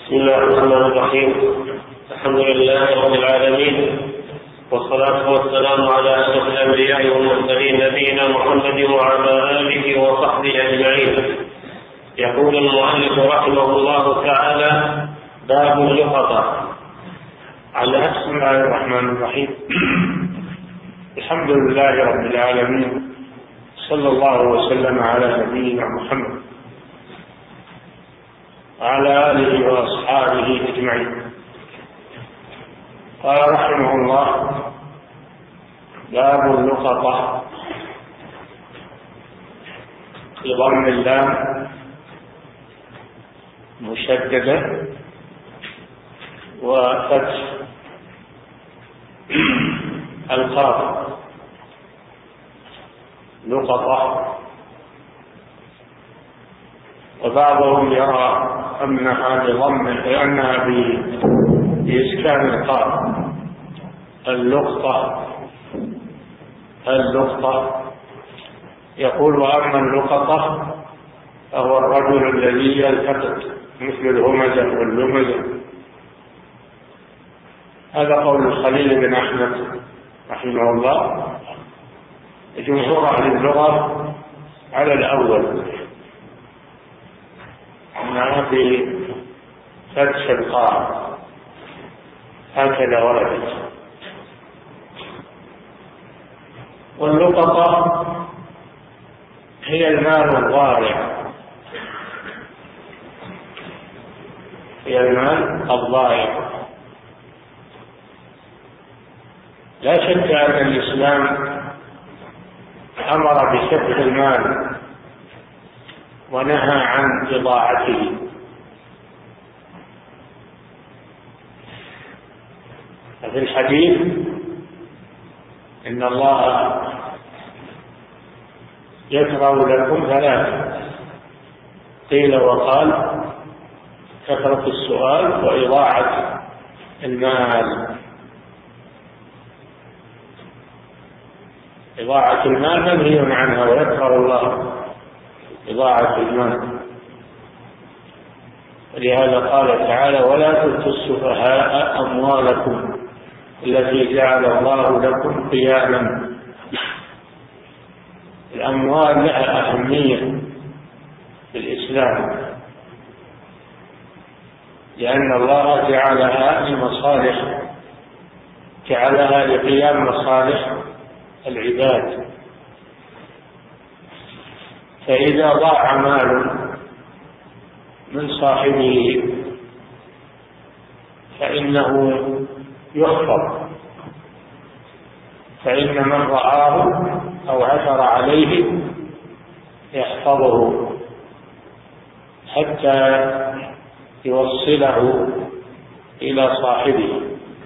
بسم الله الرحمن الرحيم. الحمد لله رب العالمين، والصلاة والسلام على أشرف الأنبياء والمرسلين نبينا محمد وعلى آله وصحبه أجمعين. يقول المؤلف رحمه الله تعالى: باب اللقطة. بسم الله الرحمن الرحيم. الحمد لله رب العالمين، صلى الله وسلم على نبينا محمد وعلى آله وأصحابه أجمعين. قال رحمه الله: باب اللقطة، بضم اللام مشددة وفتح القاف، لقطة. وبعضهم يرى أنها بضم لأنها بإسكان القاف، اللقطة. يقول: وأما اللقطة فهو الرجل الذي يلتقط مثل الهمزة واللمزة. هذا قول الخليل بن أحمد رحمه الله. جمهور أهل اللغة على الأول، أنها بفتح القاف، هكذا وردت. واللقطة هي المال الضائع، لا شك أن الإسلام أمر بسفك المال ونهى عن إضاعته. ففي الحديث: إن الله يكره لكم ثلاثة، قيل وقال: كثرة السؤال وإضاعة المال. إضاعة المال منهي عنها، ويكره الله إضاعة المال. ولهذا قال تعالى: ولا تؤتوا السفهاء أموالكم التي جعل الله لكم قياما. الأموال لها أهمية في الإسلام، لأن الله جعلها لقيام مصالح العباد. فإذا ضاع مال من صاحبه فإنه يخفض، فإن من رآه أو عثر عليه يحفظه حتى يوصله إلى صاحبه.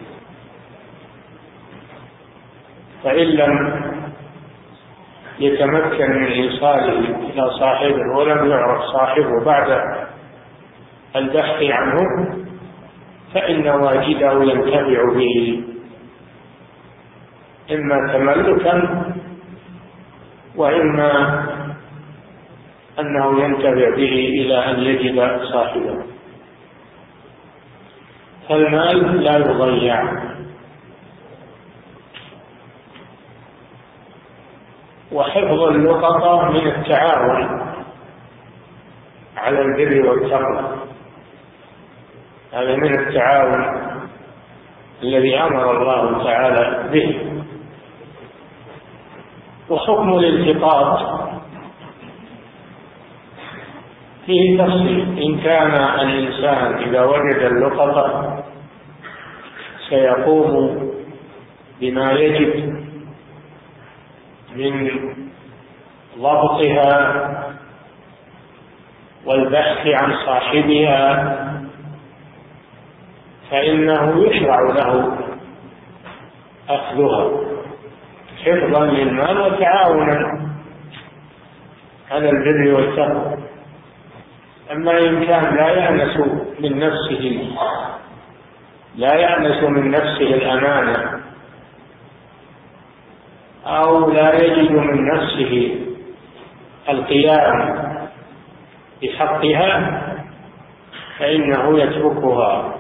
فإن لم يتمكن من إيصاله إلى صاحبه ولم يعرف صاحبه بعد البحث عنه، فإن واجده ينتفع به، إما تملكا وإما أنه ينتفع به إلى أن يجد صاحبه. فالمال لا يضيع. وحفظ اللقطة من التعاون على البر والتقوى، هذا من التعاون الذي أمر الله تعالى به. وحكم الالتقاط فيه تفصيل. إن كان الإنسان إذا وجد اللقطة سيقوم بما يجب من ضبطها والبحث عن صاحبها، فإنه يشرع له أخذها حفظا للمال وتعاونا على البر والتقوى. أما إن كان لا يأنس من نفسه الأمانة، أو لا يجد من نفسه القيام بحقها، فإنه يتركها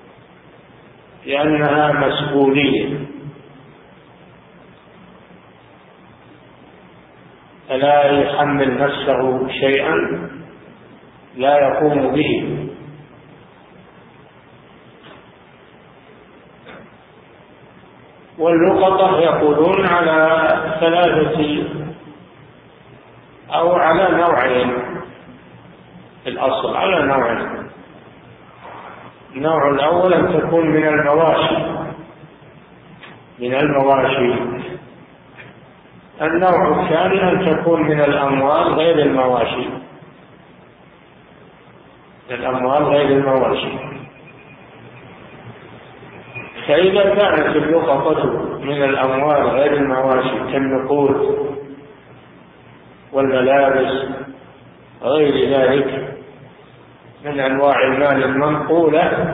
لأنها مسؤولية، فلا يحمل نفسه شيئا لا يقوم به. واللقطة يقولون على ثلاثة أو على نوعين، الأصل على نوعين. النوع الأول أن تكون من المواشي. النوع الثاني أن تكون من الأموال غير المواشي. فإذا كانت اللقطة من الأموال غير المواشي كالنقود والملابس غير ذلك من أنواع المال المنقولة،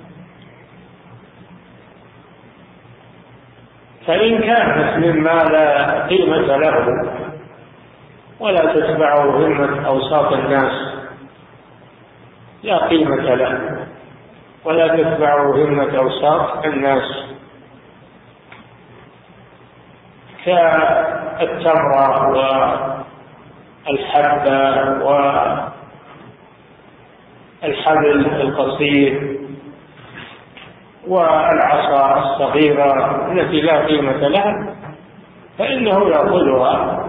فإن كانت مما لا قيمة له ولا تتبعه همة أوساط الناس، لا قيمة له ولا تتبعه همة أوساط الناس، كالتمرة والحبة والحبل القصير والعصا الصغيرة التي لا قيمة لها، فإنه يأخذها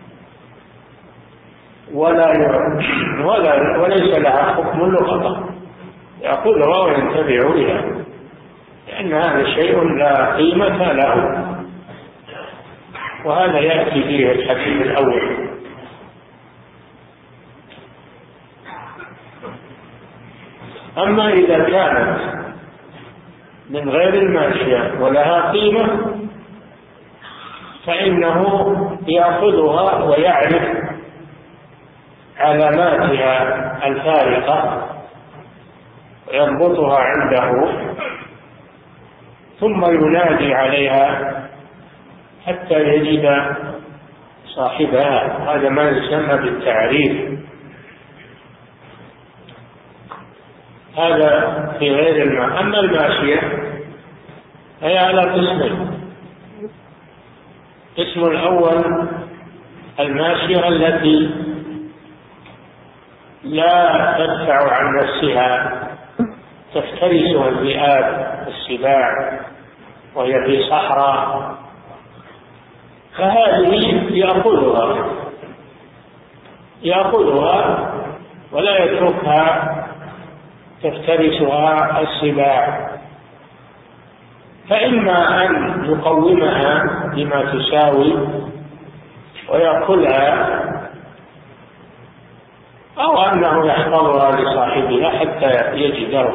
وليس لها حكم اللقطة، يأخذها وينتفع بها، لأن هذا شيء لا قيمة له. وهذا يأتي فيه الحديث الأول. أما إذا كانت من غير الماشية ولها قيمة فإنه يأخذها ويعرف علاماتها الفارقة ويضبطها عنده، ثم ينادي عليها حتى يجد صاحبها. هذا ما يسمى بالتعريف. هذا في غير الماء. أما الماشية هي على قسمين. القسم الأول الماشية التي لا تدفع عن نفسها، تفترسها الذئاب والسباع وهي في صحراء، فهذه يأخذها ولا يتركها تفترسها السباع، فإما أن يقومها بما تساوي ويأكلها، أو أنه يحفظها لصاحبها حتى يجده.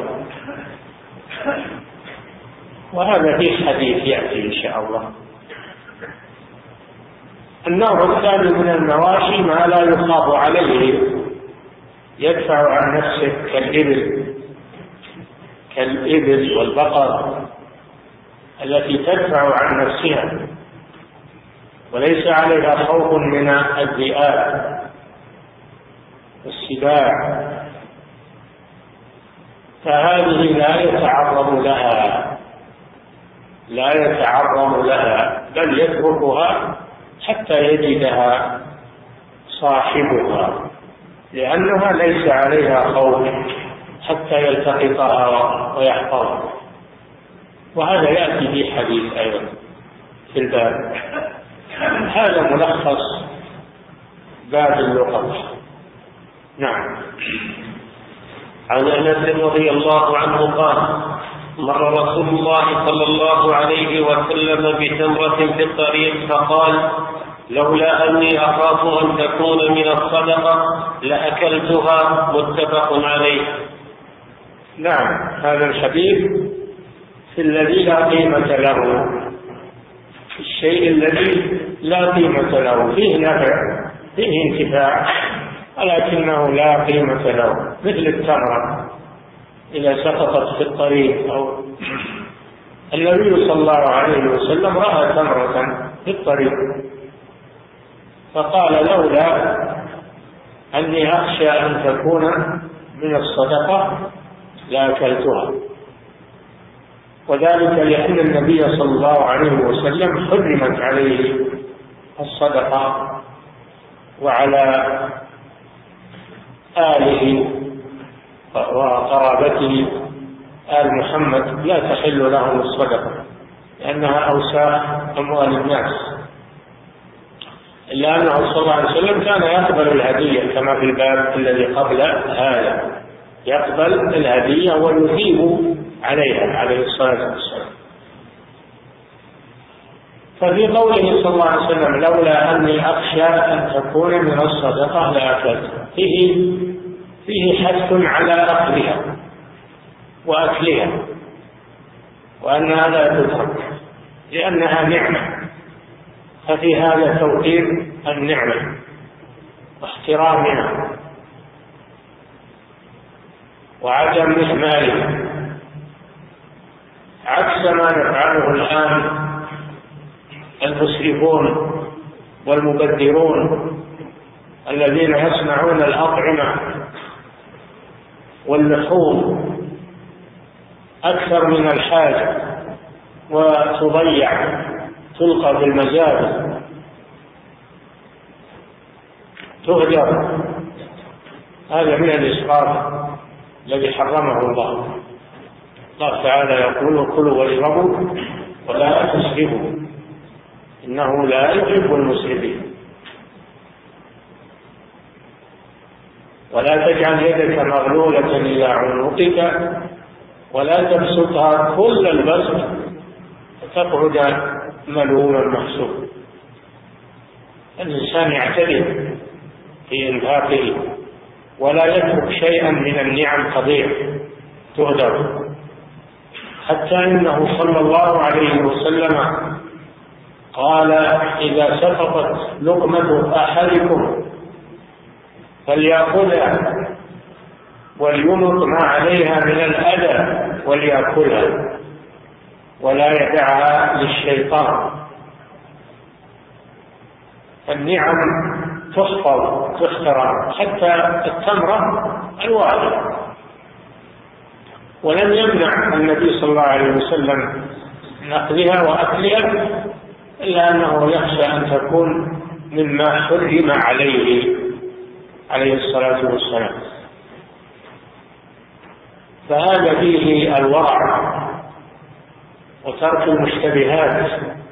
وهذا في حديث يأتي إن شاء الله. النوع الثاني من المواشي ما لا يخاف عليه، يدفع عن نفسه كالإبل والبقر التي تدفع عن نفسها وليس عليها خوف من الذئاب والسباع، فهذه لا يتعرض لها بل يتركها حتى يجدها صاحبها، لأنها ليس عليها خوف حتى يلتقطها ويحفظها. وهذا يأتي في حديث أيضا في الباب. هذا ملخص باب اللقطة. نعم. عن أنس رضي الله عنه قال: مر رسول الله صلى الله عليه وسلم بتمرة في الطريق فقال: لولا أني أخاف أن تكون من الصدقة لأكلتها. متفق عليه. نعم. هذا الحديث في الذي لا قيمة له، الشيء الذي لا قيمة له فيه نفع فيه انتفاع ولكنه لا قيمة له، مثل التمرة إذا سقطت في الطريق. أو النبي صلى الله عليه وسلم رأى تمرة في الطريق فقال: لولا أني أخشى أن تكون من الصدقة لأكلتها. وذلك لأن النبي صلى الله عليه وسلم حرمت عليه الصدقة، وعلى آله وقرابته آل محمد لا تحل لهم الصدقة لأنها أوساخ أموال الناس، إلا أنه صلى الله عليه وسلم كان يقبل الهدية كما في الباب الذي قبل هذا، يقبل الهدية ويثيب عليها عليه الصلاة والسلام. ففي قوله صلى الله عليه وسلم لولا أني أخشى أن تكون من الصدقة لأكلتها، فيه حث على أكلها وأكلها، وأنها لا تترك لأنها نعمة، ففي هذا توقير النعمة واحترامها وعدم إهمالها، عكس ما نفعله الآن المسرفون والمبذرون الذين يصنعون الأطعمة واللحوم أكثر من الحاجة وتضيع، تلقى في المزابل تهدر. هذا من الإسراف الذي حرمه الله. الله تعالى يقول كلوا واشربوا ولا تسرفوا إنه لا يحب المسرفين. ولا تجعل يدك مغلولة إلى عنقك ولا تبسطها كل البسط فتقعد ملوما محسوبا. الإنسان يعتدل في إنفاقه ولا يترك شيئا من النعم تضيع تهدر، حتى إنه صلى الله عليه وسلم قال إذا سقطت لقمة أحدكم فليأخذها وليمط ما عليها من الأذى وليأكلها ولا يدعها للشيطان. النعم تحفظ تخترع، حتى التمرة الواحدة. ولم يمنع النبي صلى الله عليه وسلم من أخذها وأكلها إلا أنه يخشى أن تكون مما حرم عليه الصلاة والسلام. فهذا فيه الورع وترك المشتبهات،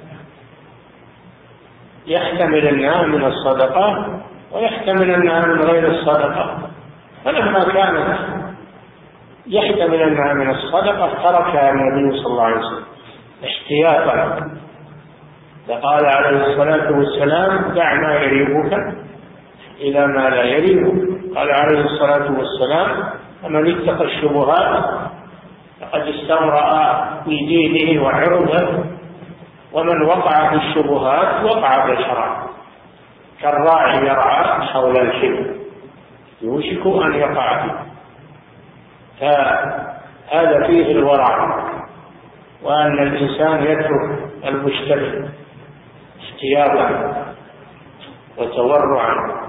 يحتمل أنها من الصدقة ويحتمل أنها من غير الصدقة، فلما كانت يحتمل أنها من الصدقة تركها النبي صلى الله عليه وسلم احتياطا، فقال عليه الصلاة والسلام دع ما يريبك إلى ما لا يريبك. قال عليه الصلاة والسلام فمن اتقى الشبهات فقد استبرأ في دينه وعرضه، ومن وقع في الشبهات وقع في الحرام، كالراعي يرعى حول الحمى يوشك أن يقع فيه. فهذا فيه الورع، وأن الإنسان يترك المشتبه احتياطا وتورعا.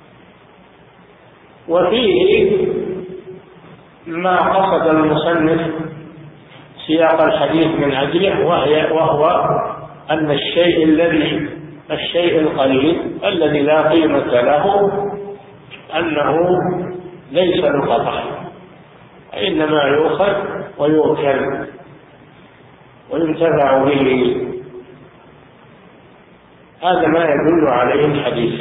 وفيه ما قصد المصنف سياق الحديث من أجله، وهو أن الشيء القليل الذي لا قيمة له أنه ليس لقطة، إنما يؤخذ ويؤكل وينتفع به. هذا ما يدل عليه الحديث.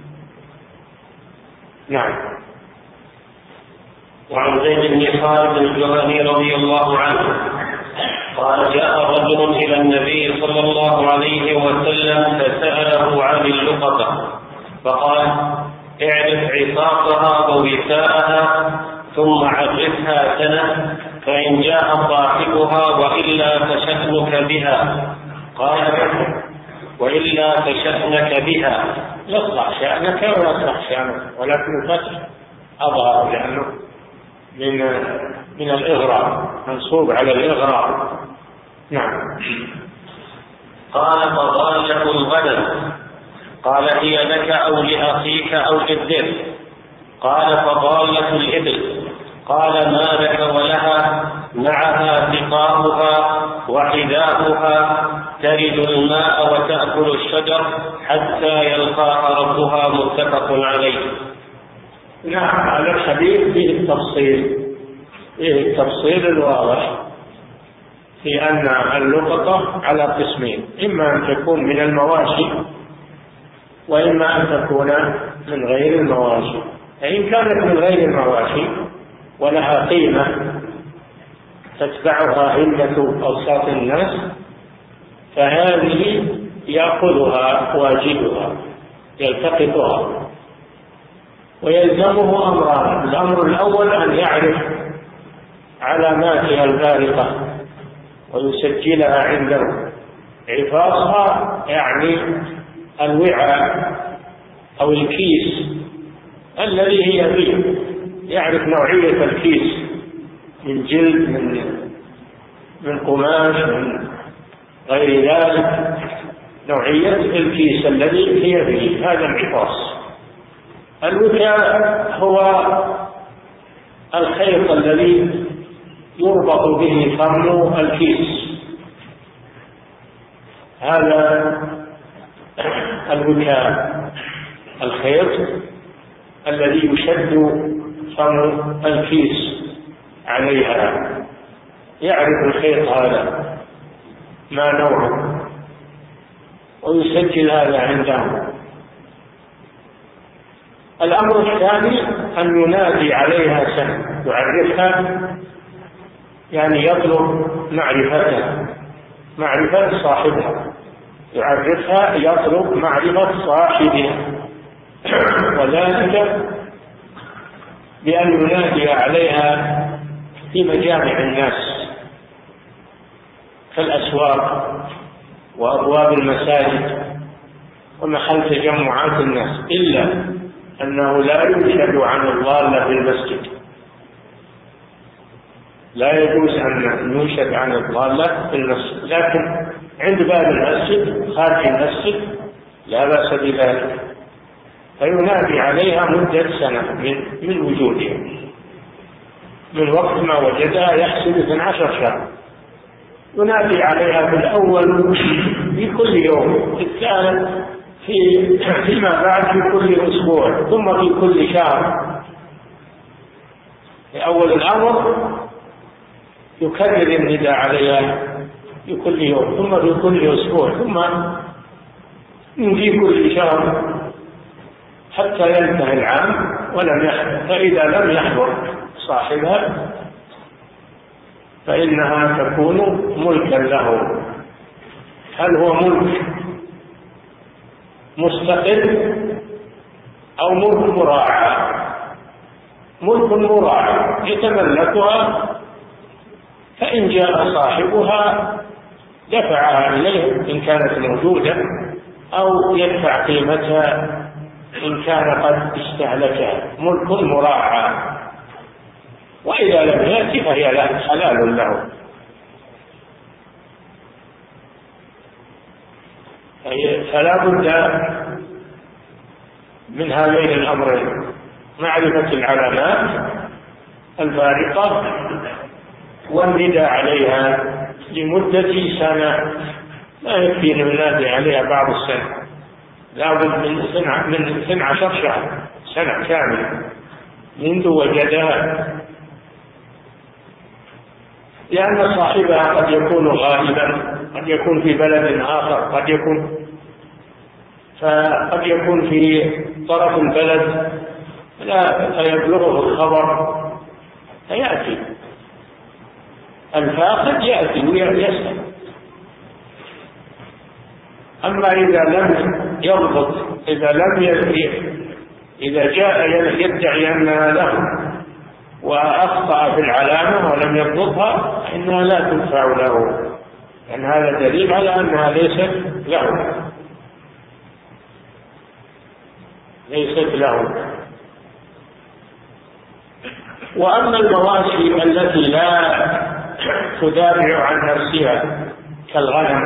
نعم. وعن زيد بن خالد الجهني رضي الله عنه قال جاء رجل إلى النبي صلى الله عليه وسلم فسأله عن اللقطة فقال اعرف عصاقها ووثاءها ثم عرفها سنة، فإن جاء صاحبها وإلا فشأنك بها. قال وإلا فشأنك بها، يصلح شأنك ويصلح شأنك، ولكن الفتح أظهر لأنه من الإغراء، منصوب على الإغراء. نعم. قال فضالة الغنم، قال هي لك أو لأخيك أو للذئب؟ قال فضالة الإبل، قال مالك ولها معها سقاؤها وحذاؤها ترد الماء وتأكل الشجر حتى يلقاها ربها، متفق عليه. نعم، هذا الحديث فيه التفصيل الواضح في أن اللقطة على قسمين، إما أن تكون من المواشي وإما أن تكون من غير المواشي. فإن كانت من غير المواشي ولها قيمة تتبعها همة أوساط الناس فهذه يأخذها واجبها يلتقطها، ويلزمه أمران: الأمر الأول أن يعرف علاماتها الفارقة ويسجلها عنده. عفاصها يعني الوعاء أو الكيس الذي هي فيه، يعرف نوعية الكيس من جلد، من قماش، من غير ذلك، نوعية الكيس الذي هي فيه، هذا العفاص. الوكاء هو الخيط الذي يربط به فم الكيس، هذا الوكاء، الخيط الذي يشد فم الكيس عليها. يعرف الخيط هذا ما نوعه ويسجل هذا عنده. الأمر الثاني أن ينادي عليها سنة، يعرفها، يعني يطلب معرفة صاحبها، يعرفها، يطلب معرفة صاحبها، وذلك بأن ينادي عليها في مجامع الناس كالأسواق وأبواب المساجد ومحل تجمعات الناس، إلا أنه لا ينشد عن الضالة في المسجد، لا يجوز أن ينشد عن الضالة في المسجد، لكن عند باب المسجد خارج المسجد لا بأس بذلك. فينادي عليها مدة سنة من وجودها، من وقت ما وجدها يحسب 12 شهر. ينادي عليها في الأول في كل يوم، في الثالث فيما بعد في كل أسبوع، ثم في كل شهر. في أول الأمر يكرر النداء عليها في كل يوم، ثم في كل أسبوع، ثم في كل شهر، حتى ينتهي العام ولم يحضر. فإذا لم يحضر صاحبها فإنها تكون ملكا له. هل هو ملك مستقل أو ملك مراعى؟ ملك مراعى يتملكها، فإن جاء صاحبها دفعها إليه إن كانت موجودة، أو يدفع قيمتها إن كان قد استهلكها. ملك مراعى، وإذا لم يأتي فهي حلال له. فلا بد من هذين الأمرين: معرفة العلامات الفارقة والنداء والنداء عليها لمدة سنة. لا يكفي أن ينادي عليها بعض السنة، لابد من 12 شهر، سنة كاملة منذ وجدها، لأن صاحبها قد يكون غائبا، قد يكون في بلد آخر، قد يكون في طرف البلد لا يبلغه الخبر فيأتي الفاقد، يأتي ويسأل. أما إذا لم يضبط، إذا جاء يدعي أنها له وأخطأ في العلامة ولم يضبطها فإنها لا تدفع له، لأن هذا دليل على أنها ليست له. وأما المواشي التي لا تدافع عن نفسها كالغنم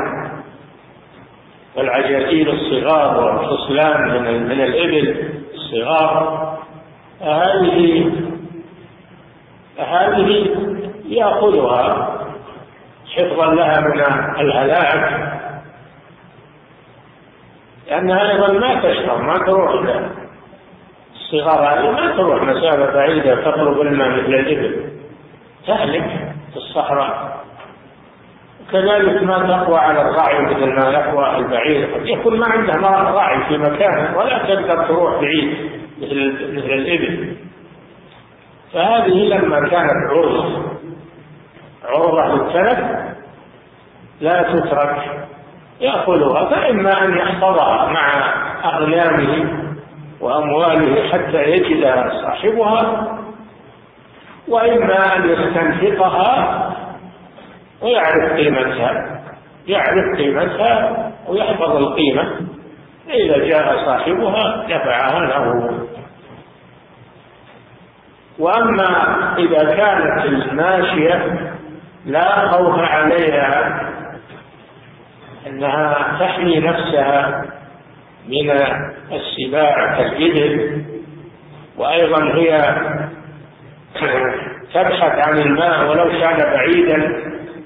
والعجائر الصغار والخصلان من الإبل الصغار، هذه فهذه يأخذها حفظا لها من الهلاك، لأنها أيضا ما تشرب، ما تروح الصغار هذه ما تروح مسافة بعيدة تطلب الماء مثل الإبل، تهلك في الصحراء. وكذلك ما تقوى على الراعي مثل ما يقوى البعير، قد يكون ما عنده راعي في مكانه ولا تقدر تروح بعيد مثل الإبل. فهذه لما كانت عرضة للتلف لا تترك، يأخذها، فإما أن يحفظها مع أغنامه وأمواله حتى يجد صاحبها، وإما أن يستنفقها ويعرف قيمتها ويحفظ القيمة، إذا جاء صاحبها دفعها له. وأما إذا كانت الماشية لا خوف عليها أنها تحمي نفسها من السباع كالإبل، وأيضا هي تبحث عن الماء ولو كان بعيدا،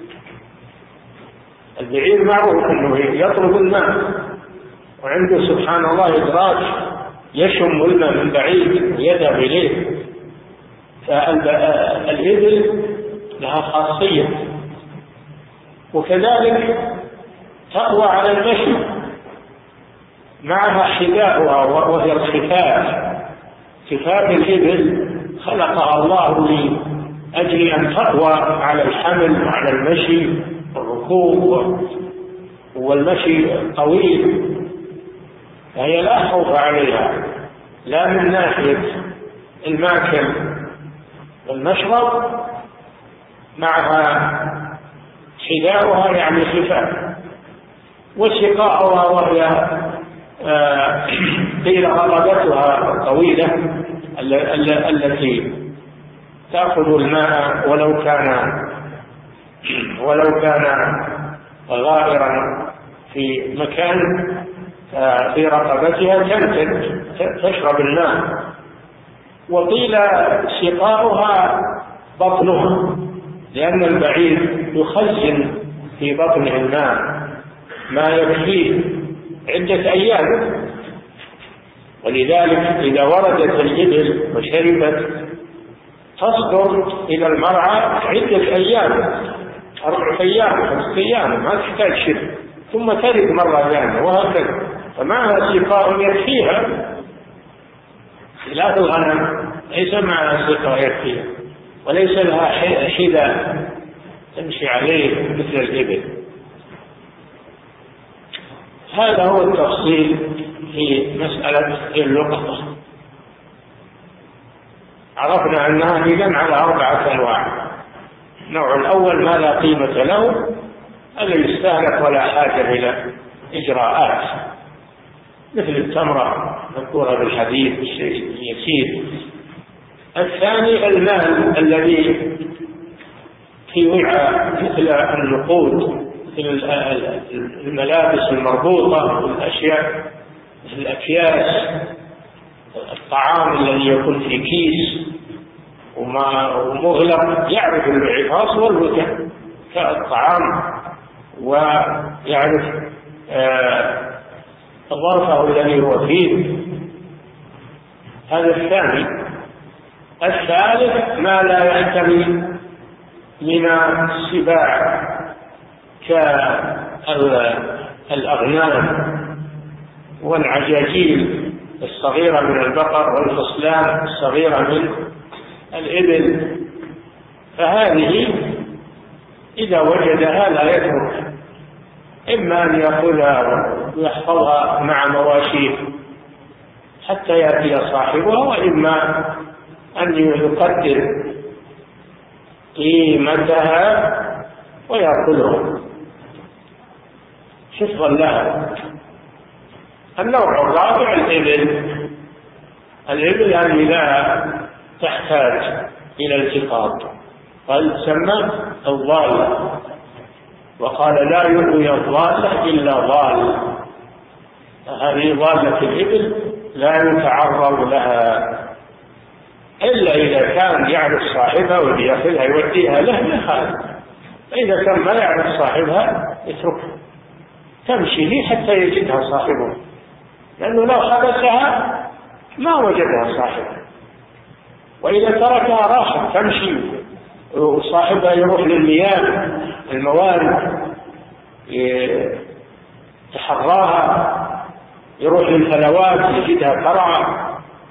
البعير معروف أنه يطلب الماء وعنده سبحان الله إدراك، يشم الماء من بعيد ويذهب إليه. فالإبل لها خاصية، وكذلك تقوى على المشي، معها حذاؤها وهي خفاف الإبل خلقها الله لأجل أن تقوى على الحمل وعلى المشي والركوب والمشي الطويل، فهي لا خوف عليها لا من ناحية الماكل والمشرب، معها حذاؤها يعني خفاف، وسقاؤها وهي قيل رقبتها الطويلة التي تأخذ الماء ولو كان غائرا في مكان، في رقبتها تشرب الماء. وقيل سقاؤها بطنها، لأن البعير يخزن في بطنه الماء ما يكفيه عدة أيام، ولذلك إذا وردت الإبل وشربت تصدر إلى المرعى عدة أيام، 4 أيام 5 أيام، ما تحتاج شرب، ثم ترد مرة ثانية وهكذا، فمعها سقاء يكفيها. خلاف الغنم ليس معها سقاء يكفيها، وليس لها حذاء تمشي عليه مثل الإبل. هذا هو التفصيل في مسألة اللقطة. عرفنا أنها إذن على 4 أنواع. النوع الأول ما لا قيمة له، هذا يستهلك ولا حاجة إلى إجراءات، مثل التمرة مذكورة بالحديث الشيء يسير. الثاني المال الذي في وعاء مثل النقود، مثل الملابس المربوطة والأشياء مثل الأكياس، الطعام الذي يكون في كيس ومغلق، يعرف العفاص والوجه كالطعام ويعرف ظرفه الذي هو فيه. هذا الثاني. الثالث ما لا يحتمي من السباع كالأغنام والعجاجيل الصغيرة من البقر والفصلان الصغيرة من الإبل، فهذه إذا وجدها لا يترك، إما أن يأخذها ويحفظها مع مواشيه حتى يأتي صاحبها، وإما أن يقدر قيمتها ويأخذها حفظا لها. النوع الرابع الإبل يعني لا تحتاج إلى التقاط، قال تسمى الضالة، وقال لا يؤوي الضالة إلا ضال، هذه ضالة الإبل لا يتعرض لها. إلا إذا كان يعرف صاحبها وبيأخذها يوديها له لخالد. إذا كان ما يعرف صاحبها يتركها تمشي لي حتى يجدها صاحبها، لأنه لو حبسها ما وجدها صاحبها، وإذا تركها راحت تمشي وصاحبها يروح للمياه الموارد يتحراها، يروح للفلوات يجدها ترعى،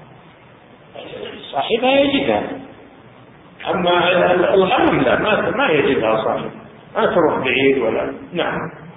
صاحبها يجدها. أما الغنم لا، ما يجدها صاحبها، ما تروح بعيد ولا. نعم.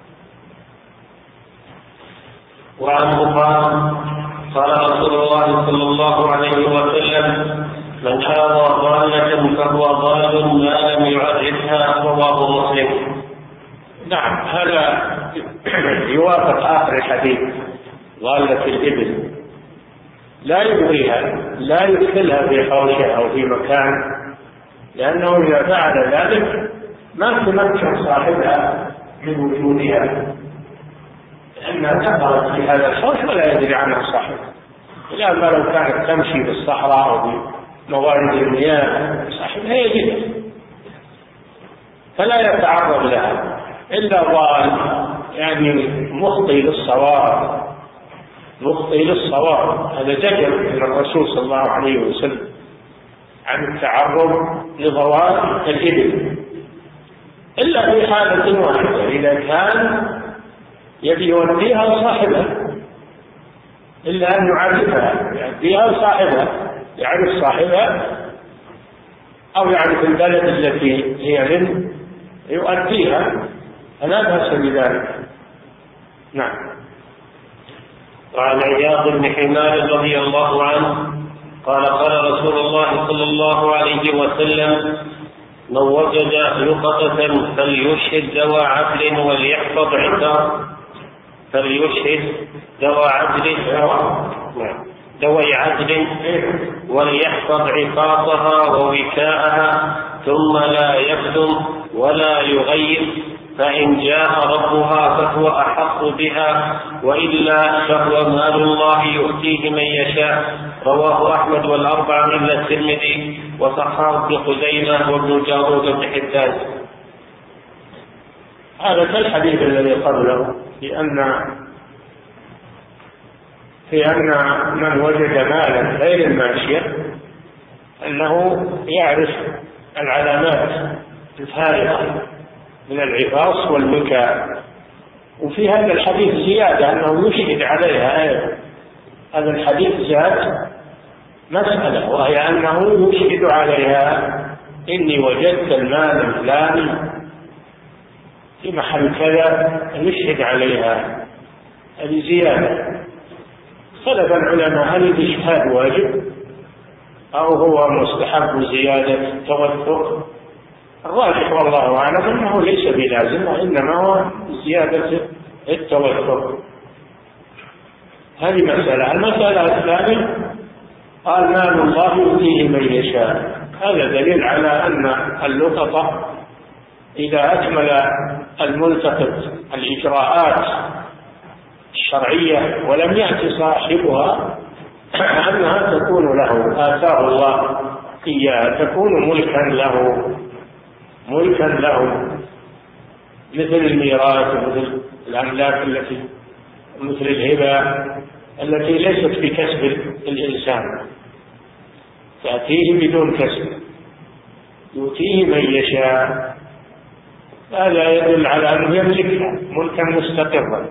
وعنه قال رسول الله صلى الله عليه وسلم: من حاض ضالة فهو ضال ما لم يعرفها. رواه مسلم. نعم، هذا يوافق آخر الحديث: ضالة الإبل لا يبغيها، لا يدخلها في حوشها أو في مكان، لأنه إذا فعل ذلك ما تمكن صاحبها من وجودها، لأنها دخلت في هذا الحوش ولا يدري عنها صاحبها. لأنها لو كانت تمشي في الصحراء أو في موارد المياه صاحبها يجدها، فلا يتعرض لها إلا ضال، يعني مخطئ للصواب. مخطئ للصواب، هذا زجر من الرسول صلى الله عليه وسلم عن التعرض لضوال الإبل، إلا في حالة واحدة: إذا كان يبي يوديها صاحبها، إلا أن يعرفها، يوديها صاحبها، يعرف صاحبها أو يعرف البلد التي هي منه يؤديها، فلا بأس بذلك. نعم. وعن عياض بن حمار رضي الله عنه قال: قال رسول الله صلى الله عليه وسلم: من وجد لقطة فليشهد ذوى عدل وليحفظ ذوي عدل وليحفظ عقاصها ووكاءها، ثم لا يكتم ولا يغيب، فإن جاء ربها فهو أحق بها، وإلا فهو مال الله يؤتيه من يشاء. رواه أحمد والأربعة إلا الترمذي، وصححه ابن خزيمة وابن جارود بن حبان. هذا كالحديث الذي قبله في أن من وجد مالا غير الماشية أنه يعرف العلامات الفارقة من العفاص والبكاء. وفي هذا الحديث زيادة أنه يشهد عليها أيضا. هذا الحديث زاد مسألة، وهي أنه يشهد عليها: إني وجدت المال الفلاني في محل كذا، يشهد عليها. هذه زيادة. اختلف العلماء هل الإشهاد واجب أو هو مستحب زيادة توثق. الراجح والله أعلم أنه ليس بلازم، وإنما هو زيادة التوثق. هذه مسألة. المسألة الثانية: قال: مال الله يؤتيه من يشاء. هذا دليل على أن اللقطة إذا أكمل الملتقط الإجراءات الشرعية ولم يأتي صاحبها أنها تكون له، آتاه الله إياها، تكون ملكا له مثل الميراث ومثل الأملاك مثل الهبة التي ليست بكسب الإنسان، تأتيه بدون كسب، يؤتيه من يشاء. هذا يدل على أنه يملكها ملكا مستقرا.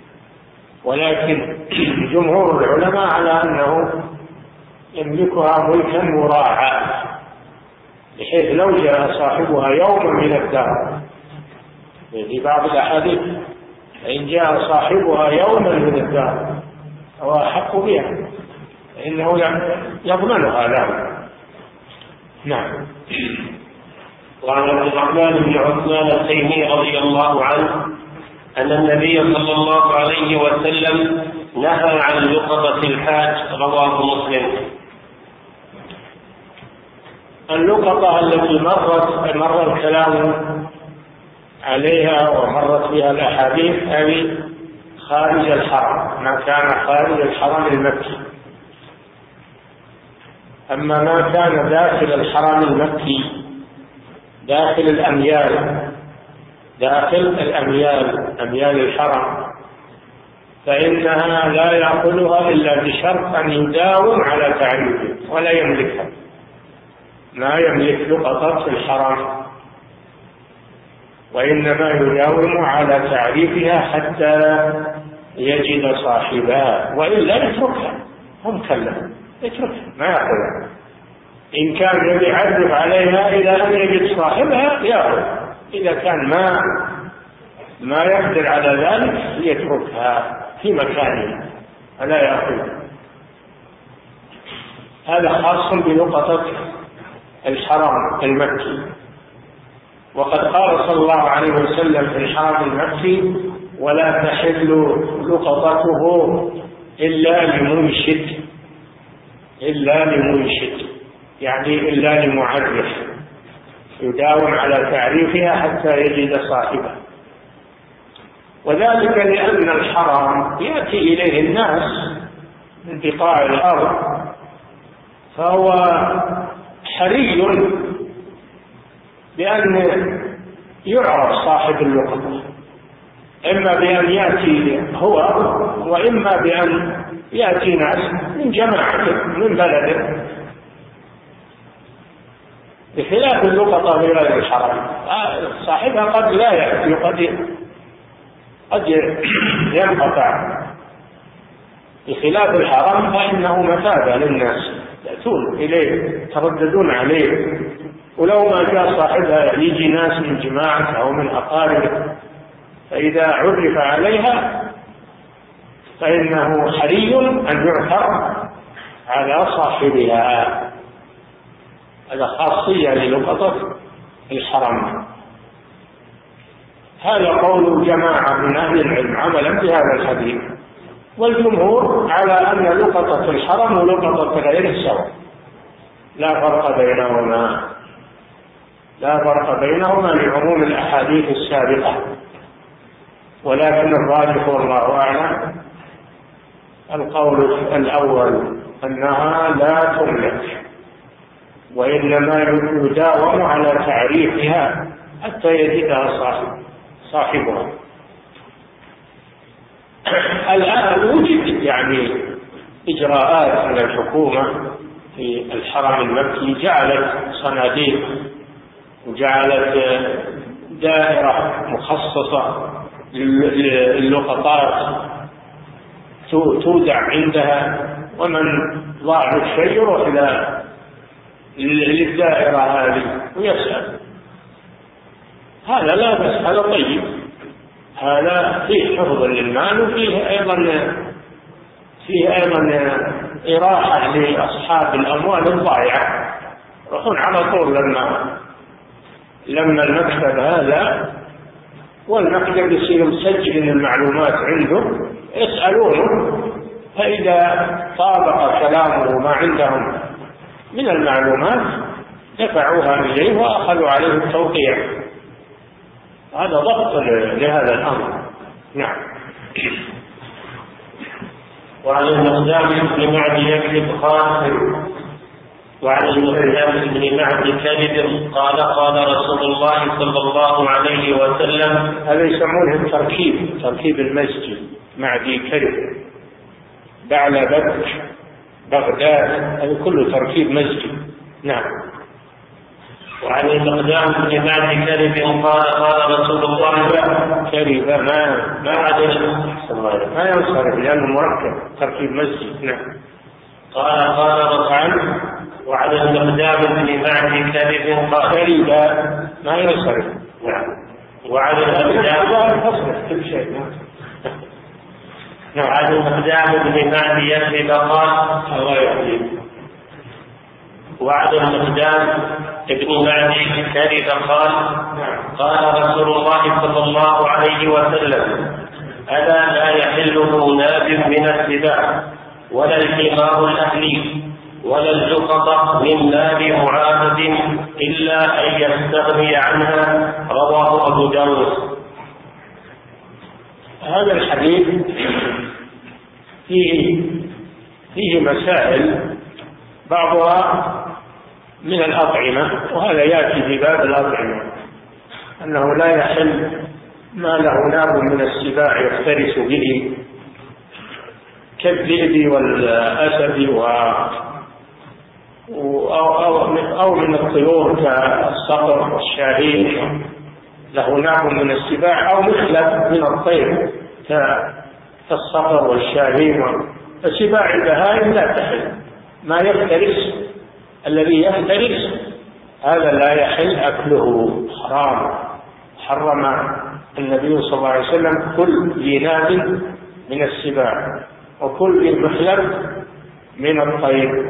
ولكن جمهور العلماء على أنه يملكها ملكا مراعى، بحيث لو جاء صاحبها يوما من الدهر، في بعض الأحاديث: فإن جاء صاحبها يوما من الدهر هو أحق بها، فإنه يضمنها له. نعم. وعن عبد الرحمن بن عثمان التيمي رضي الله عنه أن النبي صلى الله عليه وسلم نهى عن لقطة الحاج. رواه مسلم. اللقطة التي مر الكلام عليها ومرت بها الأحاديث هذه خارج الحرم، ما كان خارج الحرم المكي. أما ما كان داخل الحرم المكي، داخل أميال الحرم، فإنها لا يأكلها إلا بشرط أن يداوم على تعريفه ولا يملكها، ما يملك لقطة في الحرم، وإنما يداوم على تعريفها حتى يجد صاحبها، وإلا يتركها، هم كلهم يتركها ما يأخذها. إن كان يبي يعرف عليها إلى أن يجد صاحبها يأخذ، إذا كان ما يقدر على ذلك يتركها في مكانها ولا يأخذها. هذا خاص بلقطة الحرم المكي. وقد قال صلى الله عليه وسلم في الحرم المكي: ولا تحل لقطته إلا لمنشد، يعني إلا لمعرف يداوم على تعريفها حتى يجد صاحبه. وذلك لأن الحرم يأتي إليه الناس من بقاع الأرض، فهو حري بأن يعرف صاحب اللقطة، إما بأن يأتي هو وإما بأن يأتي ناس من جماعته من بلده، بخلاف اللقطة في غير الحرم صاحبها قد لا يأتي، قد ينقطع. بخلاف الحرم فإنه مثابة للناس يأتون إليه يترددون عليه، ولو ما جاء صاحبها يجي ناس من جماعة أو من أقاربه، فإذا عرف عليها فإنه حري أن يعثر على صاحبها. هذا خاصية للقطة الحرم. هذا قول جماعة من أهل العلم عملا بهذا الحديث، والجمهور على أن لقطة الحرم ولقطة غيره سواء، لا فرق بينهما لعموم الأحاديث السابقة. ولكن الراجح والله أعلم القول الأول أنها لا تملك، وإنما يداوم على تعريفها حتى يجدها صاحبها. الآن وجد يعني إجراءات من الحكومة في الحرم المكي، جعلت صناديق وجعلت دائرة مخصصة للقطات تودع عندها، ومن ضاع الشيء يروح إلى للدائرة هذه ويسأل. هذا لا بس، هذا طيب، هذا فيه حفظ للمال، وفيه أيضا إراحة لأصحاب الأموال الضائعة. يروحون على طول لما المكتب هذا والمكتب يصير مسجل المعلومات عنده، يسألونه، فإذا طابق كلامه ما عندهم من المعلومات دفعوها إليه وأخذوا عليه التوقيع. هذا ضبط لهذا الأمر. نعم. وعن المقدام بن معد يكذب قال قال رسول الله صلى الله عليه وسلم. هذا يسمونه تركيب المسجد، معدي كذب، بعلبك، بغداد، هذا كله تركيب مسجد. نعم. وعن المقدام بن معد كذب قال رسول الله كذب ما ينصرف لأنه مركب تركيب مسجد. نعم. قال رفعا. وعن المقدام بن معد كذب كذب ما ينصرف. نعم. وعن المقدام كل شيء. وعن المقدام بن معد يكذب قال الله يحييك. وعن المقدام ابن معد كذب قال قال رسول الله صلى الله عليه وسلم: ألا لا يحل ناب من السباع ولا الحمار الأهلي ولا اللقطة من ناب معاهد إلا أن يستغني عنها. رواه أبو داود. هذا الحديث فيه مسائل بعضها من الأطعمة، وهذا يأتي في باب الأطعمة، أنه لا يحل ما له ناب من السباع يفترس به كالذئب والأسد أو من الطيور كالصقر والشاهين له ناب من السباع، أو مخلب من الطير كالصقر والشاهين. فسباع البهائم لا تحل. ما يفترس، الذي يفترس هذا لا يحل أكله، حرام. حرم النبي صلى الله عليه وسلم كل ذي ناب من السباع وكل ذي مخلب من الطير.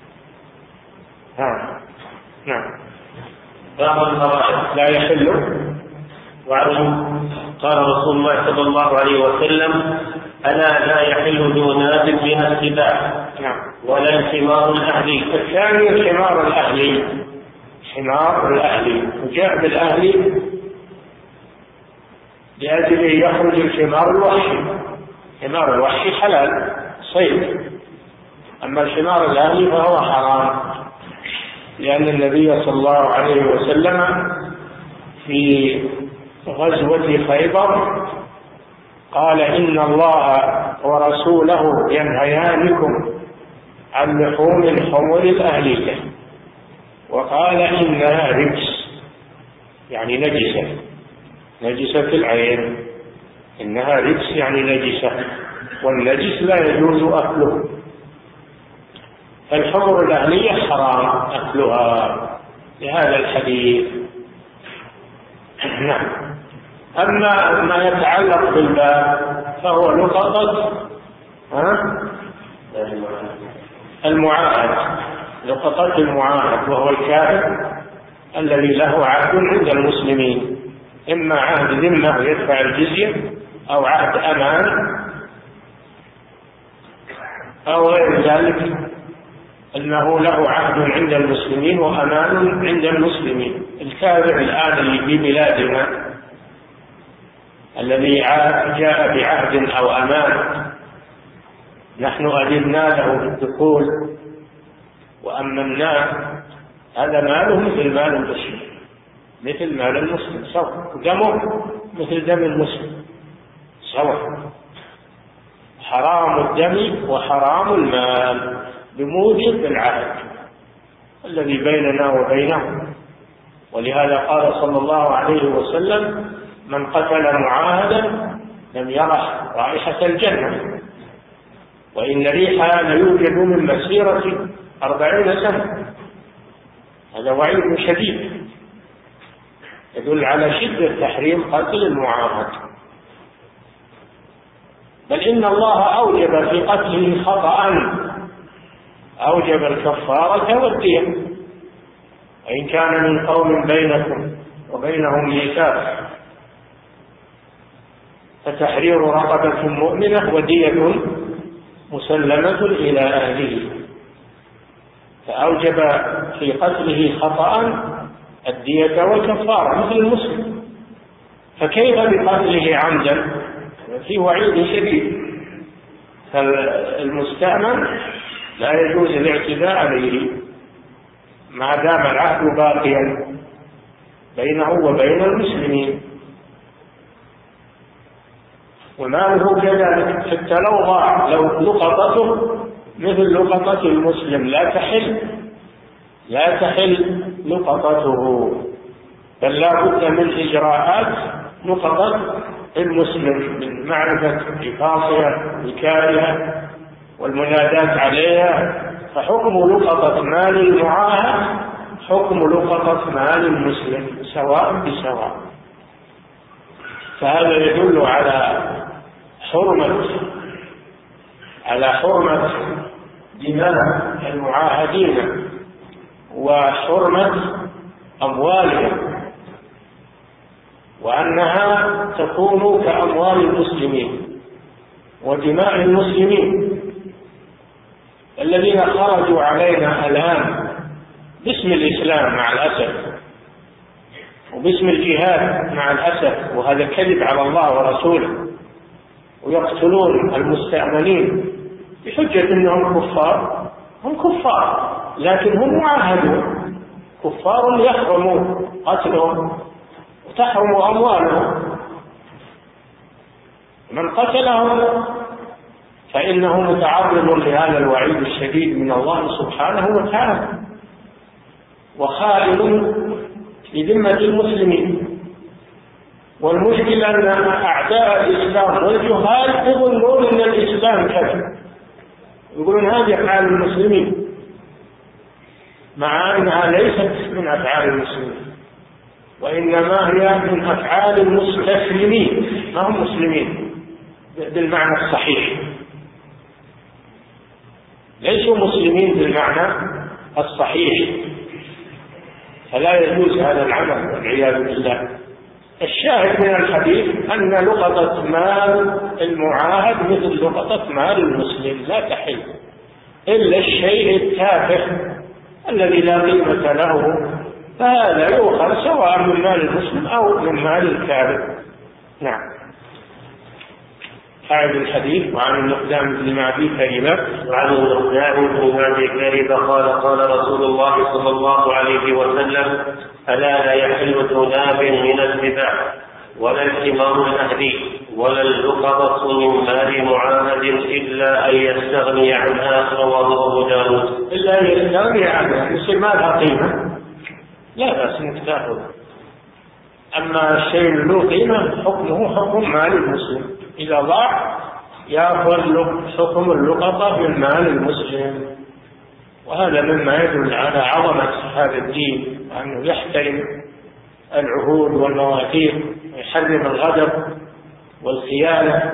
نعم. باب الفرائض لا يحل. وعنه قال رسول الله صلى الله عليه وسلم: ألا لا يحل ذو ناب من السباع ولا الحمار الأهلي. الثاني الحمار الأهلي، حمار الأهلي، وجاء بالأهلي لأجل يخرج الحمار الوحشي. حمار الوحشي حلال صيد، أما الحمار الأهلي فهو حرام، لأن النبي صلى الله عليه وسلم في غزوة خيبر قال: إن الله ورسوله ينهيانكم عن لحوم الحمر الأهلية، وقال: إنها رجس، يعني نجسة العين. إنها رجس يعني نجسة، والنجس لا يجوز أكله. الحمر الأهلية حرام أكلها لهذا الحديث. نعم. أما ما يتعلق بالباب فهو لقطة المعاهد، لقطة المعاهد، وهو الكافر الذي له عهد عند المسلمين، إما عهد ذمة يدفع الجزية، أو عهد أمان، أو غير ذلك، أنه له عهد عند المسلمين وأمان عند المسلمين. الكافر الآن اللي في بلادنا الذي جاء بعهد أو أمان نحن أذنا له بالدخول وأمناه، هذا ماله مثل مال المسلم، مثل مال المسلم سواء، دمه مثل دم المسلم سواء. حرام الدم وحرام المال بموجب العهد الذي بيننا وبينه. ولهذا قال صلى الله عليه وسلم: من قتل معاهدا لم يرح رائحة الجنة، وإن ريحها ليوجد من مسيرة 40 سنة. هذا وعيد شديد يدل على شدة تحريم قتل المعاهد. بل إن الله أوجب في قتله خطأ، أوجب الكفارة والدية، وإن كان من قوم بينكم وبينهم ميثاق فتحرير رقبة مؤمنة ودية مسلمة إلى أهله. فأوجب في قتله خطأ الدية والكفارة مثل المسلم، فكيف بقتله عمدا؟ في وعيد شديد. فالمستأمن لا يجوز الاعتداء عليه ما دام العهد باقيا بينه وبين المسلمين، وماله كذلك. حتى لو ضاع، لو لقطته مثل لقطة المسلم لا تحل لقطته، بل لا بد من إجراءات لقطة المسلم، من معرفة حفاظها وكالها والمنادات عليها. فحكم لقطة مال المعاهد حكم لقطة مال المسلم سواء بسواء. فهذا يدل على حرمة دماء المعاهدين وحرمة أموالهم، وأنها تكون كأموال المسلمين ودماء المسلمين الذين خرجوا علينا الآن باسم الإسلام مع الأسف، وباسم الجهاد مع الأسف، وهذا كذب على الله ورسوله، ويقتلون المستأمنين بحجة أنهم كفار. هم كفار، لكن هم عاهدوا كفار يحرموا قتلهم وتحرم أموالهم، من قتلهم فإنه متعرض لهذا الوعيد الشديد من الله سبحانه وتعالى وخائن لذمة المسلمين. والمشكلة أن أعداء الإسلام والجهال يظنون أن الإسلام كذب، يقولون هذه أفعال المسلمين، مع أنها ليست من أفعال المسلمين، وإنما هي من أفعال المستسلمين، ما هم مسلمين بالمعنى الصحيح، ليسوا مسلمين بالمعنى الصحيح، فلا يجوز هذا العمل والعياذ بالله. الشاهد من الحديث أن لقطة مال المعاهد مثل لقطة مال المسلم لا تحل، إلا الشيء التافه الذي لا قيمة له فهذا يؤخذ سواء من مال المسلم أو من مال الكافر. نعم. أعد الحديث. وعن النقدام بن معدي كريمة وعن النقدام بن معدي كريمة قال قال رسول الله صلى الله عليه وسلم: ألا لا يحل ذناب من السباع ولا الحمار الأهلي ولا اللقطة من مال معاهد إلا أن يستغني عنها. رواه أبو داود. إلا أن يستغني عنها، يصير ما لها قيمة لا بأس إنك تأخذ، أما الشيء له قيمة حكمه حكم مال المسلم، إذا ضاع يأخذ حكم اللقطة من مال المسلم. وهذا مما يدل على عظمة هذا الدين، وأنه يحترم العهود والمواثيق ويحرم الغدر والخيانة،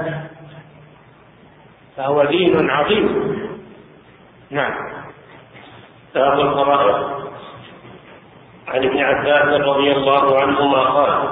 فهو دين عظيم. نعم. باب الفرائض. عن ابن عباس رضي الله عنهما قال: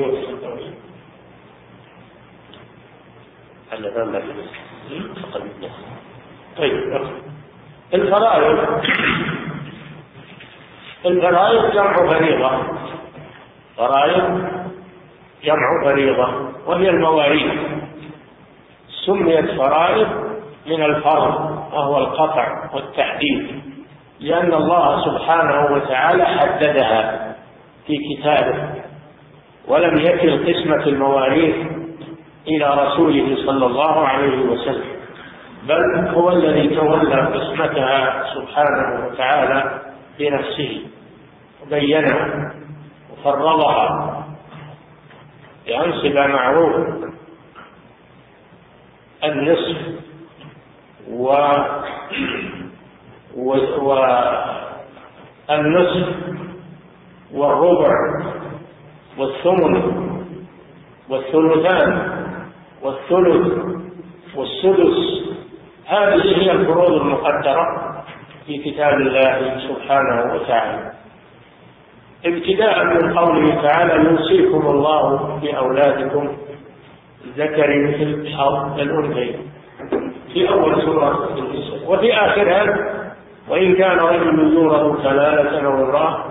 الفرائض جمع فريضة، فرائض جمع فريضة وهي المواريث، سميت فرائض من الفرض وهو القطع والتحديد، لأن الله سبحانه وتعالى حددها في كتابه، ولم يكل قسمة المواريث إلى رسوله صلى الله عليه وسلم، بل هو الذي تولى قسمتها سبحانه وتعالى بنفسه وبينها وفرضها بأمثلة معروف: النصف والنصف والربع والثمن والثلثان والثلث والسدس. هذه هي الفروض المقدرة في كتاب الله سبحانه وتعالى، ابتداء من قوله تعالى: يوصيكم الله في أولادكم ذكر مثل حظ الأنثيين، في أول سورة النساء، وفي آخرها: وإن كان رجل يورث كلالة أو امرأة،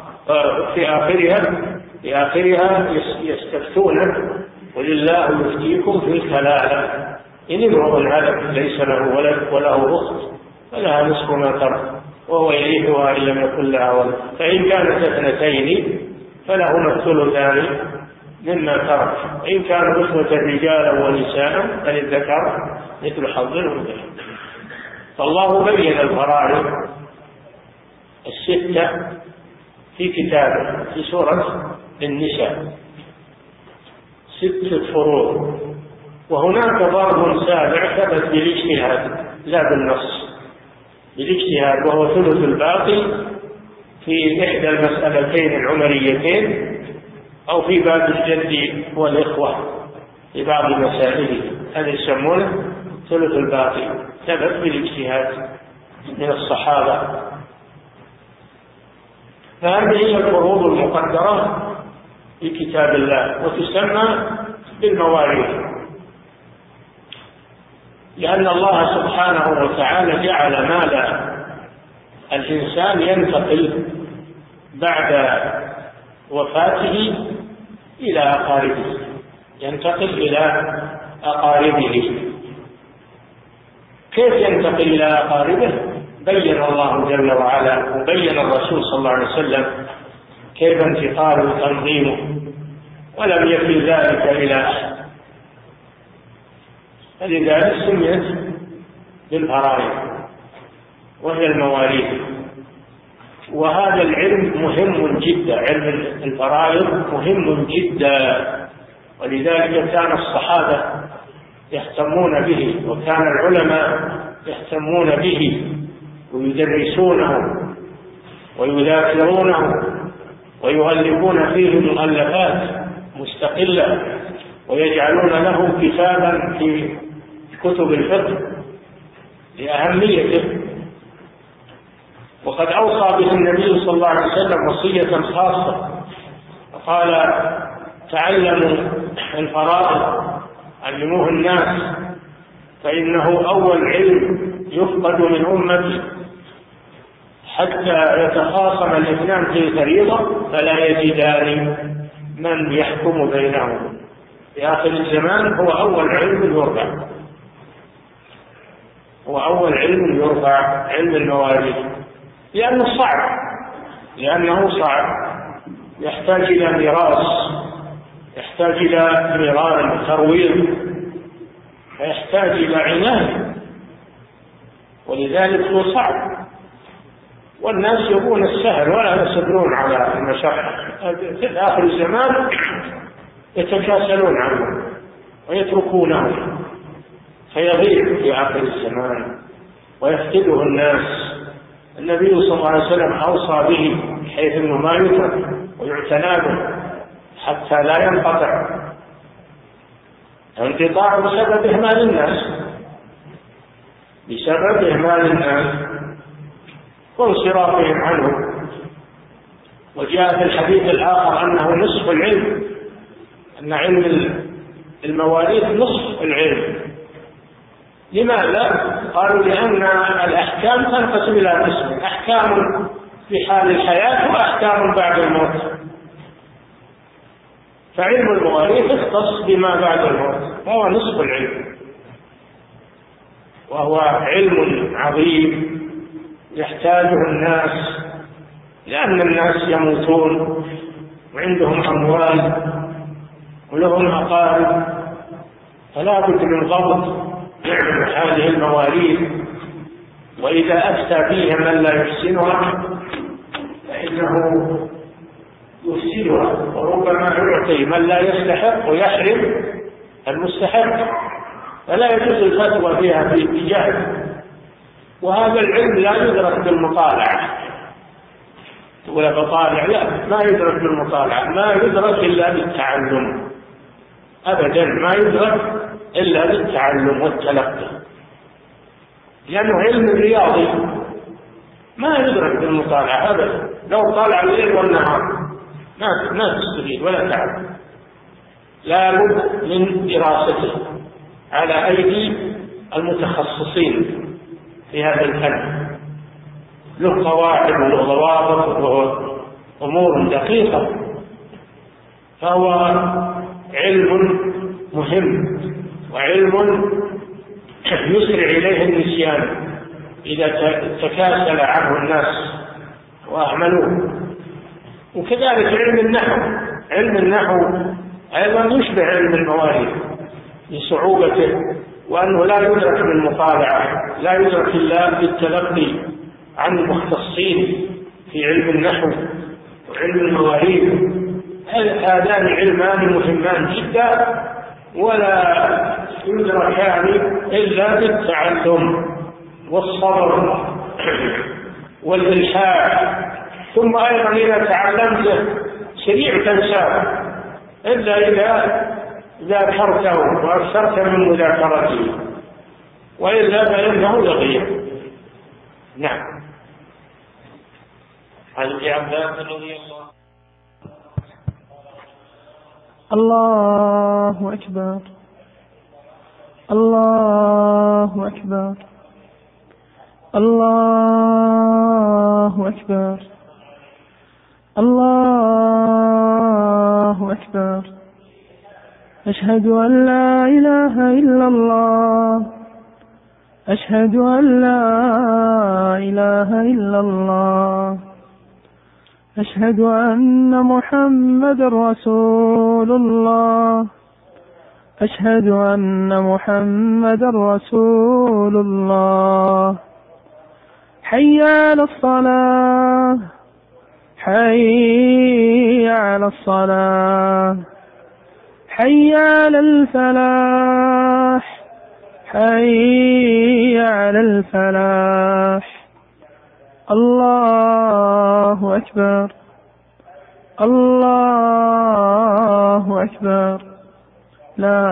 في آخرها يستفتونك ولله يفتيكم في الكلالة إن امرؤ هلك ليس له ولد وله أخت فلها نصف ما ترك وهو يرثها إن لم يكن لها ولد، فإن كانت اثنتين فلهما الثلثان مما ترك، وإن كانوا إخوة رجالا ونساء فللذكر مثل حظ الأنثيين. فالله بين الفرائض الستة في كتابه في سورة النساء، 6 فروض، وهناك ضرب سابع ثبت بالاجتهاد لا بالنص، بالاجتهاد، وهو ثلث الباقي في إحدى المسألتين العمريتين أو في باب الجد والإخوة في بعض مسائله، هذا يسمونه ثلث الباقي، ثبت بالاجتهاد من الصحابة. فهذه هي الفروض المقدرة في كتاب الله وتسمى بالمواريث، لأن الله سبحانه وتعالى جعل مال الإنسان ينتقل بعد وفاته إلى أقاربه، ينتقل إلى أقاربه. كيف ينتقل إلى أقاربه؟ بين الله جل وعلا وبين الرسول صلى الله عليه وسلم كيف انتقاله وتنظيمه، ولم يكن ذلك إلى أحد، فلذلك سميت بالفرائض وهي المواريث. وهذا العلم مهم جدا، علم الفرائض مهم جدا، ولذلك كان الصحابة يهتمون به، وكان العلماء يهتمون به ويدرسونه ويذاكرونه ويؤلفون فيه مؤلفات مستقلة ويجعلون له كتابا في كتب الفقه لأهميته. وقد أوصى به النبي صلى الله عليه وسلم وصية خاصة، قال: تعلموا الفرائض، علموه الناس، فإنه أول علم يفقد من أمتي حتى يتخاصم الاثنان في فريضة فلا يجدان من يحكم بينهم. في آخر الزمان هو أول علم يرفع، هو أول علم يرفع، علم المواريث، لأنه صعب، يحتاج إلى ميراث، يحتاج إلى ميراث ترويض، يحتاج إلى عناية، ولذلك هو صعب، والناس يبون السهل ولا يصبرون على المشقة. في آخر الزمان يتكاسلون عنه ويتركونه فيضيع في آخر الزمان ويفقده الناس. النبي صلى الله عليه وسلم أوصى به حيث أنه ما يترك ويعتنى به حتى لا ينقطع، انقطاع بسبب إهمال الناس، بسبب إهمال الناس وانصرافهم عنه. وجاء في الحديث الآخر أنه نصف العلم، أن علم المواريث نصف العلم. لماذا؟ قالوا: لأن الأحكام تنقسم إلى قسم، أحكام في حال الحياة وأحكام بعد الموت، فعلم المواريث يختص بما بعد الموت، فهو نصف العلم، وهو علم عظيم يحتاجه الناس، لأن الناس يموتون وعندهم أموال ولهم أقارب، فلا بد من ضبط هذه المواريث. وإذا أفتى فيها من لا يحسنها فإنه يفسدها، وربما يعطي من لا يستحق ويحرم المستحق، فلا يجوز الفتوى فيها في اتجاه. وهذا العلم لا يدرك بالمطالعة، تقول بطالع، لا، ما يدرك بالمطالعة، ما يدرك إلا بالتعلم، أبدا ما يدرك إلا بالتعلم والتلقي، لأنه علم رياضي ما يدرك بالمطالعة أبدا. لو طالع الليل والنهار ما تستفيد ولا تعلم، لا بد من دراسته على أيدي المتخصصين في هذا الفن، له قواعد وضوابط وأمور دقيقة، فهو علم مهم وعلم يسرع إليه النسيان إذا تكاسل عنه الناس وأهملوه. وكذلك علم النحو أيضا يشبه علم المواريث لصعوبته، وأنه لا يدرك بالمطالعة، لا يدرك إلا بالتلقي عن المختصين في علم النحو وعلم المواريث. هذان علمان مهمان جدا ولا يدركان إلا بالتعلم والصبر والإلحاح. ثم أيضا إذا تعلمته سريع تنساه إلا إذا ذاكرته وأكثرت من مذاكرته، وإلا فإنه يضيع. نعم. عن ابن عباس رضي الله أكبر، الله أكبر، الله أكبر، الله أكبر، أشهد أن لا إله إلا الله، أشهد أن لا إله إلا الله. أشهد أن محمدا رسول الله. أشهد أن محمدا رسول الله. حي على الصلاة. حي على الصلاة. حي على الفلاح. حي على الفلاح. الله أكبر. الله أكبر. لا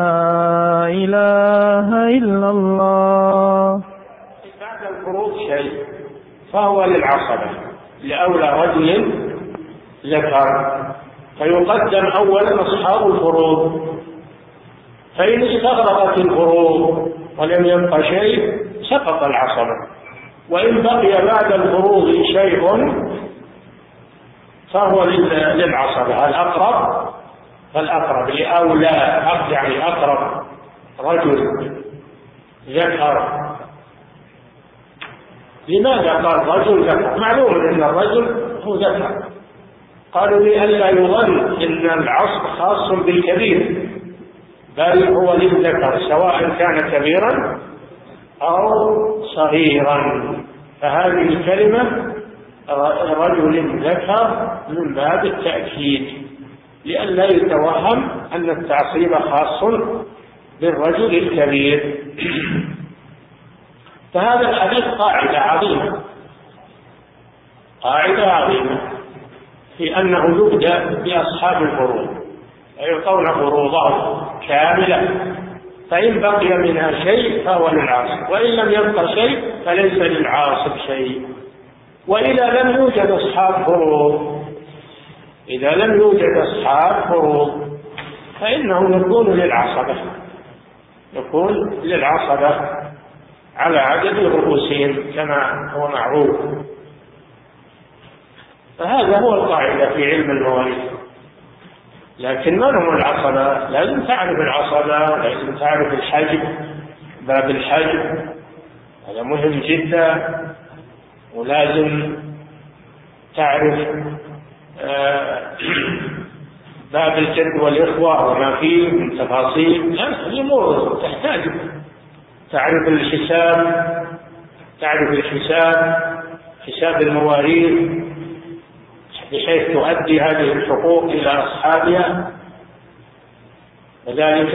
إله إلا الله. بعد الفروض شيء فهو للعصبة لأولى رجل ذكر، فيقدم أولا أصحاب الفروض، فإن استغرقت الفروض ولم يبق شيء سقط العصبة، وإن بقي بعد الفروض شيء فهو للعصبة. الأقرب فالأقرب لأولى، يعني أقرب رجل ذكر. لماذا قال رجل ذكر؟ معلوم أن الرجل هو ذكر، قالوا لئلا يظن أن العصب خاص بالكبير، بل هو للذكر سواء كان كبيرا أو صغيرا. فهذه الكلمة رجل ذكر من باب التأكيد، لئلا يتوهم أن التعصيب خاص بالرجل الكبير. فهذا الحديث قاعدة عظيمة، قاعدة عظيمة في أنه يبدأ بأصحاب الفروض يعطون فروضهم كاملة، فإن بقي منها شيء فهو للعاصب، وإن لم يبق شيء فليس للعاصب شيء. وإذا لم يوجد أصحاب فروض، إذا لم يوجد أصحاب فروض فإنه يكون للعصبة، يكون للعصبة على عدد رؤوسهم كما هو معروف. فهذا هو القاعدة في علم المواريث. لكن من هم العصبة؟ لازم تعرف العصبة، لازم تعرف الحجب، باب الحجب هذا مهم جدا، ولازم تعرف باب الجد والإخوة وما فيه من تفاصيل. الأمور تحتاج تعرف الحساب، تعرف الحساب، حساب المواريث، بحيث تؤدي هذه الحقوق إلى أصحابها، وذلك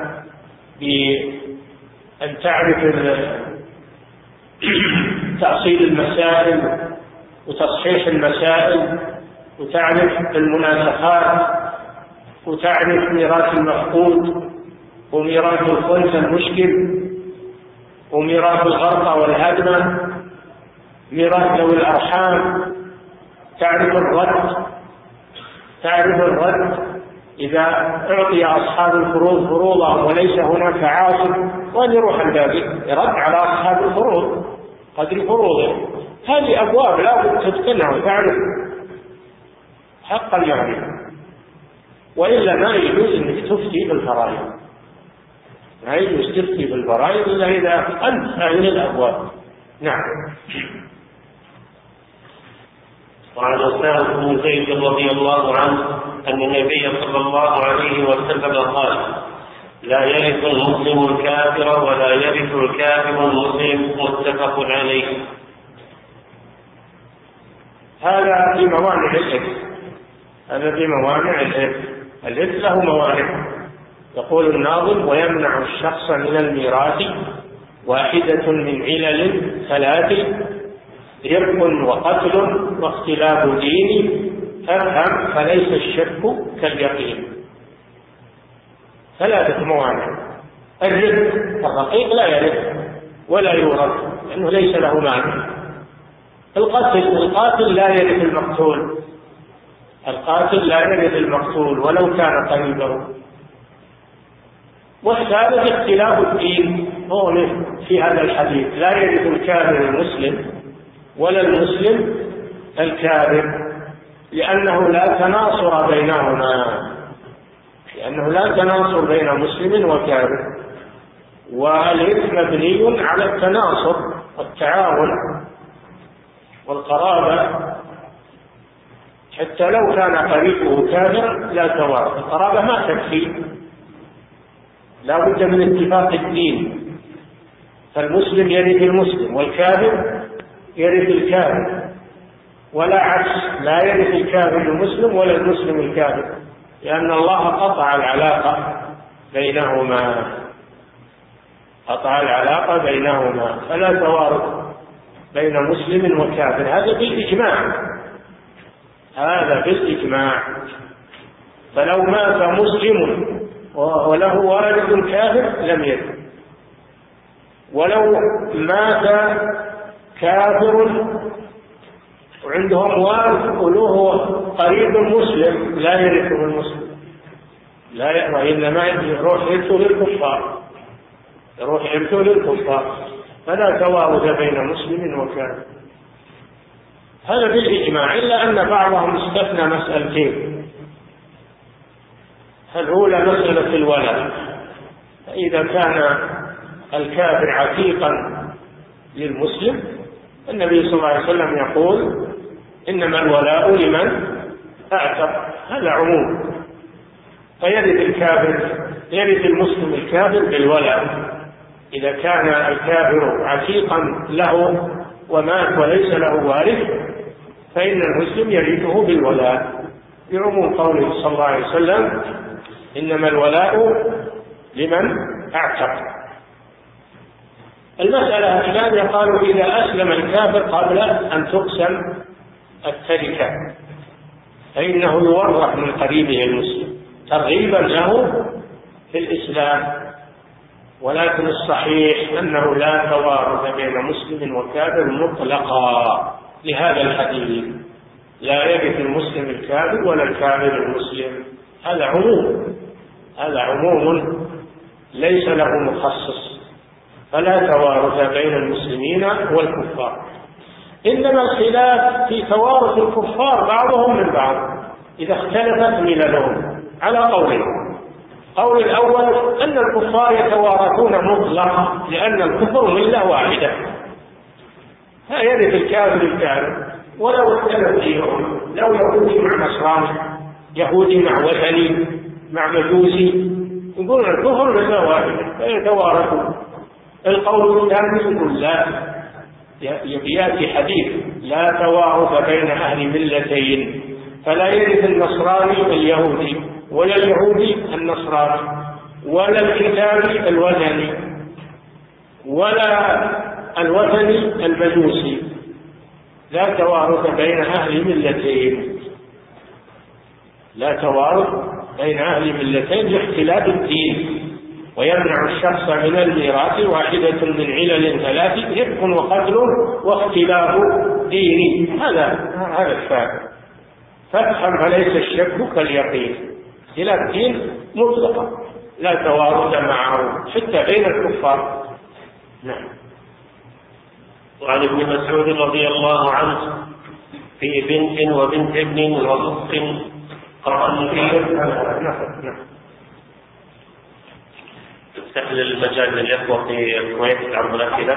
بأن تعرف تأصيل المسائل وتصحيح المسائل، وتعرف المناسخات، وتعرف ميراث المفقود وميراث الخلف المشكل وميراث الغرقة والهدمة، ميراث ذوي الأرحام، تعرف الرد إذا أعطي أصحاب الفروض فروضهم وليس هناك عاصب، وأن يروح الباقي يرد على أصحاب الفروض قدر فروضهم. هذه أبواب لا بد تتقنها وتعرف حق الجميع، وإلا ما يجوز أنك تفتي بالفرائض، ما يجوز تفتي بالفرائض إلا إذا أنت هذه الأبواب. نعم. وعن أسامة بن زيد رضي الله عنه أن النبي صلى الله عليه وسلم قال: لا يرث المسلم الكافر ولا يرث الكافر المسلم، متفق عليه. هذا في موانع الإرث، هذا في موانع الإرث. الإرث له موانع، يقول الناظم: ويمنع الشخص من الميراث واحدة من علل ثلاث، رق وقتل واختلاف دين، فافهم فليس الشك كاليقين. ثلاثة موانع. الرق، الرقيق لا يرث ولا يورث لأنه ليس له مانع. القاتل لا يرث المقتول، القاتل لا يرث المقتول ولو كان قريبه. والثالث اختلاف الدين، هو في هذا الحديث: لا يرث الكافر المسلم ولا المسلم الكافر، لأنه لا تناصر بينهما، لأنه لا تناصر بين مسلم وكافر. والإثم مبني على التناصر والتعاون والقرابة، حتى لو كان قريبه كافر لا توارث. القرابة ما تكفي، لا بد من اتفاق الدين، فالمسلم يرث المسلم والكافر يرث الكافر، ولا عكس، لا يرث الكافر المسلم ولا المسلم الكافر، لأن الله قطع العلاقة بينهما، قطع العلاقة بينهما، فلا توارث بين مسلم وكافر. هذا بالإجماع، هذا بالإجماع. فلو مات مسلم وله والد كافر لم يرث، ولو مات كافر وعندهم وارث وله قريب مسلم لا يرثه المسلم، لا يرثه، إنما يروح يرثه للكفار، يروح يرثه للكفار، فلا توارث بين مسلم وكافر. هذا بالإجماع، إلا أن بعضهم استثنى مسألتين. الأولى مسألة الولاء، فإذا كان الكافر عتيقا للمسلم النبي صلى الله عليه وسلم يقول إنما الولاء لمن أعتق، هذا عموم، فيرث الكافر، يرث المسلم الكافر بالولاء. إذا كان الكافر عتيقا له ومات وليس له وارث فإن المسلم يرثه بالولاء، بعموم قوله صلى الله عليه وسلم إنما الولاء لمن أعتق. المسألة الثانية قالوا إذا أسلم الكافر قبل أن تقسم التركة فإنه يورث من قريبه المسلم ترغيبا له في الإسلام، ولكن الصحيح أنه لا توارث بين مسلم وكافر مطلقا لهذا الحديث، لا يرث المسلم الكافر ولا الكافر المسلم، هذا عموم، هذا عموم ليس له مخصص، فلا توارث بين المسلمين والكفار. إنما الخلاف في توارث الكفار بعضهم من بعض إذا اختلفت مللهم على قولين. قول الأول أن الكفار يتوارثون مطلقا لأن الكفر ملة واحدة، فيرث الكافر الكافر ولو اختلف فيهم، لو يهودي مع نصراني، يهودي مع وثني مع مجوسي، يقولون الكفر ملة واحدة فيتوارثون. القول الثاني يقول لا، يأتي حديث لا توارث بين أهل ملتين، فلا يرث النصراني اليهودي ولا اليهودي النصراني ولا الكتابي الوثني ولا الوثني المجوسي، لا توارث بين أهل ملتين، لا توارث بين أهل ملتين لاختلاف الدين، ويمنع الشخص من الميراث واحدة من علل ثلاث: رفق وقتل واختلاف ديني. هذا الفارق. فافهم فليس الشك كاليقين، اختلاف دين مطلقا لا توارث معه حتى بين الكفار. نعم. وعن ابن مسعود رضي الله عنه في بنت وبنت ابن وأخت تحل المجال للإخوة في الكويت عرض الأسئلة.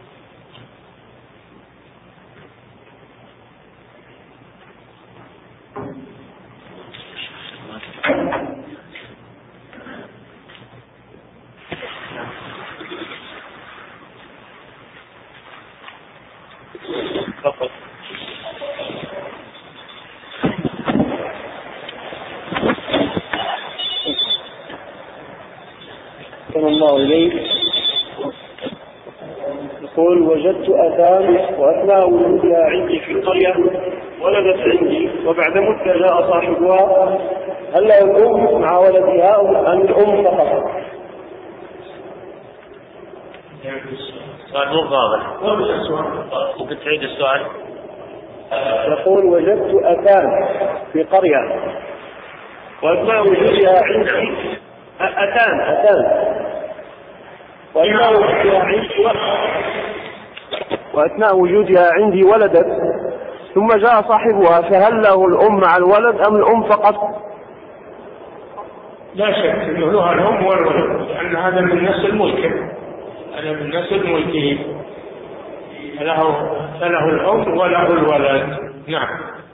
الله إليك. يقول: وجدت أتان وأثناء وجودها عندي في القرية ولدت عندي، وبعد مدة جاء صاحبها، هل لا الأم مع ولدها أم الأم فقط؟ سؤال مو واضح، ممكن تعيد السؤال؟ يقول: وجدت أتان في قرية وأثناء وجودها عندي أتان وأثناء وجودها عندي ولدت، ثم جاء صاحبها، فهل له الأم مع الولد أم الأم فقط؟ لا شك أنه لها الأم والولد، لأن هذا من نفس الملك، هذا من نسب ملكه، فله الأم وله الولد. نعم.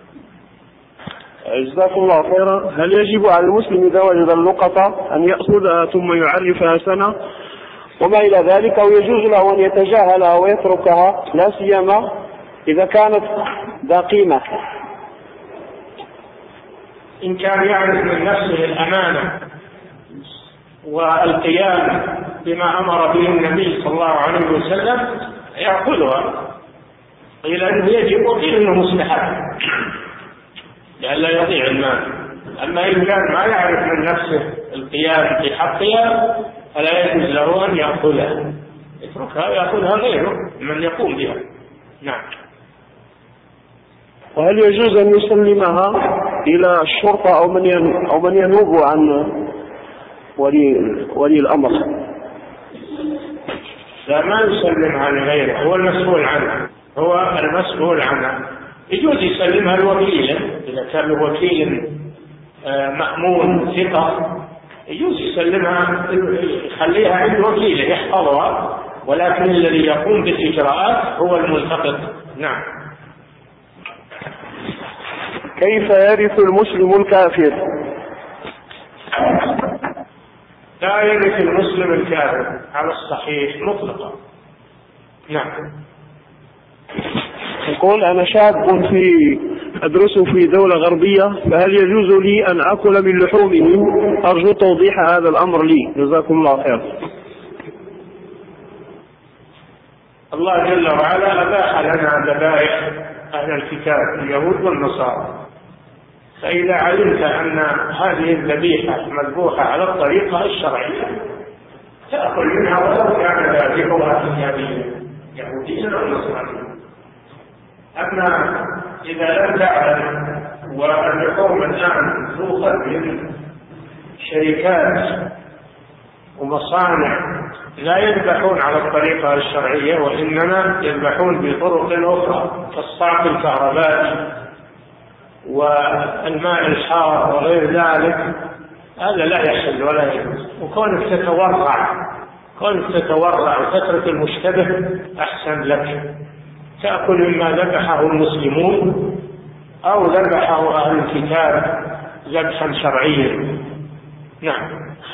جزاكم الله خيرا. هل يجب على المسلم إذا وجد اللقطة أن يأخذها ثم يعرفها سنة وما إلى ذلك، أو يجوز له أن يتجاهلها ويتركها لا سيما إذا كانت ذا قيمة؟ إن كان يعرف من نفسه الأمانة والقيام بما أمر به النبي صلى الله عليه وسلم يأخذها، قيل أنه يجب وقيل أنه مستحب لئلا يضيع المال. أما إن كان ما يعرف من نفسه القيام بحقها فلا يجوز له أن يأخذها، يتركها ويأخذها غيره من يقوم بها. نعم. وهل يجوز أن يسلمها إلى الشرطة أو من ينوب عن ولي الأمر؟ لا، ما يسلمها لغيره، هو المسؤول عنها. يجوز يسلمها الوكيل إذا كان الوكيل مأمون ثقة، يجوز يسلمها، يخليها عند وكيله يحفظها، ولكن الذي يقوم بالإجراءات هو الملتقط. نعم. كيف يرث المسلم الكافر؟ لا يرث المسلم الكافر على الصحيح مطلقا. نعم. يقول أنا شاب أدرس في دولة غربية، فهل يجوز لي أن أكل من لحومهم؟ أرجو توضيح هذا الأمر لي، جزاكم الله خير. الله جل وعلا أباح لنا ذبائح أهل الكتاب اليهود والنصارى، فإذا علمت أن هذه الذبيحة مذبوحة على الطريقة الشرعية تأكل منها ولو كان ذابحها يهوديا أو نصرانيا. أما إذا لم تعلم واللحوم الآن تؤخذ من شركات ومصانع لا يذبحون على الطريقة الشرعية وإنما يذبحون بطرق أخرى كالصعق الكهربائي والماء الحار وغير ذلك، هذا لا يحل ولا يجوز. وكونك تتورع وتترك المشتبه أحسن لك، تأكل مما ذبحه المسلمون أو ذبحه أهل الكتاب ذبحا شرعيا. نعم.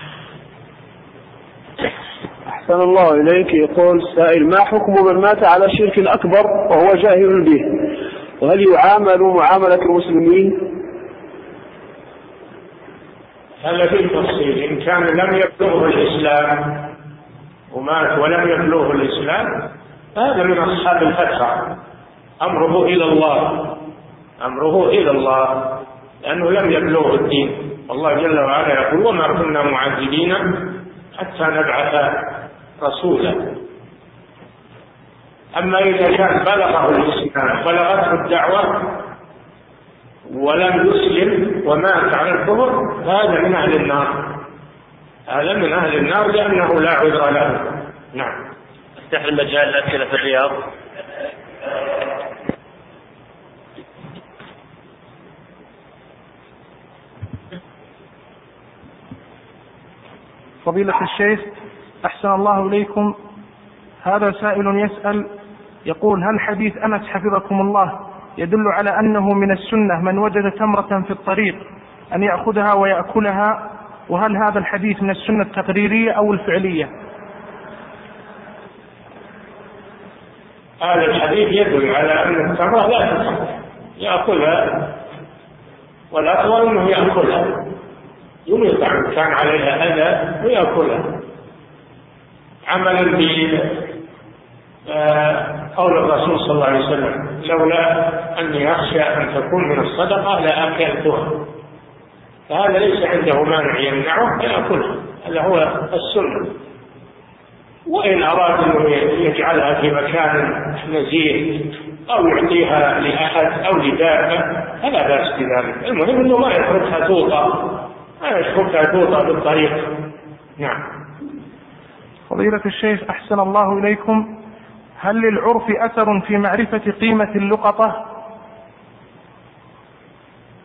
أحسن الله إليك. يقول السائل: ما حكم من مات على شرك أكبر وهو جاهل به، وهل يعامل معاملة المسلمين؟ هذا في التفصيل. إن كان لم يبلغه الإسلام ومات ولم يبلغه الإسلام هذا من أصحاب الفترة، أمره إلى الله لأنه لم يبلغه الدين. الله جل وعلا يقول: وما كنا معذبين حتى نبعث رسولا. أما إذا كان بلغه الإسلام بلغته الدعوة ولم يسلم ومات على الكفر هذا من أهل النار، لأنه لا عذر له. نعم. افتح المجال الأسئلة في الرياض. فضيلة الشيخ أحسن الله إليكم، هذا سائل يسأل يقول: هل حديث أنس حفظكم الله يدل على أنه من السنة من وجد تمرة في الطريق أن يأخذها ويأكلها؟ وهل هذا الحديث من السنة التقريرية أو الفعلية؟ هذا الحديث يدل على أن التمرة لا تأكل، يأكلها، والأفضل أنه يأكلها، يطعم كان عليها أذى ويأكلها، عملا بقول الرسول صلى الله عليه وسلم: لولا أني أخشى أن تكون من الصدقة لأكلتها. فهذا ليس عنده مانع يمنعه يأكلها، هذا هو السنة. وإن أراد أنه يجعلها في مكان نزيه أو يعطيها لأحد أو لدابة فلا بأس بذلك، المهم أنه ما يتركها توطى بالطريق. نعم. فضيلة الشيخ أحسن الله إليكم، هل للعرف أثر في معرفة قيمة اللقطة؟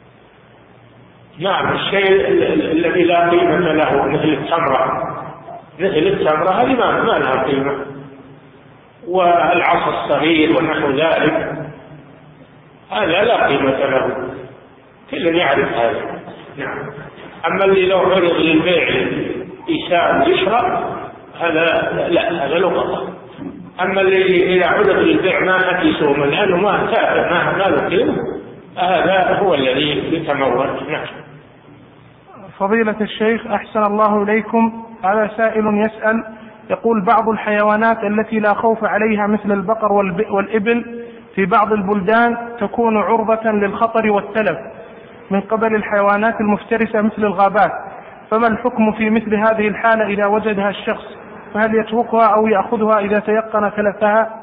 نعم. الشيء الذي لا قيمة له مثل التمرة مثل التمرة هذه ما لها قيمة، والعصا الصغير ونحو ذلك هذا لا قيمة له، كل يعرف هذا. نعم. أما اللي لو عرض للبيع إيسان يشرب هذا لا، هذا لقطة. أما اللي إذا عرض للبيع ما حكيسه من لأنه ما له قيمة هذا هو الذي يتمول. نعم. فضيلة الشيخ أحسن الله إليكم، هذا سائل يسأل يقول: بعض الحيوانات التي لا خوف عليها مثل البقر والإبل في بعض البلدان تكون عرضة للخطر والتلف من قبل الحيوانات المفترسة مثل الغابات، فما الحكم في مثل هذه الحالة إذا وجدها الشخص؟ فهل يتركها أو يأخذها إذا تيقن تلفها؟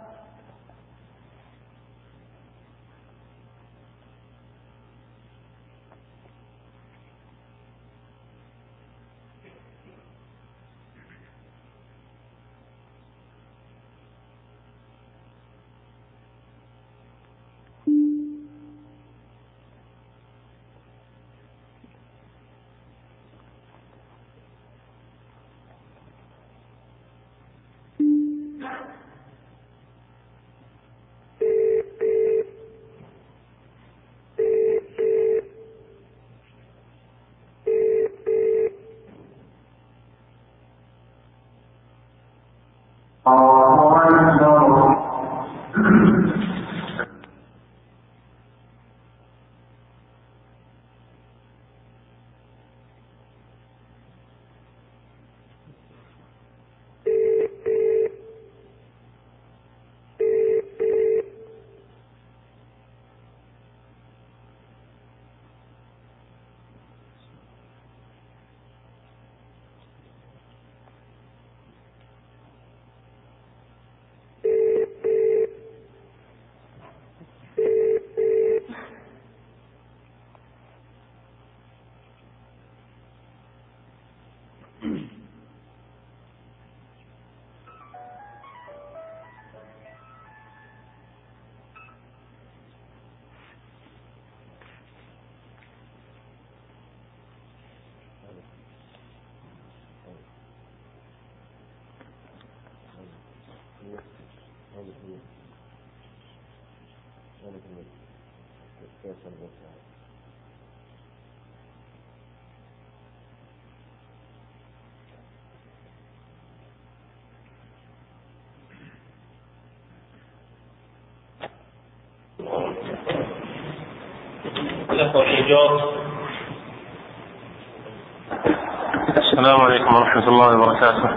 السلام عليكم ورحمة الله وبركاته.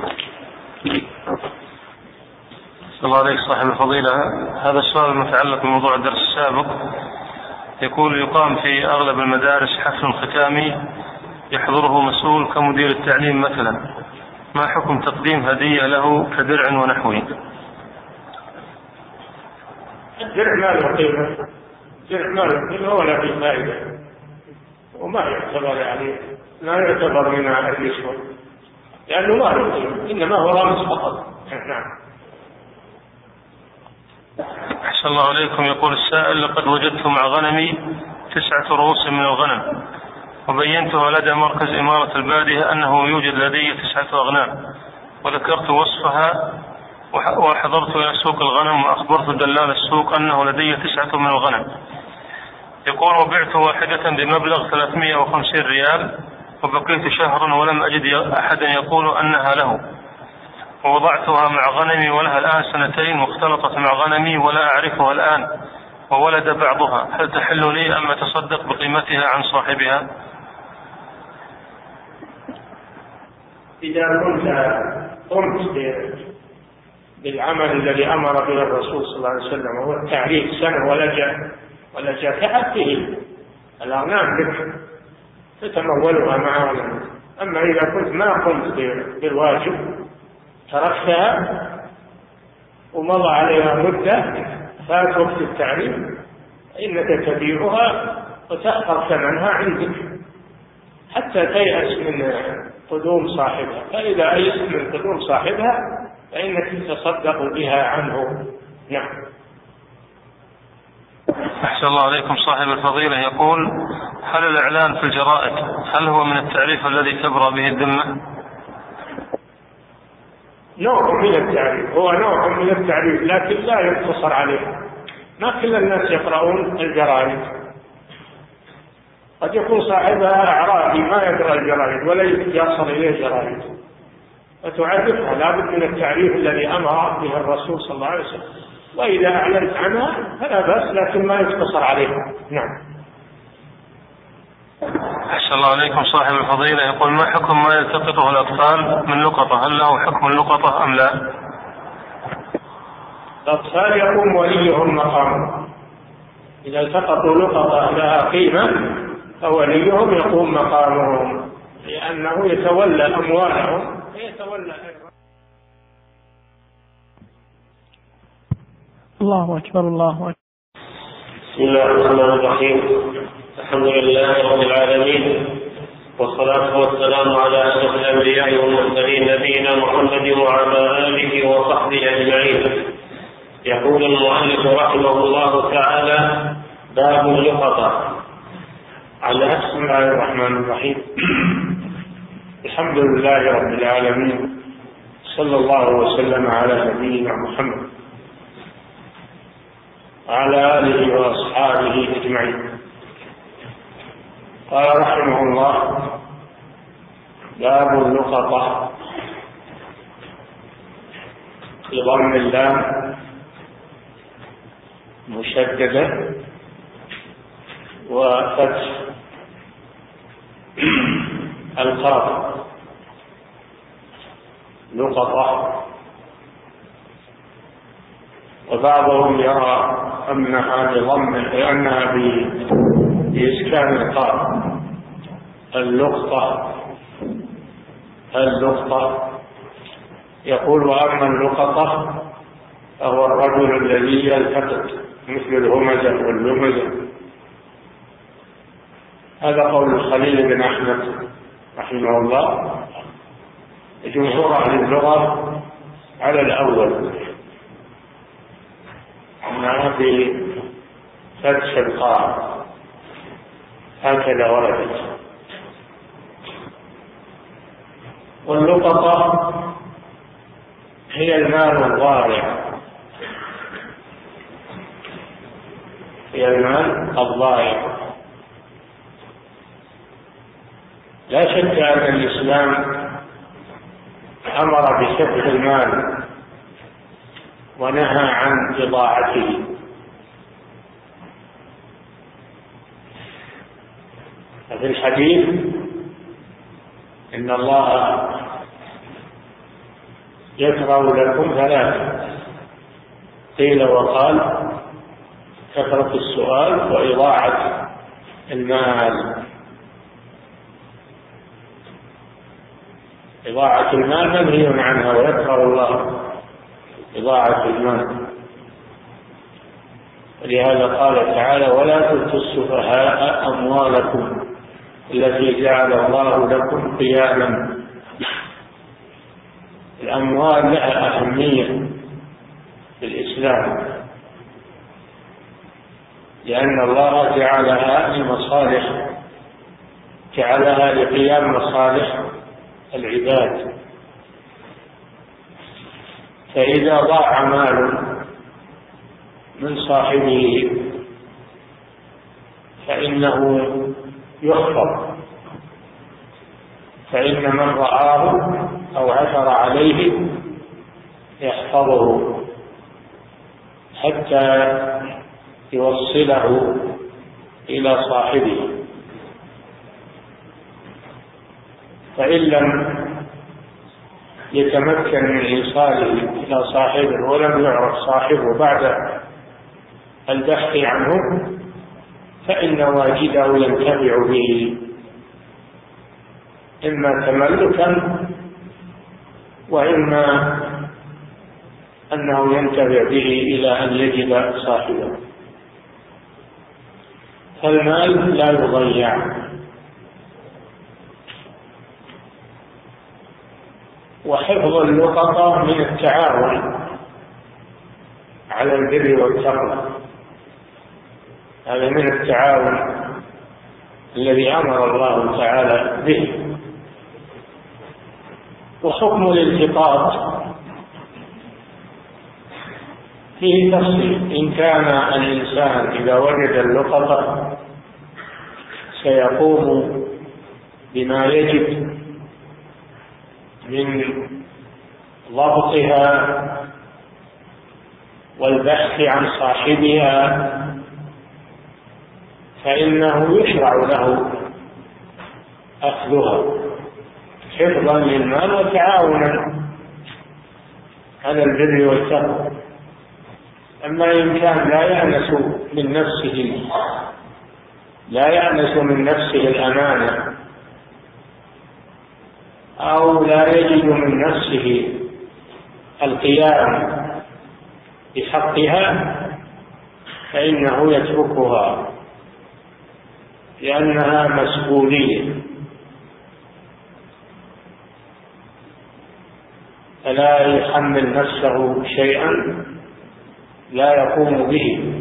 الله عليك صاحب الفضيلة، هذا السؤال متعلق بموضوع الدرس السابق. يقول: يقام في أغلب المدارس حفل ختامي يحضره مسؤول كمدير التعليم مثلا، ما حكم تقديم هدية له كدرع ونحوه؟ الدرع ما له قيمة، الدرع ما له قيمة ولا في فائدة، وما يعتبر لا يعتبر من النسوة لأنه ما له قيمة، إنما هو رمز فقط. نعم. أحسن الله عليكم. يقول السائل: لقد وجدت مع غنمي 9 رؤوس من الغنم، وبينتها لدى مركز إمارة البادية أنه يوجد لدي 9 أغنام، وذكرت وصفها وحضرت إلى سوق الغنم وأخبرت دلال السوق أنه لدي 9 من الغنم. يقول: وبعت واحدة بمبلغ 350 ريال، وبقيت شهرا ولم أجد أحدا يقول أنها له، ووضعتها مع غنمي ولها الآن 2 واختلطت مع غنمي ولا أعرفها الآن وولد بعضها، هل تحل لي أم أتصدق بقيمتها عن صاحبها؟ إذا كنت قمت بالعمل الذي أمر به الرسول صلى الله عليه وسلم وهو التعريف سنة ولا جاء تأتيه الأغنام لك تتمولها معه. أما إذا كنت ما قمت بالواجب تركتها ومضى عليها مدة فات وقت التعريف، إنك تبيعها وتأخر ثمنها عندك حتى تيأس من قدوم صاحبها، فإذا أيست من قدوم صاحبها فإنك تصدق بها عنه. نعم. أحسن الله عليكم صاحب الفضيلة. يقول: هل الإعلان في الجرائد هل هو من التعريف الذي تبرأ به الذمة؟ نوع من التعريف، هو نوع من التعريف لكن لا يقتصر عليه. ما كل الناس يقرؤون الجرائد، قد يكون صاحبها أعرابي ما يقرأ الجرائد ولا يصل إليه جرائد، فتعرفها لابد من التعريف الذي أمر به الرسول صلى الله عليه وسلم، وإذا أعلنت عنها فلا بأس لكن ما يقتصر عليها. نعم. أحسن الله عليكم. صاحب الفضيلة يقول: ما حكم ما يلتقطه الأطفال من لقطة؟ هل له حكم اللقطة أم لا؟ الأطفال يقوم وليهم مقام، إذا التقطوا لقطة لها قيمة فوليهم يقوم مقامهم، لأنه يتولى أموالهم ويتولى أيضا. الله أكبر الله أكبر. بسم الله الرحمن الرحيم. الحمد لله رب العالمين، والصلاة والسلام على أشرف الأنبياء والمرسلين نبينا محمد وعلى آله وصحبه أجمعين. يقول المؤلف رحمه الله تعالى: باب اللقطة. بسم الله الرحمن الرحيم. الحمد لله رب العالمين، صلى الله وسلم على نبينا محمد وعلى آله وأصحابه أجمعين. قال رحمه الله: باب اللقطة، بضم اللام مشددة وفتح القاف لقطة، وبعضهم يرى أنها بضم لأنها بإسكان القاف اللقطة. يقول: وأما اللقطة فهو الرجل الذي يلتقط مثل الهمزة واللمزة. هذا قول الخليل بن أحمد رحمه الله. جمهور أهل اللغة على الأول، أنها بفتح القاف هكذا وردت. واللقطة هي المال الضائع، هي المال الضائع. لا شك أن الإسلام أمر بسفك المال ونهى عن إضاعته. في الحديث: إن الله يكره لكم ثلاثة، قيل وقال: كثرة السؤال وإضاعة المال. إضاعة المال منهي عنها، ويكره الله إضاعة المال. ولهذا قال تعالى: ولا تؤتوا السفهاء أموالكم التي جعل الله لكم قياما. الأموال لها أهمية في الإسلام، لأن الله جعلها لمصالح، جعلها لقيام مصالح العباد. فإذا ضاع مال من صاحبه فإنه يخفض، فإن من رآه أو عثر عليه يحفظه حتى يوصله إلى صاحبه. فإن لم يتمكن من إيصاله إلى صاحبه ولم يعرف صاحبه بعد البحث عنه فإن واجده ينتفع به، إما تملكا وإما أنه ينتفع به إلى أن يجد صاحبه. فالمال لا يضيع. وحفظ اللقطة من التعاون على البر والتقوى، هذا من التعاون الذي أمر الله تعالى به. وحكم الالتقاط فيه تفصيل. إن كان الإنسان إذا وجد اللقطة سيقوم بما يجب من ضبطها والبحث عن صاحبها فإنه يشرع له أخذها حفظا للمال وتعاونا على البر والتقوى. أما إن كان لا يأنس من نفسه الأمانة أو لا يجد من نفسه القيام بحقها فإنه يتركها لأنها مسؤولية، فلا يحمل نفسه شيئا لا يقوم به.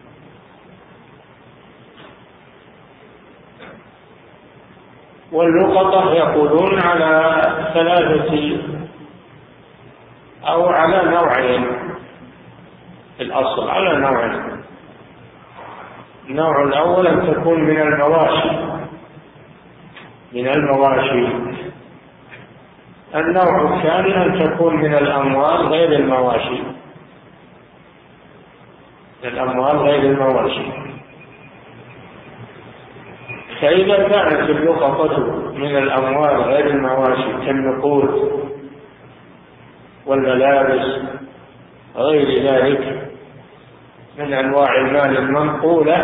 واللقطة يقولون على ثلاثة أو على نوعين في الأصل، على نوعين. النوع الأول أن تكون من المواشي. النوع الثاني أن تكون من الأموال غير المواشي. فإذا كانت اللقطة من الأموال غير المواشي كالنقود والملابس غير ذلك من أنواع المال المنقولة،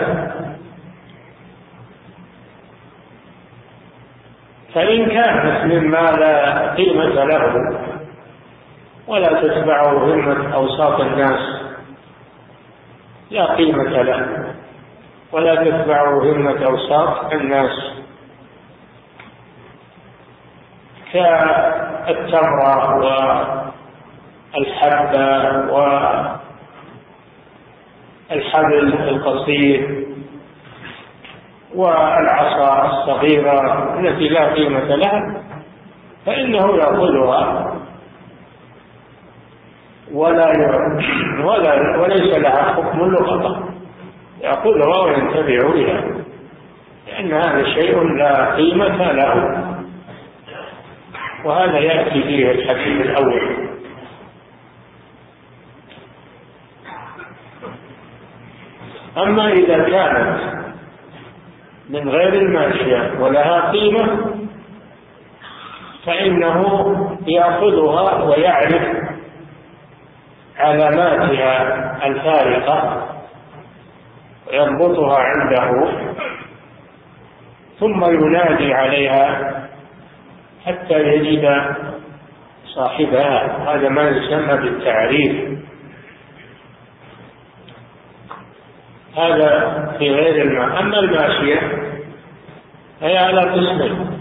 فإن كانت مما لا قيمة له ولا تتبعه همة أوساط الناس، لا قيمة له ولا تتبعه همة أوساط الناس، كالتمرة والحبة والحبل القصير والعصا الصغيرة التي لا قيمة لها، فإنه يأخذها وليس لها حكم اللقطة، يأخذها وينتفع بها، لأن هذا شيء لا قيمة له. وهذا يأتي فيه الحديث الأول. أما إذا كانت من غير الماشية ولها قيمة فإنه يأخذها ويعرف علاماتها الفارقة ويضبطها عنده، ثم ينادي عليها حتى يجد صاحبها. هذا ما يسمى بالتعريف. هذا في غير الماء. أما الماشية هي على قسمين.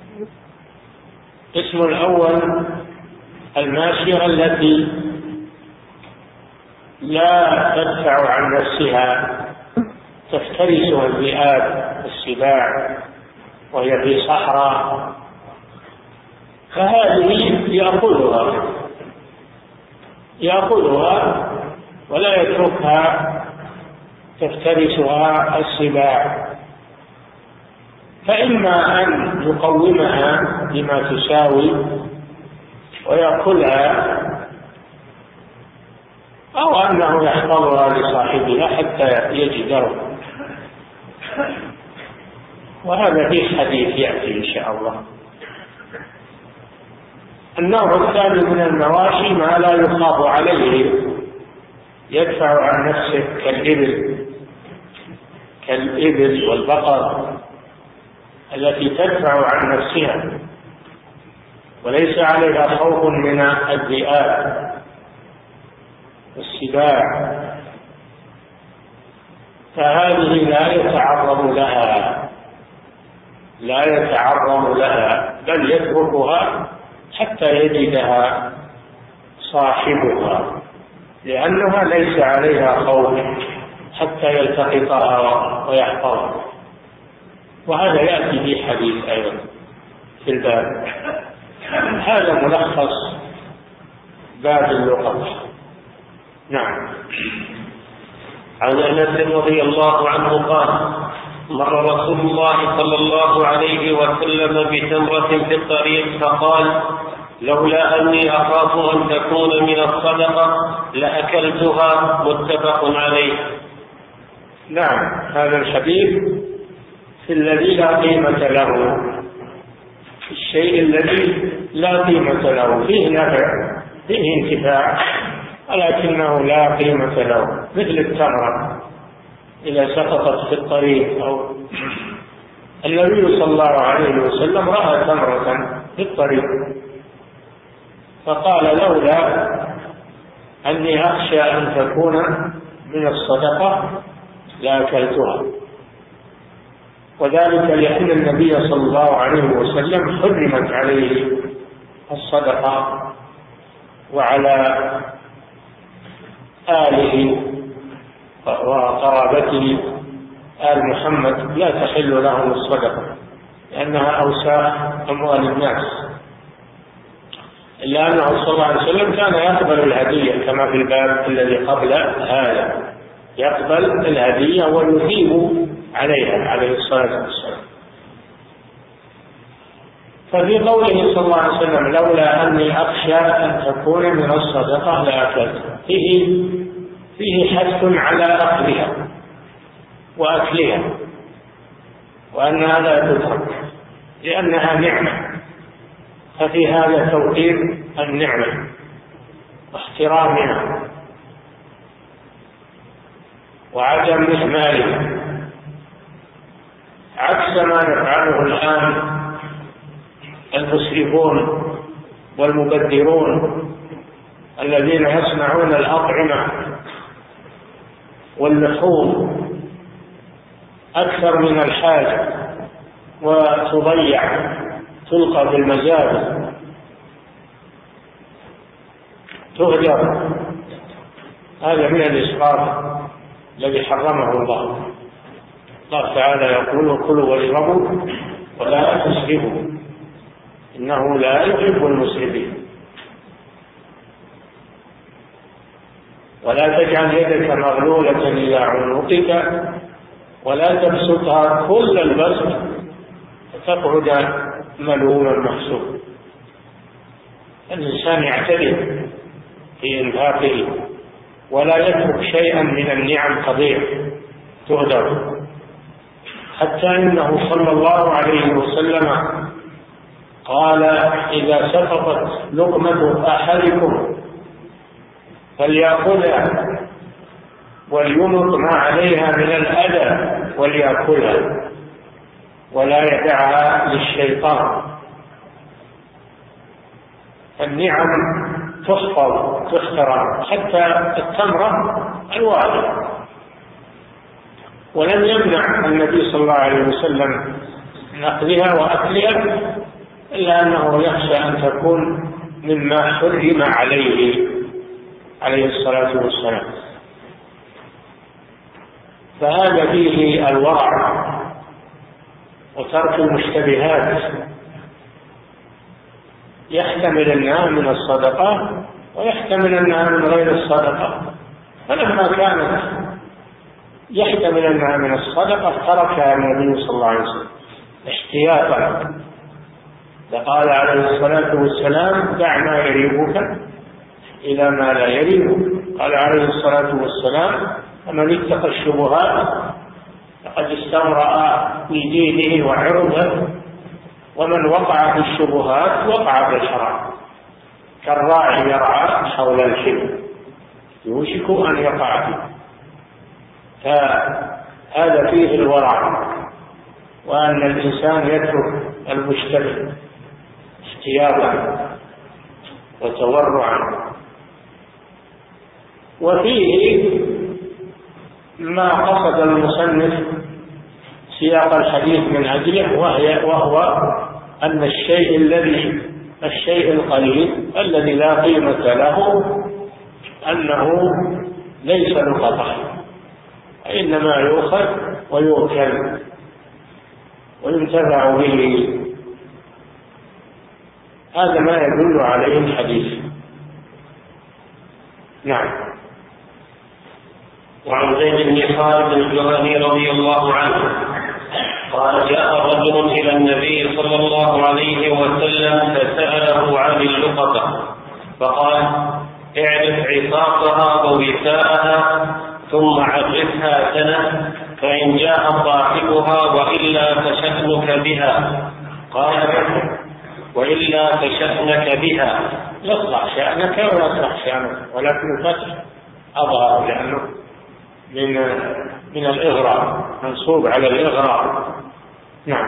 القسم الأول الماشية التي لا تدفع عن نفسها، تفترسها الذئاب والسباع وهي في صحراء، فهذه يأخذها ولا يتركها تفترسها السباع، فإما أن يقومها بما تساوي ويأكلها، أو أنه يحفظها لصاحبها حتى يجده. وهذا في حديث يأتي إن شاء الله. النوع الثاني من المواشي ما لا يخاف عليه، يدفع عن نفسه كالإبل والبقر التي تدفع عن نفسها وليس عليها خوف من الذئاب والسباع، فهذه لا يتعرض لها بل يتركها حتى يجدها صاحبها، لأنها ليس عليها خوف حتى يلتقطها ويحفظها. وهذا يأتي في حديث أيضا في الباب. هذا ملخص باب اللقطة. نعم. عن أنس رضي الله عنه قال: مر رسول الله صلى الله عليه وسلم بتمرة في الطريق فقال: لولا أني أخاف أن تكون من الصدقة لأكلتها. متفق عليه. نعم، هذا الحديث في الذي لا قيمة له، الشيء الذي لا قيمة له، فيه نفع فيه انتفاع ولكنه لا قيمة له، مثل التمرة إذا سقطت في الطريق. أو النبي صلى الله عليه وسلم رأى تمرة في الطريق فقال: لولا أني أخشى أن تكون من الصدقة لأكلتها. وذلك لأن النبي صلى الله عليه وسلم حرمت عليه الصدقة وعلى آله وقرابته آل محمد لا تحل لهم الصدقة لأنها أوساخ أموال الناس، إلا أنه صلى الله عليه وسلم كان يقبل الهدية كما في الباب الذي قبل هذا، يقبل الهدية ويثيب عليها عليه الصلاة والسلام. ففي قوله صلى الله عليه وسلم: لولا أني أخشى أن تكون من الصدقة لأكلت، فيه حث على أكلها وأكلها، وأنها لا تترك لأنها نعمة، ففي هذا توقير النعمة واحترامها وعدم إهمالها، عكس ما يفعله الآن المسرفون والمبذرون الذين يصنعون الأطعمة واللحوم أكثر من الحاجة وتضيع، تلقى في المزابل، تهدر. هذا من الإسراف الذي حرمه الله. الله تعالى يقول: كلوا واشربوا ولا تسرفوا إنه لا يحب المسرفين. ولا تجعل يدك مغلولة إلى عنقك ولا تبسطها كل البسط فتقعد ملوما محسوبا. الإنسان يعتدل في إنفاقه ولا يترك شيئا من النعم تضيع تهدر، حتى إنه صلى الله عليه وسلم قال: إذا سقطت لقمة أحدكم فليأخذها وليمط ما عليها من الأذى وليأكلها ولا يدعها للشيطان. النعم تحفظ تحترم، حتى التمرة الواحدة. ولم يمنع النبي صلى الله عليه وسلم من أخذها وأكلها، إلا أنه يخشى أن تكون مما حرم عليه الصلاة والسلام. فهذا فيه الورع وترك المشتبهات، يحتمل أنها من الصدقة ويحتمل أنها من غير الصدقة، فلما كانت يحتمل أنها من الصدقة تركها النبي صلى الله عليه وسلم احتياطا. فقال عليه الصلاة والسلام: دع ما يريبك إلى ما لا يريبك. قال عليه الصلاة والسلام: فمن اتقى الشبهات فقد استبرأ لدينه وعرضه، ومن وقع في الشبهات وقع في الحرام، كالراعي يرعى حول الحمى يوشك أن يقع فيه. فهذا فيه الورع، وأن الإنسان يترك المشتبه احتياطا وتورعا. وفيه ما قصد المصنف سياق الحديث من أجله، وهو أن الشيء القليل الذي لا قيمة له أنه ليس لقطة، إنما يؤخذ ويؤكل وينتفع به. هذا ما يدل عليه الحديث. نعم. وعن زيد بن خالد الجهني رضي الله عنه قال جاء رجل إلى النبي صلى الله عليه وسلم فسأله عن اللقطة فقال اعرف عصاقها ووثاءها ثم عرفها سنة فإن جاء صاحبها وإلا فشأنك بها. قال وإلا فشأنك بها. يصلح شأنك ولا يصلح شأنك، ولكن الفتح أظهر لأنه من الإغراء، منصوب على الإغراء. نعم.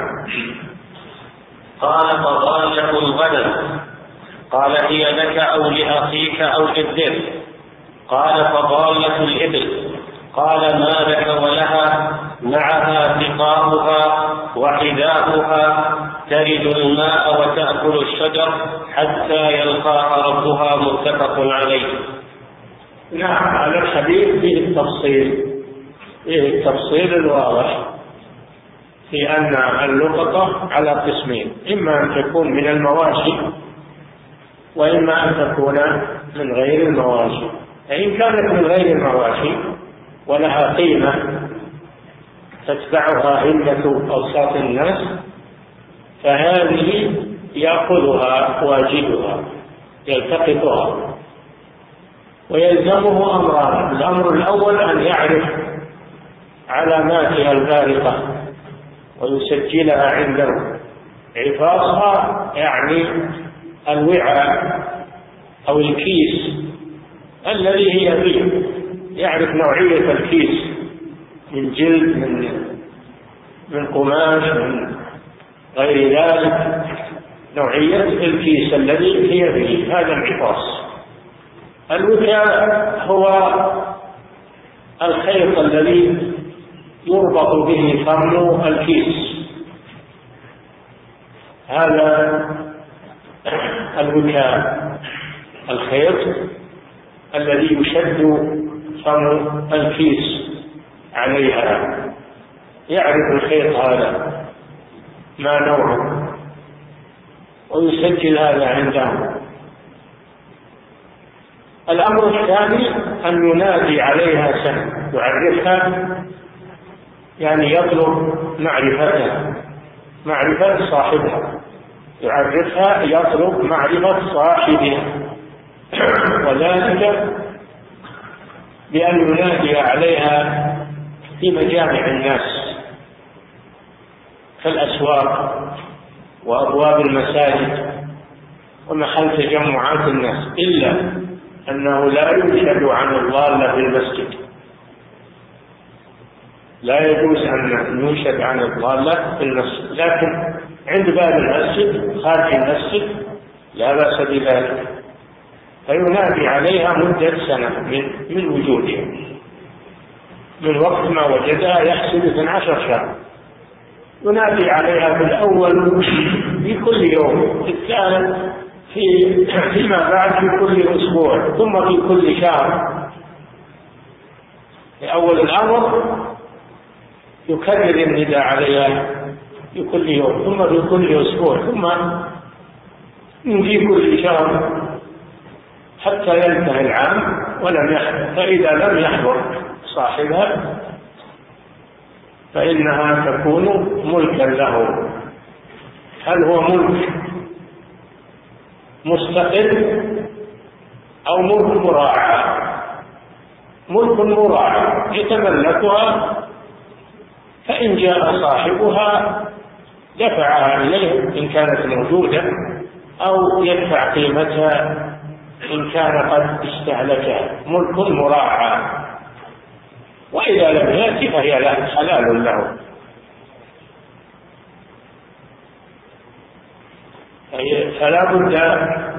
قال فضالة الغنم. قال هي لك أو لأخيك أو للذئب. قال فضالة الإبل. قال ما لك ولها؟ معها سقاؤها وحذاؤها ترد الماء وتأكل الشجر حتى يلقاها ربها. متفق عليه. نعم. هذا الحديث فيه التفصيل الواضح في أن اللقطة على قسمين، إما أن تكون من المواشي وإما أن تكون من غير المواشي. فإن كانت من غير المواشي ولها قيمة تتبعها عدة أوساط الناس فهذه يأخذها واجدها يلتقطها، ويلزمه أمران. الأمر الأول أن يعرف علاماتها البارقة ويسجلها عنده. عفاصها يعني الوعاء أو الكيس الذي هي فيه، يعرف نوعية الكيس من جلد من قماش من غير ذلك، نوعية الكيس الذي هي فيه، هذا العفاص. الوكاء هو الخيط الذي يربط به فرم الكيس، هذا الوكاء، الخيط الذي يشد فرم الكيس عليها. يعرف الخيط هذا ما نوعه ويسجل هذا عنده. الأمر الثاني أن ينادي عليها سنة، يعرفها يعني يطلب معرفة صاحبها، يعرفها يطلب معرفة صاحبها، وذلك بأن ينادي عليها في مجامع الناس كالأسواق وأبواب المساجد ومحل تجمعات الناس، إلا أنه لا يشهد عن الضالة في المسجد، لا يجوز أن يشهد عن الضالة في المسجد، لكن عند باب المسجد خارج المسجد لا بأس بذلك. فينادي عليها مدة سنة من وجودها، من وقت ما وجدها يحسب 12 شهر. ينادي عليها في الأول في كل يوم، في الثالث فيما بعد في كل أسبوع، ثم في كل شهر. في أول الأمر يكرر النداء عليها في كل يوم، ثم في كل أسبوع، ثم في كل شهر حتى ينتهي العام ولم يحضر. فإذا لم يحضر صاحبها فإنها تكون ملكا له. هل هو ملك مستقل أو ملك مراعى؟ ملك مراعى يتملكها، فإن جاء صاحبها دفعها إليه إن كانت موجودة، أو يدفع قيمتها إن كان قد استهلكها. ملك مراعى، وإذا لم يأتي فهي حلال له. فلا بد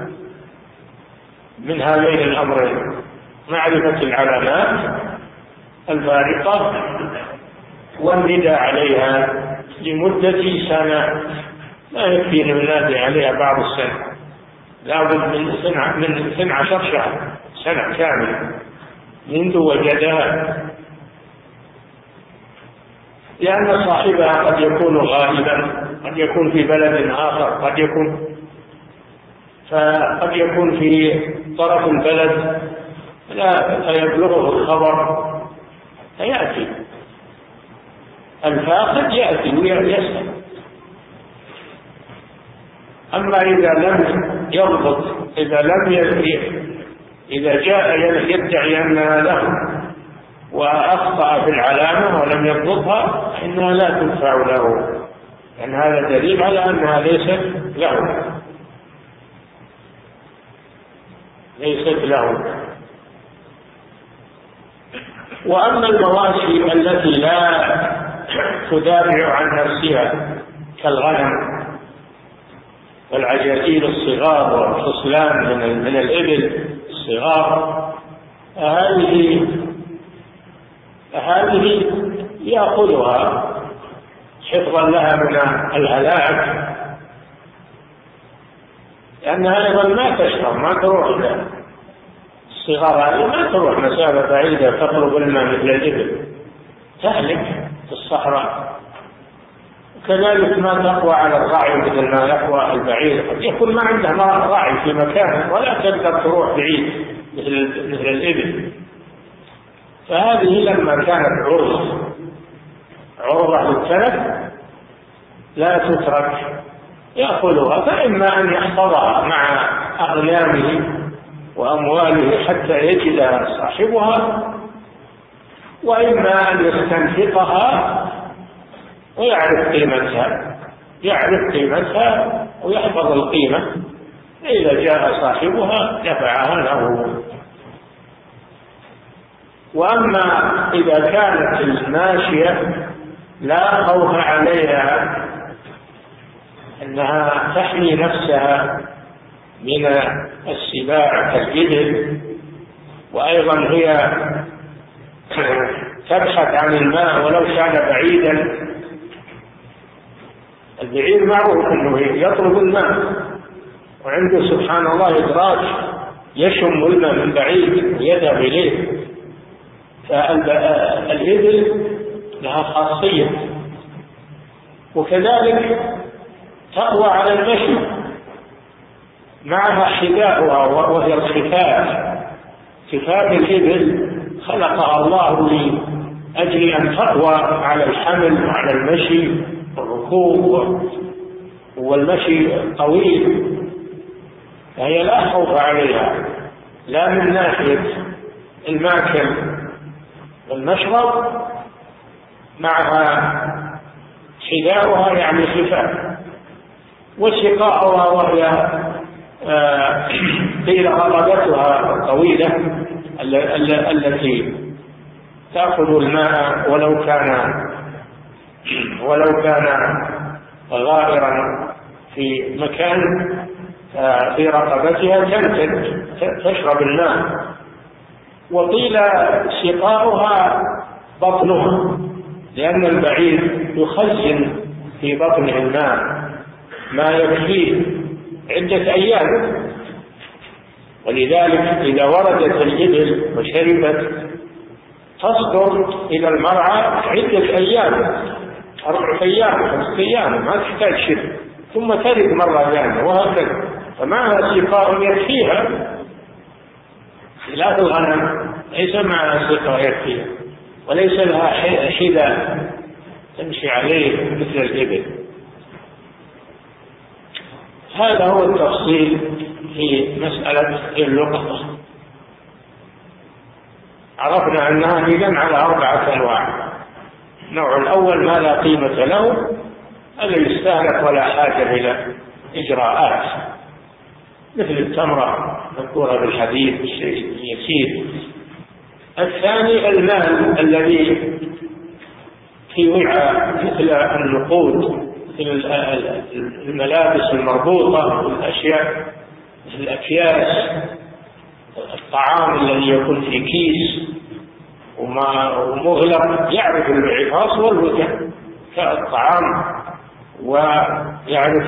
من هذين الأمرين: معرفة العلامات الفارقة والنداء عليها لمدة سنة. لا يكفي أن ينادي عليها بعض السنة، لا بد من 12 شهر، سنة كاملة منذ وجدها، لأن صاحبها قد يكون غائبا، قد يكون في بلد آخر، قد يكون في طرف البلد لا يبلغه الخبر فيأتي الفاقد يأتي ويسأل. أما إذا لم يضبط، إذا جاء يدعي أنها له وأخطأ في العلامة ولم يضبطها فإنها لا تدفع له، لأن هذا دليل على أنها ليست له. وأما المواشي التي لا تدافع عن نفسها كالغنم والعجاجيل الصغار والخصلان من الإبل الصغار، هذه يأخذها حفظا لها من الهلاك، لأنها أيضا ما تشرب، ما تروح الصغار هذه ما تروح مسافة بعيدة تطلب الماء مثل الإبل، تهلك في الصحراء. كذلك ما تقوى على الراعي مثل ما يقوى البعير، قد يكون ما عنده راعي في مكانه ولا تقدر تروح بعيد مثل الإبل. فهذه لما كانت عرضة للتلف لا تترك، يأخذها، فإما أن يحفظها مع أغنامه وأمواله حتى يجد صاحبها، وإما أن يستنفقها ويعرف قيمتها ويحفظ القيمة، إذا جاء صاحبها دفعها له. وأما إذا كانت الماشية لا خوف عليها أنها تحمي نفسها من السباع كالإبل، وأيضا هي تبحث عن الماء ولو كان بعيدا، البعير معروف أنه يطلب الماء وعنده سبحان الله إدراك، يشم الماء من بعيد ويذهب إليه. فالإبل لها خاصية، وكذلك تقوى على المشي، معها حذاؤها وهي خفاف الإبل خلقها الله لأجل أن تقوى على الحمل وعلى المشي والركوب والمشي الطويل، فهي لا خوف عليها لا من ناحية الماكل والمشرب، معها حذاؤها يعني خفاف، وسقاؤها وهي قيل رقبتها الطويلة التي تأخذ الماء ولو كان غائرا في مكان، في رقبتها تشرب الماء. وقيل سقاؤها بطنها، لأن البعير يخزن في بطنه الماء ما يكفيه عدة أيام، ولذلك إذا وردت الإبل وشربت تصدر إلى المرعى عدة أيام، 4 أيام 5 أيام، ما تحتاج شرب، ثم ترد مرة ثانية وهكذا، فمعها سقاء يكفيها، خلاف الغنم ليس معها سقاء يكفيها وليس لها حذاء تمشي عليه مثل الإبل. هذا هو التفصيل في مسألة اللقطة. عرفنا أنها إذن على 4 أنواع. النوع الأول ما لا قيمة له، هذا يستهلك ولا حاجة إلى إجراءات، مثل التمرة مذكورة بالحديث الشيء يسير. الثاني المال الذي في وعاء مثل النقود، مثل الملابس المربوطة والأشياء، مثل الأكياس، الطعام الذي يكون في كيس ومغلق، يعرف العفاص والوجه كالطعام، ويعرف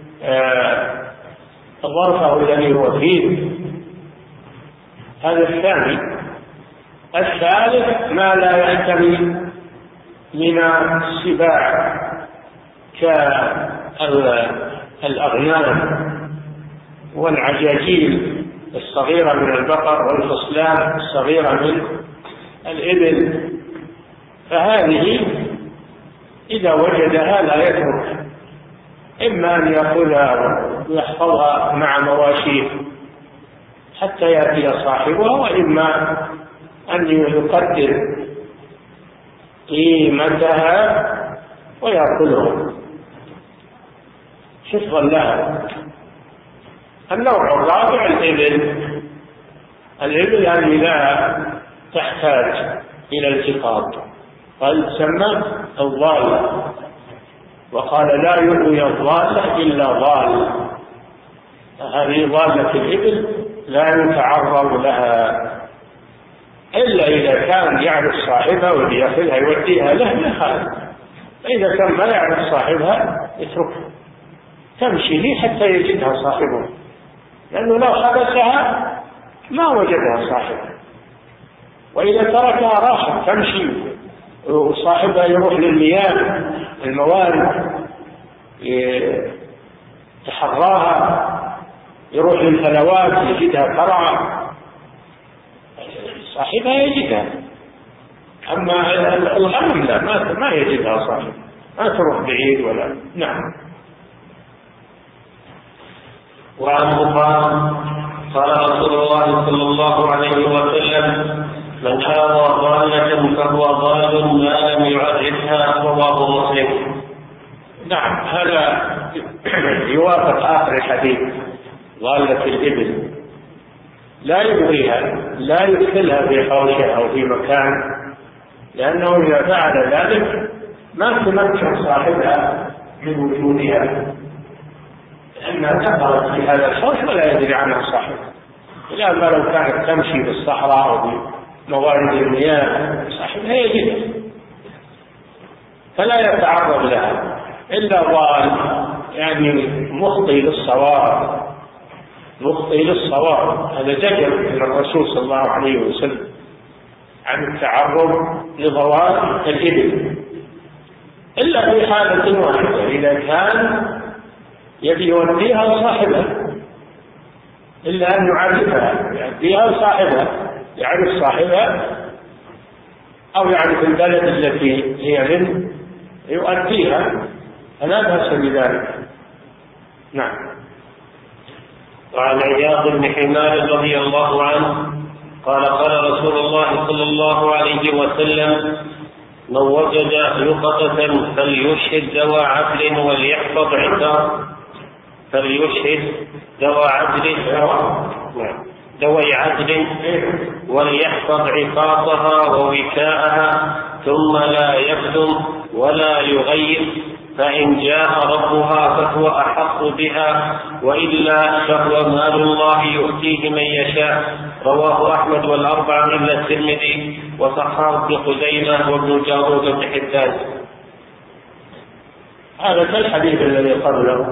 ظرفه الذي هو فيه. هذا الثاني. الثالث ما لا يحتمي من السباع كالأغنام والعجاجيل الصغيرة من البقر والخصلان الصغيرة من الإبل، فهذه إذا وجدها لا يترك، إما أن يأخذها ويحفظها مع مواشيه حتى يأتي صاحبها، وإما أن يقدر قيمتها ويأخذها حفظا لها. النوع الرابع الإبل التي لا تحتاج إلى التقاط، قال تسمى الضالة، وقال لا يؤوي الضالة إلا ضال. هذه ضالة الإبل لا يتعرض لها إلا إذا كان يعرف صاحبها ويأخذها يوديها له لخالد، فإذا كان ما يعرف صاحبها يتركها تمشي لي حتى يجدها صاحبها، لأنه لو حبسها ما وجدها صاحبها، وإذا تركها راحت تمشي وصاحبها يروح للمياه الموارد يتحراها، يروح للفلوات يجدها ترعى صاحبها يجدها. أما الغنم لا، ما يجدها صاحبها، ما تروح بعيد ولا. نعم. وعنه قال رسول الله صلى الله عليه وسلم: من حاضر ضالة فهو ضال ما لم يعرفها، رواه مسلم. نعم، هذا يوافق آخر الحديث. ضالة الإبل لا يبغيها، لا يدخلها في حوشة أو في مكان، لأنه إذا فعل ذلك ما تمكن صاحبها من وجودها، لأنها دخلت في هذا الحوش ولا يدري عنها صاحبها. إلا ما لو كانت تمشي في الصحراء أو في موارد المياه صاحبها يجدها فلا يتعرض لها إلا ضال، يعني مخطئ للصواب. مخطئ للصواب هذا زجر من الرسول صلى الله عليه وسلم عن التعرض لضوال الإبل، إلا في حالة واحدة، إذا كان يبي يوديها صاحبها، إلا أن يعرفها، يوديها صاحبها، يعرف صاحبها أو يعرف البلد التي هي منه يؤديها، فلا بأس بذلك. نعم. وعن عياض بن حمار رضي الله عنه قال: قال رسول الله صلى الله عليه وسلم: من وجد لقطة فليشهد ذوى عدل وليحفظ ذوي عدل وليحفظ عقاطها ووكاءها، ثم لا يكتم ولا يغير، فإن جاء ربها فهو أحق بها، وإلا فهو مال الله يؤتيه من يشاء. رواه أحمد والأربعة إلا الترمذي، وصححه ابن خزيمة وابن جارود بن حبان. هذا كالحديث الذي قبله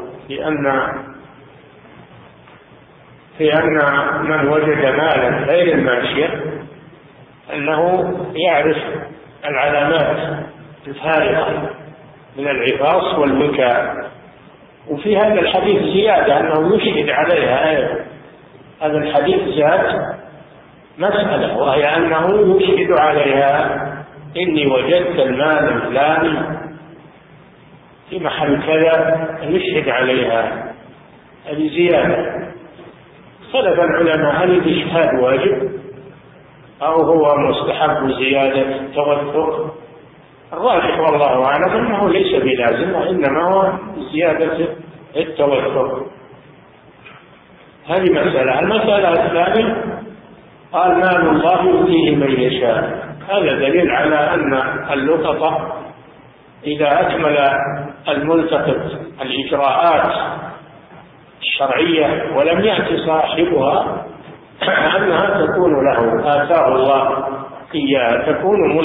في أن من وجد مالا غير الماشية أنه يعرف العلامات الفارقة من العفاص والبكاء. وفي هذا الحديث زيادة أنه يشهد عليها أيضا. هذا الحديث زاد مسألة، وهي أنه يشهد عليها: إني وجدت المال الفلاني في محل كذا، يشهد عليها. هذه زيادة. اختلف العلماء هل الإشهاد واجب أو هو مستحب زيادة توثق. الراجح والله أعلم أنه ليس بلازم، وإنما هو زيادة التوثق. هذه مسألة. المسألة الثانية قال: مال الله يؤتيه من يشاء. هذا دليل على أن اللقطة إذا أكمل الملتقط الإجراءات الشرعية ولم يأتي صاحبها أنها تكون له، آتاه الله إياه، تكون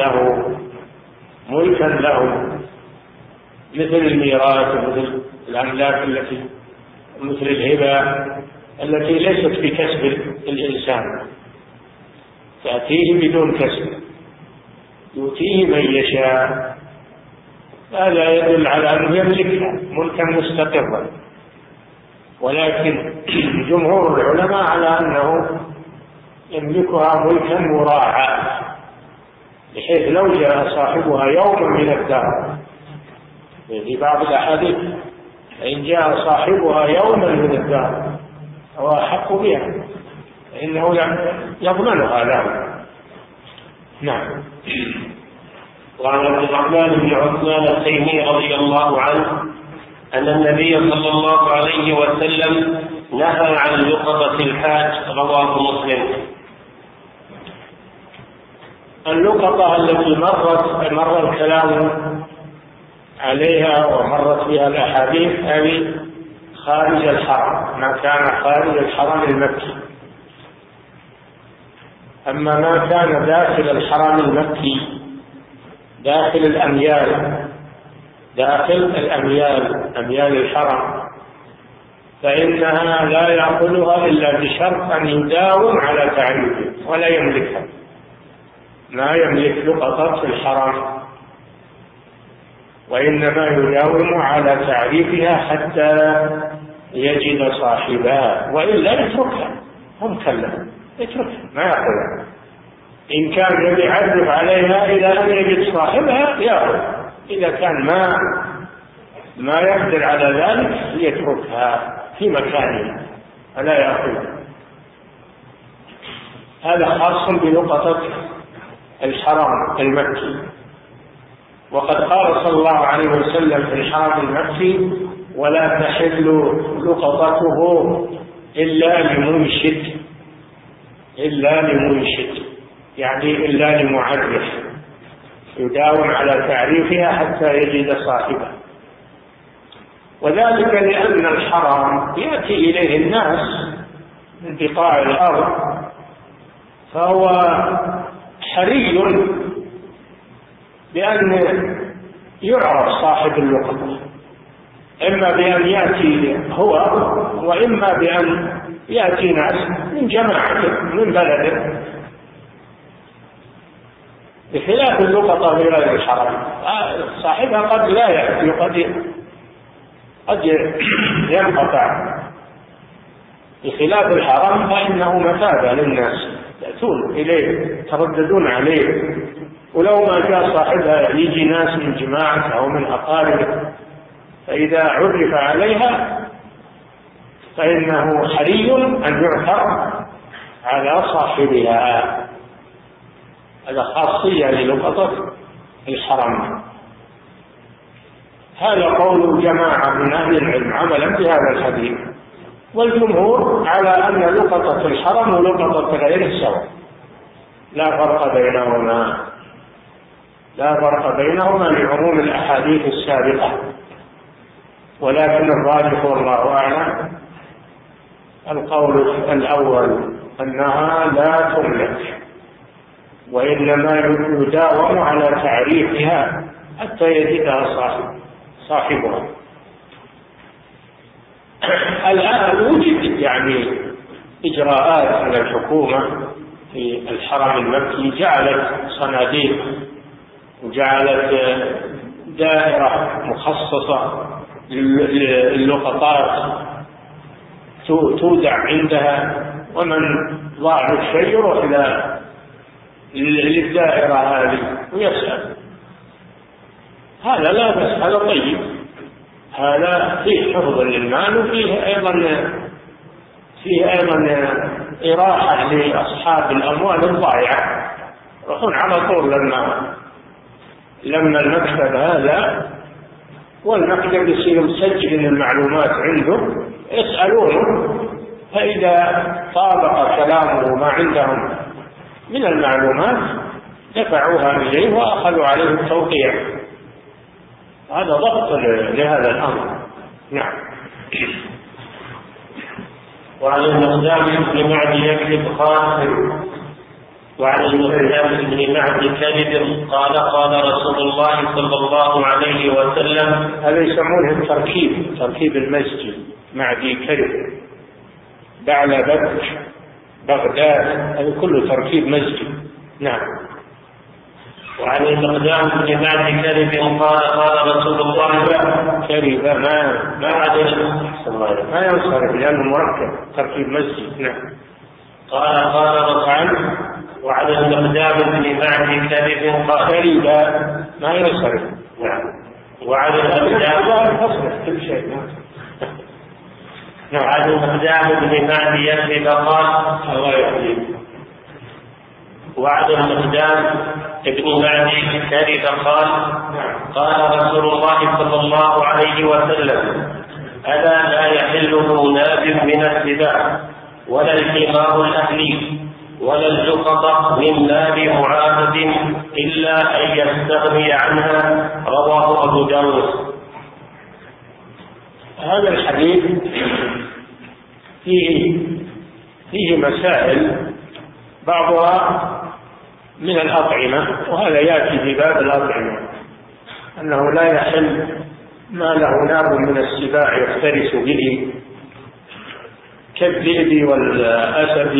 ملكا له مثل الميراث ومثل الأملاك التي مثل الهبة التي ليست بكسب الإنسان، تأتيه بدون كسب، يؤتيه من يشاء. هذا يدل على أنه يملكها ملكا مستقرا. ولكن جمهور العلماء على أنه يملكها ملكا مراعى، بحيث لو جاء صاحبها يوما من الدهر، في بعض الأحاديث إن جاء صاحبها يوما من الدهر هو أحق بها فإنه يضمنها له. نعم. وعن عبد الرحمن بن عثمان التيمي رضي الله عنه أن النبي صلى الله عليه وسلم نهى عن لقطة الحاج، رواه مسلم. اللقطة التي مر الكلام عليها ومرت بها الأحاديث هذه خارج الحرم، ما كان خارج الحرم المكي. أما ما كان داخل الحرم المكي، داخل أميال الحرم، فإنها لا يأخذها إلا بشرط أن يداوم على تعريفه ولا يملكها، ما يملك لقطة في الحرم، وإنما يداوم على تعريفها حتى يجد صاحبها، وإلا يتركها، هم كلهم يتركها ما يأخذها. إن كان الذي يعرف عليها إلى أن يجد صاحبها يأخذ، إذا كان ما يقدر على ذلك يتركها في مكانها فلا يأخذها. هذا خاص بلقطة الحرم المكي. وقد قال صلى الله عليه وسلم في الحرم المكي: ولا تحل لقطته إلا لمنشد، يعني إلا لمعرف يداوم على تعريفها حتى يجد صاحبه. وذلك لأن الحرم يأتي إليه الناس من بقاع الأرض، فهو حري بأن يعرف صاحب اللقطة، إما بأن يأتي هو وإما بأن يأتي ناس من جماعته من بلده، بخلاف اللقطة في غير الحرم صاحبها قد لا يأتي، قد ينقطع. بخلاف الحرم فإنه مثابة للناس يأتون إليه يترددون عليه، ولو ما جاء صاحبها يجي ناس من جماعة أو من أقاربه، فإذا عرف عليها فإنه حري أن يعثر على صاحبها. هذا خاصية للقطة الحرم. هذا قول جماعة من أهل العلم عملا بهذا الحديث، والجمهور على أن لقطة الحرم ولقطة غيره سواء، لا فرق بينهما لعموم الأحاديث السابقة. ولكن الراجح والله أعلم القول الأول أنها لا تملك، وإنما يداوم على تعريفها حتى يجدها صاحبها. الآن وجد يعني إجراءات من الحكومة في الحرم المكي، جعلت صناديق وجعلت دائرة مخصصة للقطات تودع عندها، ومن ضاع الشيء يروح للدائرة هذه ويسأل. هذا لا بس، هذا طيب، هذا فيه حفظ للمال، وفيه أيضا إراحة لأصحاب الأموال الضائعة، يروحون على طول لما المكتب هذا، والمكتب يصير مسجل المعلومات عنده، يسألونه، فإذا طابق كلامه ما عندهم من المعلومات دفعوها إليه وأخذوا عليه التوقيع. هذا ضبط لهذا الأمر. نعم. وعن المقدام بن معد يكذب خاسر، وعن المقدام بن معد كذب قال رسول الله صلى الله عليه وسلم. هذا يسمونه تركيب المسجد، معدي كذب، بعلى بدر، بغداد، هذا كله تركيب مسجد. نعم. وعن المقدام بن معد كذب قال رسول الله كذب ما ينصرف لأنه مركب تركيب مسجد. نعم. قال رسول وعن المقدام بن معد كذب قال كذب ما ينصرف. نعم. وعن المقدام تصرف كل شيء. وعن المقدام بن معد يكذب قال الله يحييك. وعن المقدام ابن معد كذب قال قال رسول الله صلى الله عليه وسلم ألا لا يحل ذو ناب من السباع ولا الحمار الأهلي ولا اللقطة من ناب معاهد إلا أن يستغني عنها. رواه أبو داود. هذا الحديث فيه مسائل بعضها من الأطعمة، وهذا يأتي في باب الأطعمة، أنه لا يحل ما له ناب من السباع يفترس به كالذئب والأسد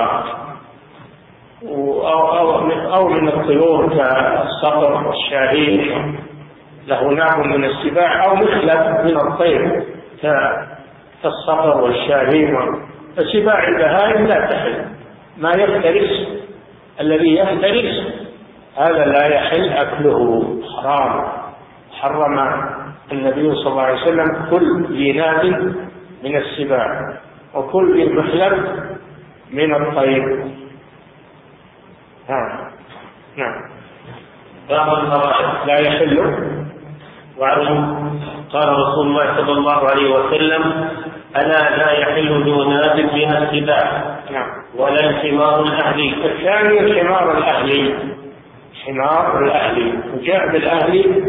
أو من الطيور كالصقر والشاهين له ناب من السباع، أو مخلب من الطير كالصقر والشاهين. فسباع البهائم لا تحل. ما يفترس الذي يفترس هذا لا يحل أكله، حرام. حرم النبي صلى الله عليه وسلم كل ذي ناب من السباع وكل ذي مخلب من الطير. نعم. باب الفرائض لا يحل. وعنه قال رسول الله صلى الله عليه وسلم ألا لا يحل ذو ناب من السباع ولا الحمار الأهلي. الثاني الحمار الأهلي. حمار الأهلي وجاء بالأهلي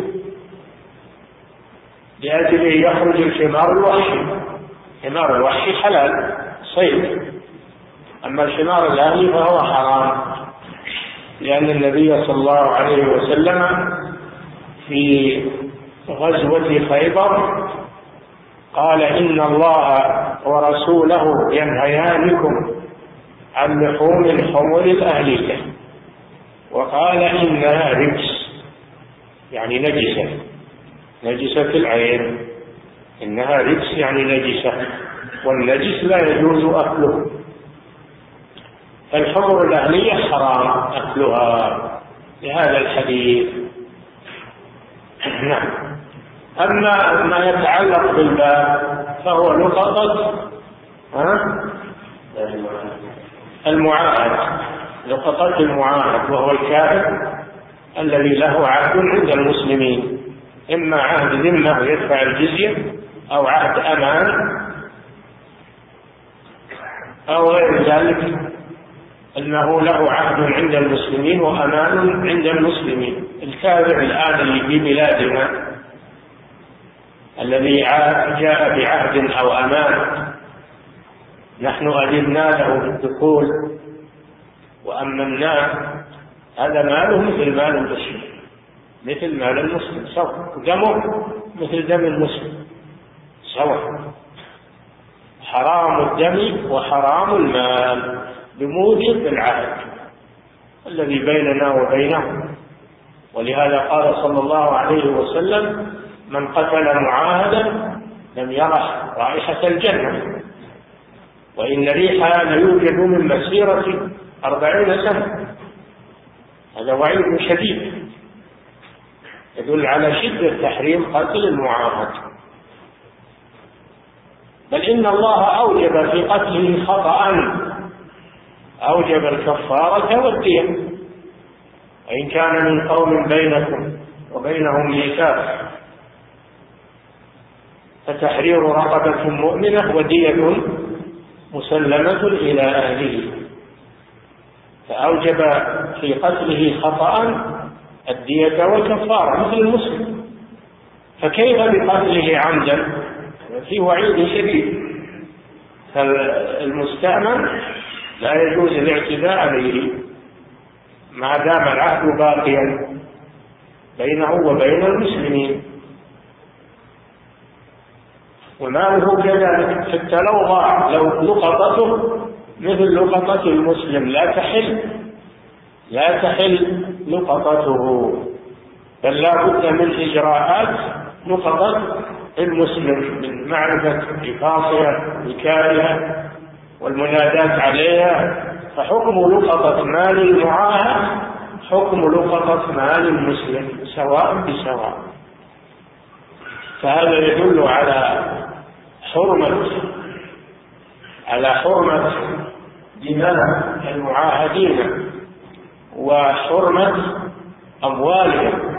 لأجل يخرج الحمار الوحشي. حمار الوحشي حلال صيد، أما الحمار الأهلي فهو حرام، لأن النبي صلى الله عليه وسلم في غزوة خيبر قال إن الله ورسوله ينهيانكم عن لحوم الحمر الأهلية، وقال إنها رجس يعني نجسة العين. إنها رجس يعني نجسة، والنجس لا يجوز أكله. الحمر الأهلية حرام أكلها لهذا الحديث. نعم. أما ما يتعلق بالباب فهو لقطة المعاهد، لقطة المعاهد، وهو الكافر الذي له عهد عند المسلمين، إما عهد ذمة يدفع الجزية أو عهد أمان أو غير ذلك، أنه له عهد عند المسلمين وأمان عند المسلمين. الكافر الآن اللي في بلادنا الذي جاء بعهد أو أمان نحن أذنا له بالدخول وأمناه، هذا ماله مثل مال المسلم، مثل مال المسلم سواء، دمه مثل دم المسلم سواء. حرام الدم وحرام المال بموجب العهد الذي بيننا وبينه. ولهذا قال صلى الله عليه وسلم من قتل معاهدا لم يرح رائحة الجنة، وإن ريحها ليوجد من مسيرة 40 سنة. هذا وعيد شديد يدل على شدة تحريم قتل المعاهد. بل إن الله أوجب في قتله خطأ، أوجب الكفارة والدية، وإن كان من قوم بينكم وبينهم ميثاق فتحرير رقبة مؤمنة ودية مسلمة إلى أهله. فأوجب في قتله خطأ الدية والكفارة مثل المسلم، فكيف بقتله عمدا؟ في وعيد شديد. فالمستأمن لا يجوز الاعتداء عليه ما دام العهد باقيا بينه وبين المسلمين، وماله كذلك. حتى لو ضاع، لو لقطته مثل لقطة المسلم لا تحل لقطته، بل لا بد من إجراءات لقطة المسلم من معرفة الفاصلة الكارهة والمنادات عليها فحكم لقطة مال المعاهد حكم لقطة مال المسلم سواء بسواء. فهذا يدل على حرمة دماء المعاهدين وحرمة أموالهم،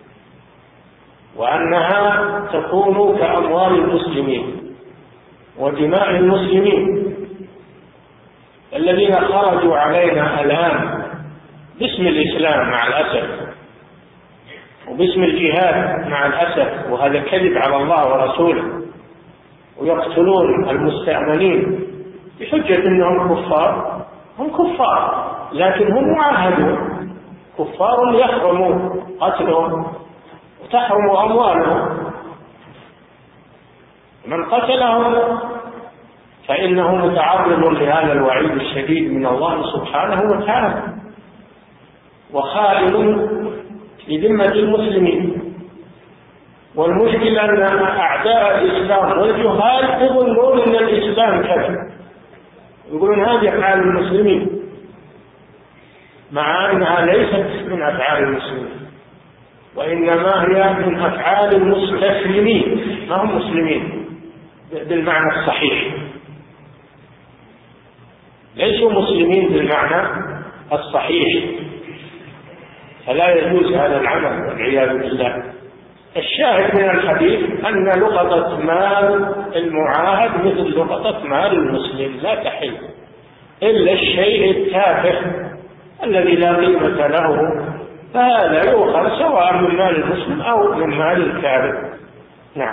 وأنها تكون كأموال المسلمين ودماء المسلمين الذين خرجوا علينا الآن باسم الإسلام مع الأسف وباسم الجهاد مع الأسف، وهذا كذب على الله ورسوله، ويقتلون المستأمنين بحجة أنهم كفار. هم كفار لكن هم معاهدون، كفار يحرم قتلهم وتحرم أموالهم. من قتلهم فإنه متعرض لهذا الوعيد الشديد من الله سبحانه وتعالى، وخائن لذمة المسلمين. والمشكلة أن أعداء الإسلام والجهال يظنون أن الإسلام كذب، يقولون هذه أفعال المسلمين، مع أنها ليست من أفعال المسلمين، وإنما هي من أفعال المستسلمين، ما هم مسلمين بالمعنى الصحيح، ليسوا مسلمين بالمعنى الصحيح، فلا يجوز هذا العمل والعياذ بالله. الشاهد من الحديث أن لقطة مال المعاهد مثل لقطة مال المسلم لا تحل إلا الشيء التافه الذي لا قيمة له، فهذا يؤخذ سواء من مال المسلم أو من مال الكافر. نعم.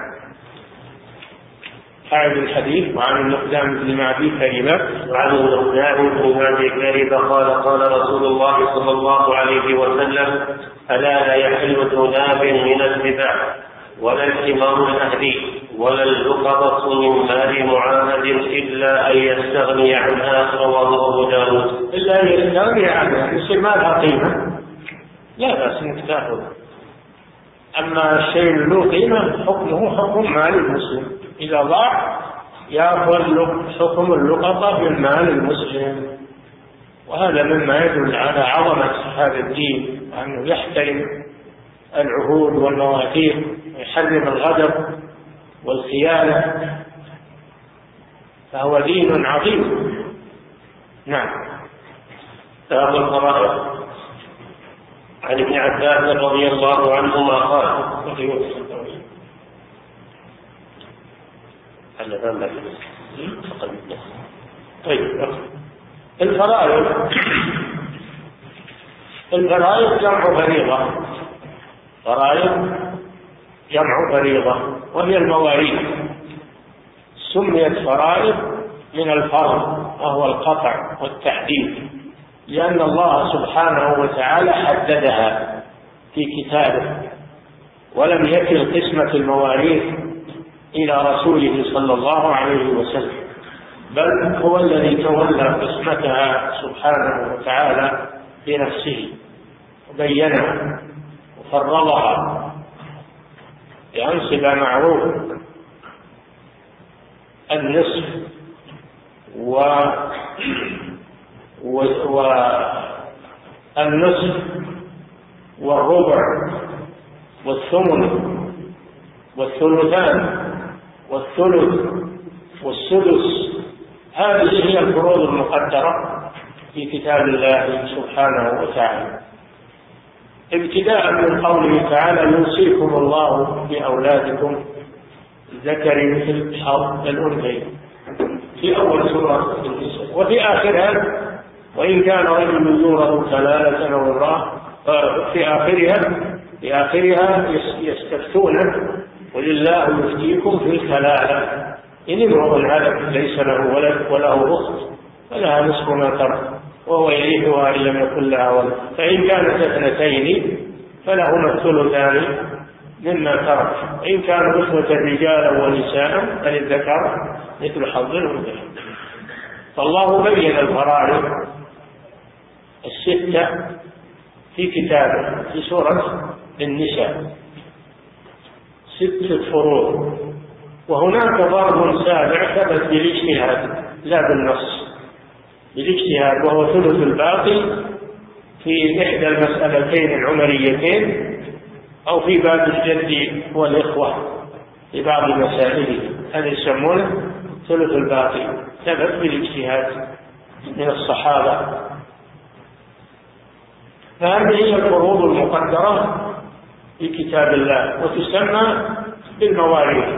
أعد الحديث. وعن المقدام بن معدي كريمة وعن المقدام بن معدي كريمة قال رسول الله صلى الله عليه وسلم: ألا لا يحل ذناب من السباع ولا الحمار الأهلي ولا اللقطة من مال معاهد إلا أن يستغني عنها. رواه أبو داود. إلا أن يستغني عنها، يصير ما لها قيمة لا بأس إنك تأخذ. أما الشيء له قيمة حكمه حكم مال المسلم، إذا ضاع يأخذ حكم اللقطة من مال المسلم. وهذا مما يدل على عظمة هذا الدين، وأنه يحترم العهود والمواثيق ويحرم الغدر والخيانة، فهو دين عظيم. نعم. باب الفرائض. عن ابن عباس رضي الله عنهما قال: الفرائض جمع فريضة، فرائض جمع فريضة وهي المواريث، سميت فرائض من الفرض وهو القطع والتحديد، لأن الله سبحانه وتعالى حددها في كتابه، ولم يكل قسمة المواريث إلى رسوله صلى الله عليه وسلم، بل هو الذي تولى قسمتها سبحانه وتعالى بنفسه وبينها وفرضها بأنصبة معروف النصف والنصف والربع والثمن والثلثان والثلث والسدس. هذه هي الفروض المقدرة في كتاب الله سبحانه وتعالى، ابتداء من قوله تعالى: يوصيكم الله بأولادكم ذكر مثل حظ الأنثيين، في أول سورة النساء، وفي آخرها: وإن كان رجل يورث كلالة أو امرأة، في آخرها يستفتونه: ولله يفتيكم في الكلالة إن امرؤ هلك ليس له ولد وله أخت فلها نصف ما ترك وهو يرثها إن لم يكن لها ولد، فإن كانت اثنتين فلهما الثلثان مما ترك، وإن كانوا إخوة رجالا ونساء فللذكر مثل حظ الأنثيين. فالله بين الفرائض الستة في كتابه في سورة النساء، 6 فروض، وهناك ضرب سابع ثبت بالاجتهاد لا بالنص، بالاجتهاد، وهو ثلث الباقي في إحدى المسألتين العمريتين أو في باب الجد والإخوة في بعض مسائله، هذا يسمونه ثلث الباقي، ثبت بالاجتهاد من الصحابة. فهذه هي الفروض المقدرة في كتاب الله، وتسمى بالمواريث،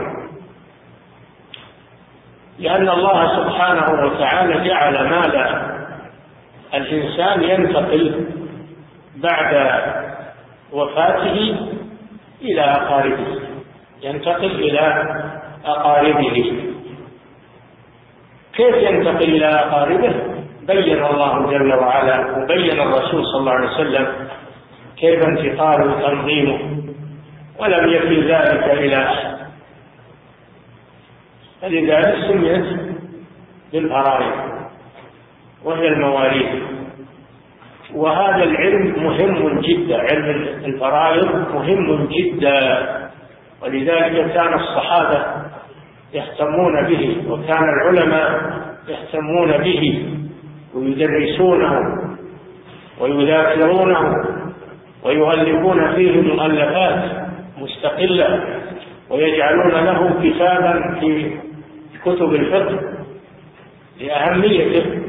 لأن الله سبحانه وتعالى جعل مال الإنسان ينتقل بعد وفاته إلى أقاربه، ينتقل إلى أقاربه. كيف ينتقل إلى أقاربه؟ بين الله جل وعلا وبين الرسول صلى الله عليه وسلم كيف انتقاله وتنظيمه، ولم يكن ذلك إلى أحد، فلذلك سميت بالفرائض وهي المواريث. وهذا العلم مهم جدا، علم الفرائض مهم جدا، ولذلك كان الصحابة يهتمون به، وكان العلماء يهتمون به ويدرسونه ويذاكرونه ويؤلفون فيه مؤلفات مستقلة ويجعلون له كتابا في كتب الفقه لأهميته.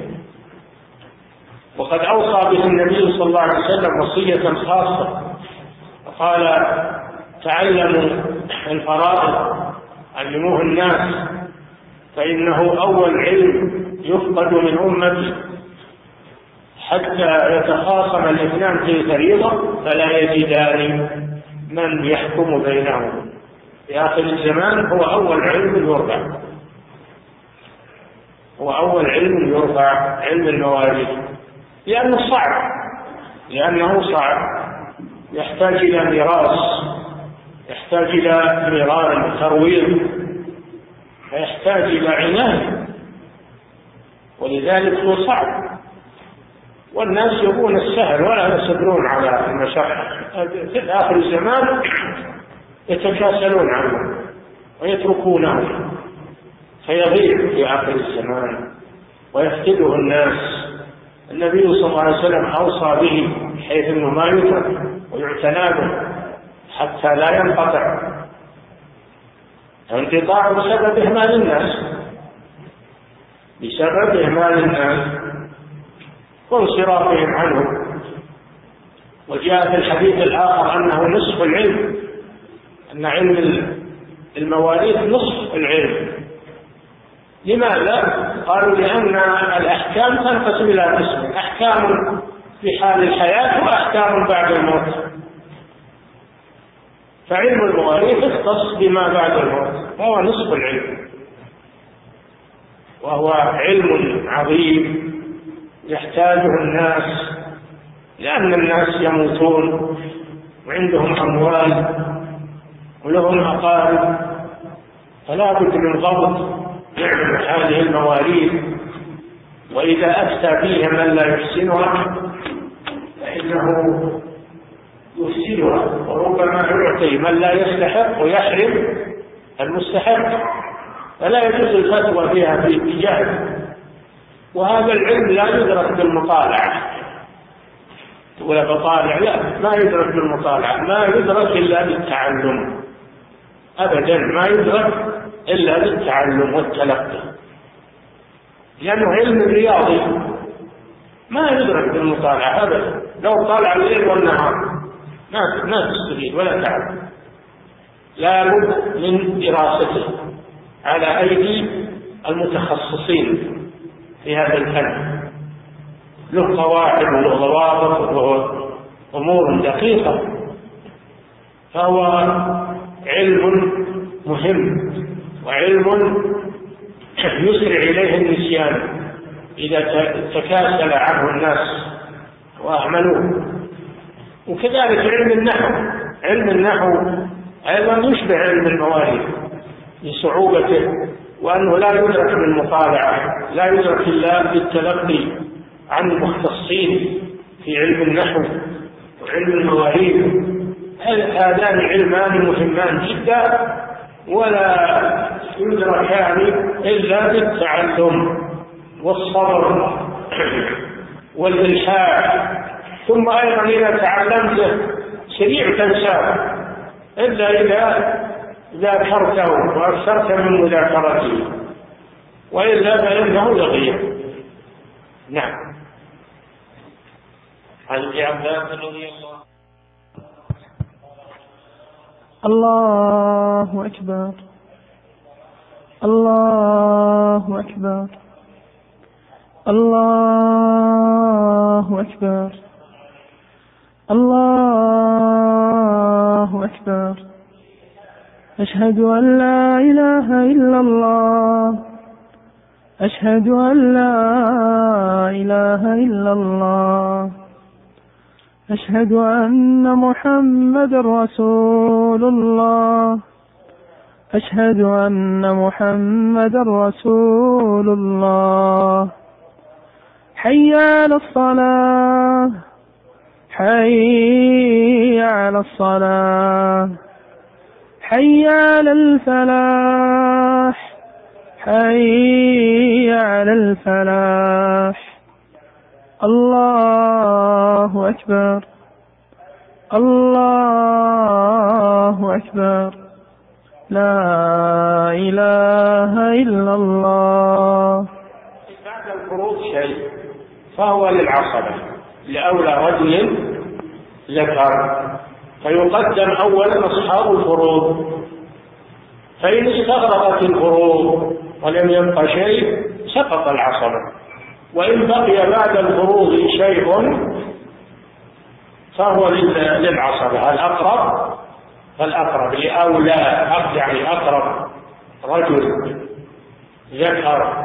وقد أوصى به النبي صلى الله عليه وسلم وصية خاصة، وقال: تعلموا الفرائض، علموه الناس، فإنه أول علم يفقد من أمتي، حتى يتخاصم الاثنان في فريضة فلا يجدان من يحكم بينهم. في آخر الزمان هو أول علم يرفع، هو أول علم يرفع، علم المواريث، لأنه صعب، يحتاج إلى ميراث، يحتاج إلى ميراث ترويض، يحتاج إلى عناية، ولذلك هو صعب، والناس يبون السهل ولا يصبرون على المشقة. في آخر الزمان يتكاسلون عنه ويتركونه فيضيع في آخر الزمان ويفقده الناس. النبي صلى الله عليه وسلم أوصى به حيث أنه ما يترك ويعتنى به حتى لا ينقطع، انقطاع بسبب إهمال الناس، بسبب إهمال الناس وانصرافهم عنه. وجاء في الحديث الآخر أنه نصف العلم، أن علم المواريث نصف العلم. لماذا؟ قالوا: لأن الأحكام تنقسم إلى قسمين: أحكام في حال الحياة وأحكام بعد الموت. فعلم المواريث يختص بما بعد الموت، وهو نصف العلم، وهو علم عظيم يحتاجه الناس، لأن الناس يموتون وعندهم أموال ولهم أقارب، فلا بد من ضبط هذه المواريث. وإذا أفتى فيها من لا يحسنها فإنه يفسدها، وربما يعطي من لا يستحق ويحرم المستحق، فلا يجوز الفتوى فيها في اتجاه. وهذا العلم لا يدرك بالمطالعة، تقول بطالع، لا، ما يدرك بالمطالعة، ما يدرك إلا بالتعلم، أبدا ما يدرك إلا بالتعلم والتلقي، لأنه علم رياضي ما يدرك بالمطالعة أبدا. لو طالع الليل والنهار ما تستفيد ولا تعلم، لا بد من دراسته على أيدي المتخصصين في هذا الفن، له قواعد وله ضوابط وله أمور دقيقة، فهو علم مهم وعلم يسرع إليه النسيان إذا تكاسل عنه الناس وأهملوه. وكذلك علم النحو أيضا يشبه علم المواريث لصعوبته، وأنه لا يدرك بالمطالعة، لا يدرك إلا بالتلقي عن المختصين في علم النحو وعلم المواريث. هذان علمان مهمان جدا، ولا يدركان إلا بالتعلم والصبر والإلحاد. ثم أيضا إذا تعلمته سريع تنساه إلا إذا ذاكرته وأكثرت من مذاكرته، وإلا فإنه يضيع. نعم. عن ابن عباس رضي الله أكبر الله أكبر الله أكبر الله أكبر. أشهد أن لا إله إلا الله أشهد أن لا إله إلا الله أشهد أن محمد رسول الله أشهد أن محمد رسول الله. حي على الصلاة حي على الصلاة حي على الفلاح حي على الفلاح. الله أكبر الله أكبر. لا إله إلا الله. بعد الفروض شيء فهو للعصبة لأولى رجل ذكر، فيقدم أولا أصحاب الفروض، فإن استغرقت الفروض ولم يبق شيء سقط العصبة، وإن بقي بعد الفروض شيء فهو للعصبة. الأقرب لأولى، يعني أقرب رجل ذكر.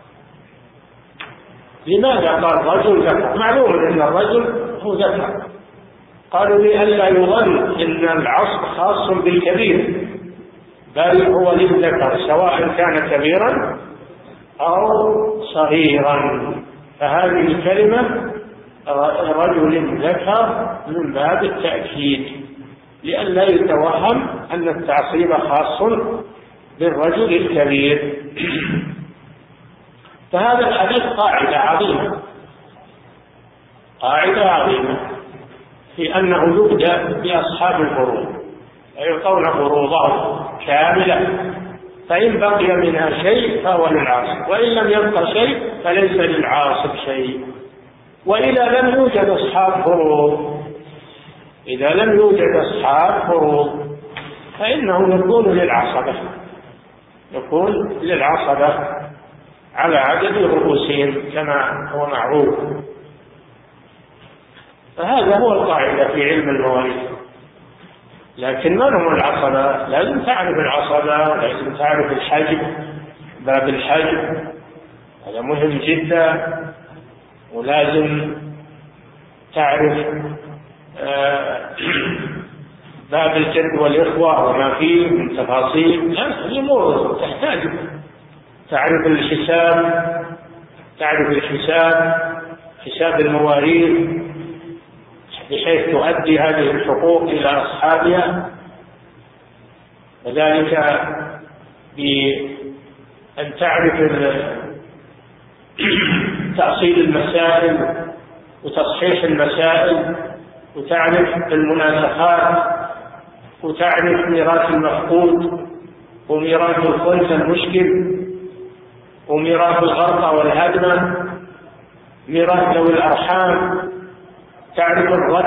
لماذا قال رجل ذكر؟ معلوم أن الرجل هو ذكر. قالوا لئلا يظن أن العصب خاص بالكبير، بل هو للذكر سواء كان كبيرا أو صغيرا. فهذه الكلمة رجل ذكر من باب التأكيد، لئلا يتوهم أن التعصيب خاص بالرجل الكبير. فهذا الحديث قاعدة عظيمة في أنه يبدأ بأصحاب الفروض، يعطون فروضهم كاملة، فإن بقي منها شيء فهو للعاصب، وإن لم يبق شيء فليس للعاصب شيء. وإذا لم يوجد أصحاب فروض فإنه يكون للعصبة على عدد رؤوسهم كما هو معروف. فهذا هو القاعدة في علم المواريث. لكن من هم العصبة؟ لازم تعرف العصبة، لازم تعرف الحجب، باب الحجب هذا مهم جدا، ولازم تعرف باب الجد والإخوة وما فيه من تفاصيل. هذه أمور تحتاج تعرف حساب المواريث بحيث تؤدي هذه الحقوق إلى أصحابها، وذلك بأن تعرف تأصيل المسائل وتصحيح المسائل، وتعرف المناسخات، وتعرف ميراث المفقود وميراث الخلف المشكل وميراث الغرقة والهدمة، ميراث ذوي الأرحام، تعرف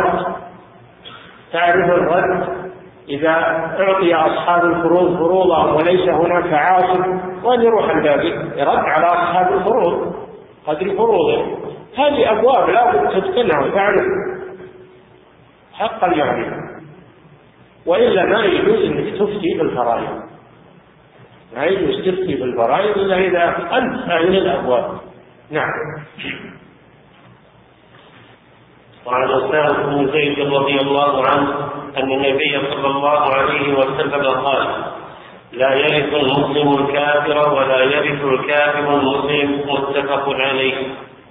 الرد إذا أعطي أصحاب الفروض فروضهم وليس هناك عاصب، وأن يروح الباقي يرد على أصحاب الفروض قدر فروضهم. هذه أبواب لا بد تتقنها وتعرف حق المعرفة، وإلا ما يجوز أنك تفتي بالفرائض، ما يجوز تفتي بالفرائض إلا إذا أنت فاهم الأبواب. نعم. وعن أسامة بن زيد رضي الله عنه أن النبي صلى الله عليه وسلم قال: لا يرث المسلم الكافر ولا يرث الكافر المسلم، متفق عليه.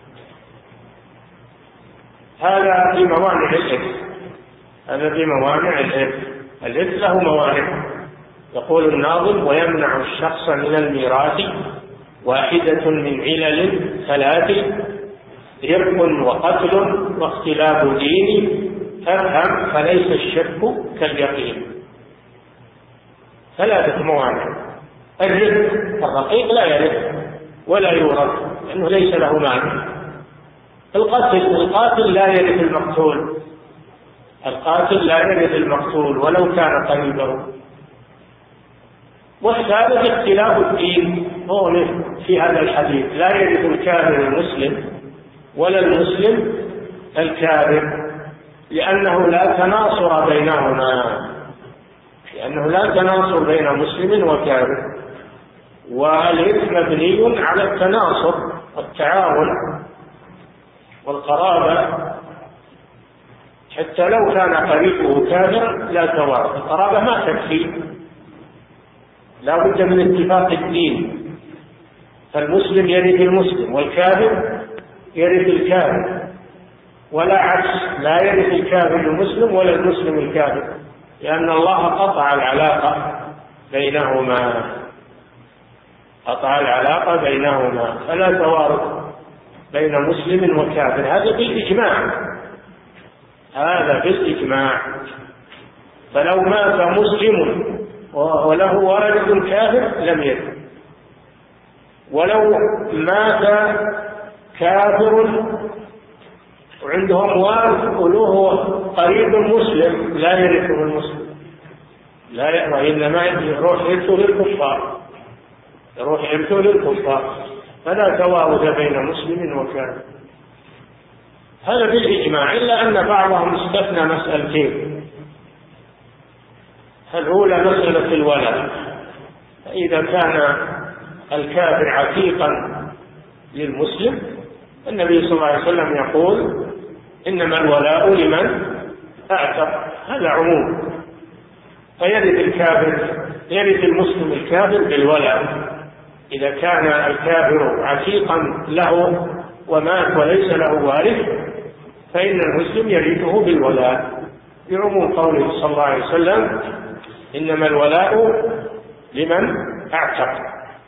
هذا في موانع الإرث. الإرث له موانع. يقول الناظم: ويمنع الشخص من الميراث واحدة من علل ثلاث: رق وقتل واختلاف ديني فافهم فليس الشك كاليقين. ثلاثة موانع: الرق، الرقيق لا يرث ولا يورث لأنه ليس له معنى. القاتل لا يرث المقتول، القاتل لا يرث المقتول ولو كان قريبه. والثالث اختلاف الدين، هو في هذا الحديث لا يرث الكافر المسلم ولا المسلم الكافر، لأنه لا تناصر بينهما، لأنه لا تناصر بين مسلم وكافر، والإثم مبني على التناصر والتعاون والقرابة، حتى لو كان قريبه كافر لا توارث. القرابة ما تكفي، لا بد من اتفاق الدين، فالمسلم يرث المسلم والكافر يرث الكافر، ولا عكس، لا يرث الكافر المسلم ولا المسلم الكافر، لأن الله قطع العلاقة بينهما، قطع العلاقة بينهما، فلا توارث بين مسلم وكافر. هذا بالإجماع، هذا بالإجماع. فلو مات مسلم وله والد كافر لم يرث، ولو مات كافر وعندهم والد وله قريب مسلم لا يرثه المسلم، لا يرثه، إنما يروح يرثه للكفار، يروح يرثه للكفار، فلا توارث بين مسلم وكافر. هذا بالإجماع، إلا أن بعضهم استثنى مسألتين. الأولى مسألة الولاء، فإذا كان الكافر عتيقا للمسلم النبي صلى الله عليه وسلم يقول إنما الولاء لمن أعتق، هذا عموم، فيرث الكافر، يرث المسلم الكافر بالولاء. إذا كان الكافر عتيقا له ومات وليس له وارث فإن المسلم يرثه بالولاء، بعموم قوله صلى الله عليه وسلم إنما الولاء لمن أعتق.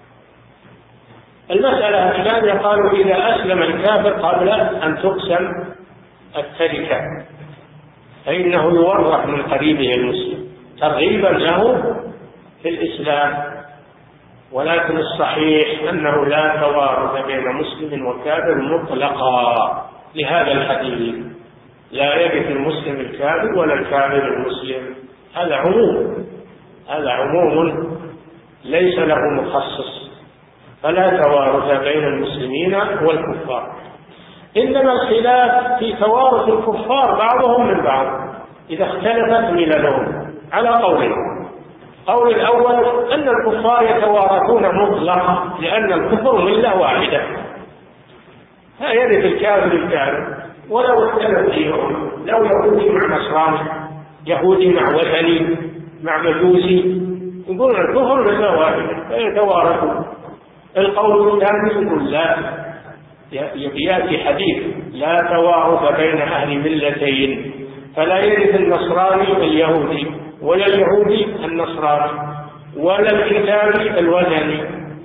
المسألة الثانية قالوا إذا أسلم الكافر قبل أن تقسم التركة فإنه يورث من قريبه المسلم ترغيبا له في الإسلام، ولكن الصحيح أنه لا توارث بين مسلم وكافر مطلقا لهذا الحديث، لا يرث المسلم الكافر ولا الكافر المسلم، هذا عموم، هذا عموم ليس له مخصص، فلا توارث بين المسلمين والكفار. إنما الخلاف في توارث الكفار بعضهم من بعض إذا اختلفت مللهم على قولين. القول الأول أن الكفار يتوارثون مطلقا لأن الكفر ملة واحدة، لا يرث الكافر الكافر ولو اختلف فيهم، لو يهودي مع نصراني، يهودي مع وثني مع مجوسي، يقولون الكفر ملة واحدة فيتوارثون. القول الثاني يقول لا، يأتي حديث لا توارث بين أهل ملتين، فلا يرث النصراني اليهودي ولا اليهودي النصراني ولا الكتابي الوثني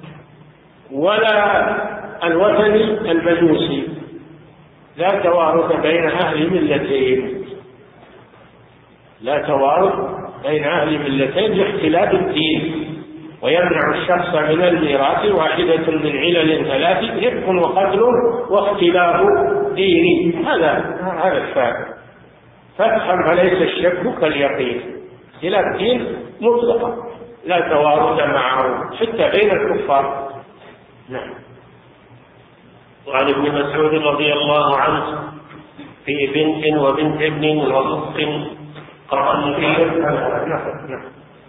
ولا الوثني المجوسي، لا توارث بين أهل ملتين، لا توارث بين أهل ملتين لاختلاف الدين، ويمنع الشخص من الميراث واحدة من علل ثلاث: رق وقتل واختلاف ديني. هذا الفارق. فافهم فليس الشك كاليقين، اختلاف دين مطلقا لا توارث معه حتى بين الكفار. نعم. وعن ابن مسعود رضي الله عنه في بنت وبنت ابن وأخت قرأ فيه.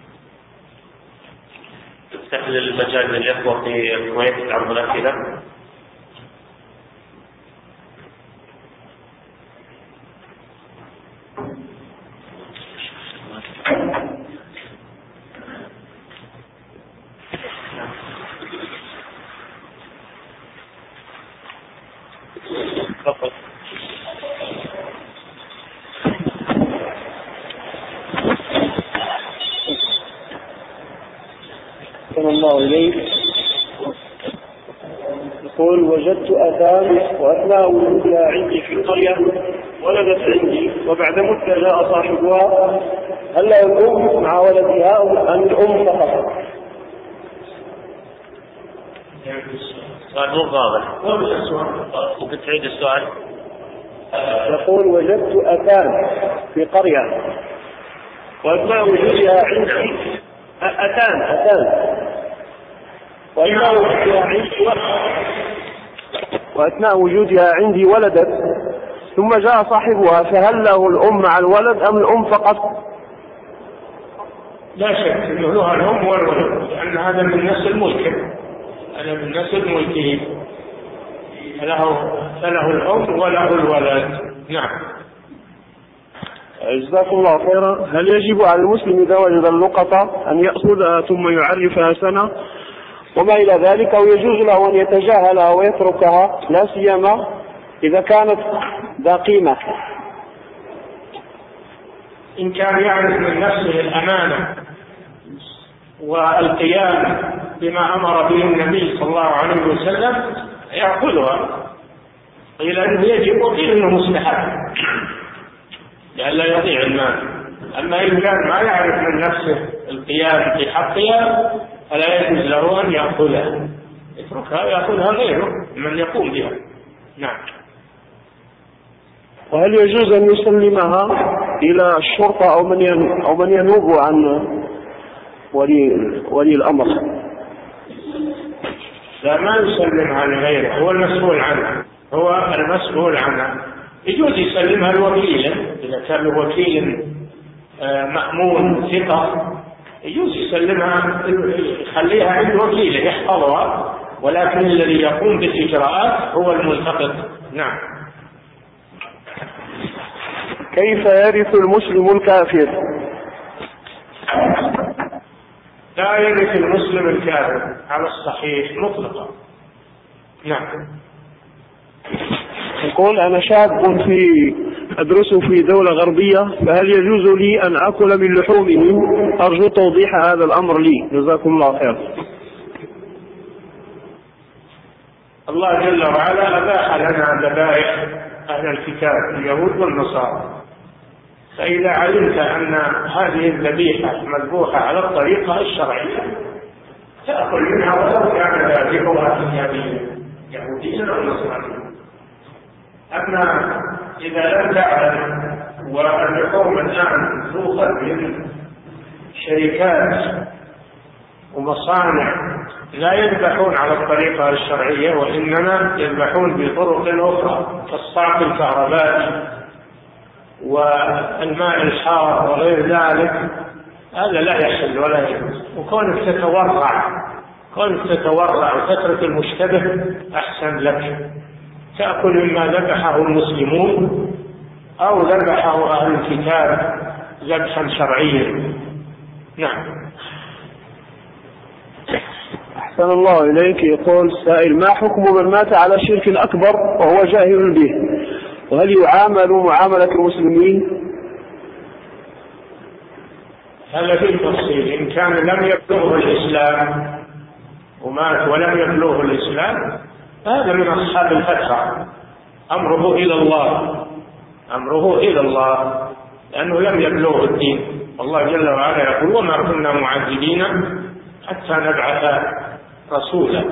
تستحل المجال للإخوة في الكويت عرض الأسئلة. الله إليك. يقول وجدت أتان وأثناء وجودها عندي في القرية ولدت عندي وبعد مدة جاء صاحبها، هل لا الأم مع ولدها أم الأم فقط؟ السؤال مو واضح. ممكن تعيد السؤال؟ يقول وجدت أتان في قرية وأثناء وجودها عندي أتان وأثناء وجودها عندي ولدت، ثم جاء صاحبها، فهل له الأم مع الولد أم الأم فقط؟ لا شك أنه لها الأم والولد، لأن هذا من نسل ملكه، هذا من نسل ملكه، فله الأم وله الولد. نعم. جزاكم الله خيرا. هل يجب على المسلم إذا وجد اللقطة أن يأخذها ثم يعرفها سنة وما إلى ذلك، أو يجوز له أن يتجاهلها ويتركها لا سيما إذا كانت ذا قيمة؟ إن كان يعرف من نفسه الأمانة والقيام بما أمر به النبي صلى الله عليه وسلم يأخذها، قيل أنه يجب وقيل أنه مستحب لئلا يضيع المال. أما إن كان ما يعرف من نفسه القيام بحقها فلا يجوز له أن يأخذها، يتركها ويأخذها غيره من يقوم بها. نعم. وهل يجوز أن يسلمها إلى الشرطة أو من ينوب عن ولي الأمر؟ لا، ما يسلمها لغيره، هو المسؤول عنها. يجوز يسلمها لوكيل إذا كان وكيل مأمون ثقة، يجوز يسلمها، يخليها عند وكيله يحفظها، ولكن الذي يقوم بالإجراءات هو الملتقط. نعم. كيف يرث المسلم الكافر؟ لا يرث المسلم الكافر على الصحيح مطلقا. نعم. يقول أنا شاب أدرس في دولة غربية، فهل يجوز لي أن أكل من لحومهم؟ أرجو توضيح هذا الأمر لي، جزاكم الله خير. الله جل وعلا أباح لنا ذبائح أهل الكتاب اليهود والنصارى، فإذا علمت أن هذه الذبيحة مذبوحة على الطريقة الشرعية تأكل منها ولو كان ذابحها كتابيا يهوديا أو نصرانيا. أما إذا لم تعلم واللحوم الآن تؤخذ من شركات ومصانع لا يذبحون على الطريقة الشرعية وإنما يذبحون بطرق أخرى كالصعق الكهربائي والماء الحار وغير ذلك، هذا لا يحل ولا يجوز. وكونك تتورع وتترك المشتبه أحسن لك، تأكل مما ذبحه المسلمون أو ذبحه أهل الكتاب ذبحا شرعيا. نعم. أحسن الله إليك. يقول السائل: ما حكم من مات على شرك أكبر وهو جاهل به، وهل يعامل معاملة المسلمين؟ هذا في التفصيل. إن كان لم يبلغه الإسلام ومات ولم يبلغه الإسلام هذا من أصحاب الفترة، أمره إلى الله لأنه لم يبلغه الدين. الله جل وعلا يقول: وما كنا معذبين حتى نبعث رسولا.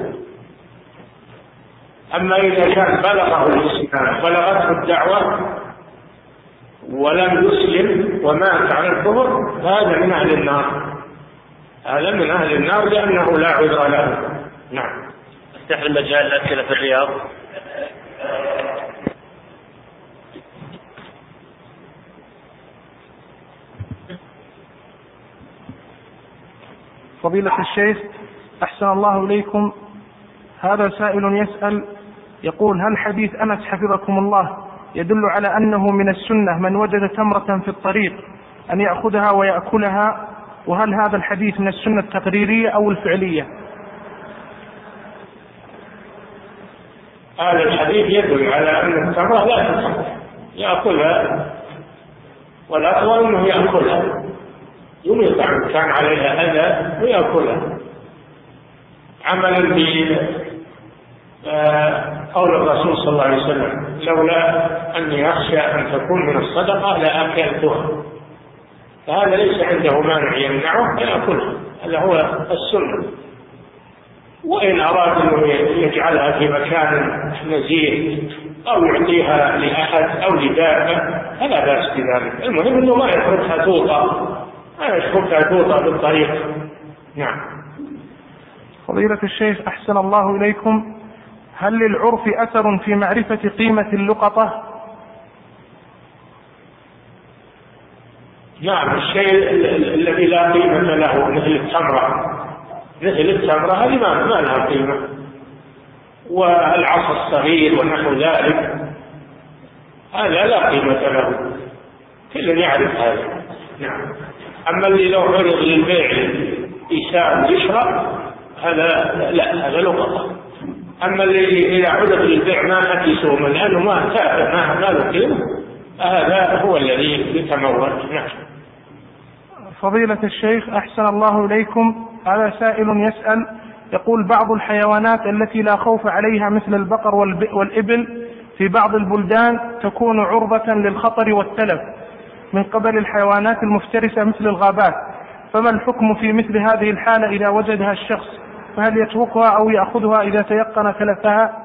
أما إذا كان بلغه الإسلام بلغته الدعوة ولم يسلم ومات على الكفر هذا من أهل النار، لأنه لا عذر له. نعم. افتح المجال للأسئلة في الرياض. فضيلة الشيخ أحسن الله إليكم، هذا سائل يسأل يقول: هل حديث أنس حفظكم الله يدل على أنه من السنة من وجد تمرة في الطريق أن يأخذها ويأكلها؟ وهل هذا الحديث من السنة التقريرية أو الفعلية؟ هذا الحديث يدل على أن التمرة لا تأكل، يأكلها، والأفضل أنه يأكلها، يميط عن كان عليها أذى ويأكلها عملا قول الرسول صلى الله عليه وسلم: لولا أني أخشى أن تكون من الصدقة لأكلتها. فهذا ليس عنده مانع يمنعه فيأكلها، هذا هو السنة. وإن أراد أنه يجعلها في مكان نزيه أو يعطيها لأحد أو لدابة فلا بأس بذلك، المهم أنه ما يتركها توطى بالطريق. نعم. فضيلة الشيخ أحسن الله إليكم، هل للعرف أثر في معرفة قيمة اللقطة؟ نعم، الشيء الذي لا قيمة له مثل التمرة هذه ما لها قيمة، والعصا الصغير ونحو ذلك هذا لا قيمة له، كل يعرف هذا. نعم. أما اللي لو عرض للبيع إيساء يشرب هذا لا، هذا لقطة. أما اللي إذا عرض للبيع ما حكسه من لأنه ما له قيمة هذا هو الذي يتمول. نعم. فضيلة الشيخ أحسن الله إليكم، هذا سائل يسأل يقول: بعض الحيوانات التي لا خوف عليها مثل البقر والإبل في بعض البلدان تكون عرضة للخطر والتلف من قبل الحيوانات المفترسة مثل الغابات، فما الحكم في مثل هذه الحالة إذا وجدها الشخص؟ فهل يتركها أو يأخذها إذا تيقن تلفها؟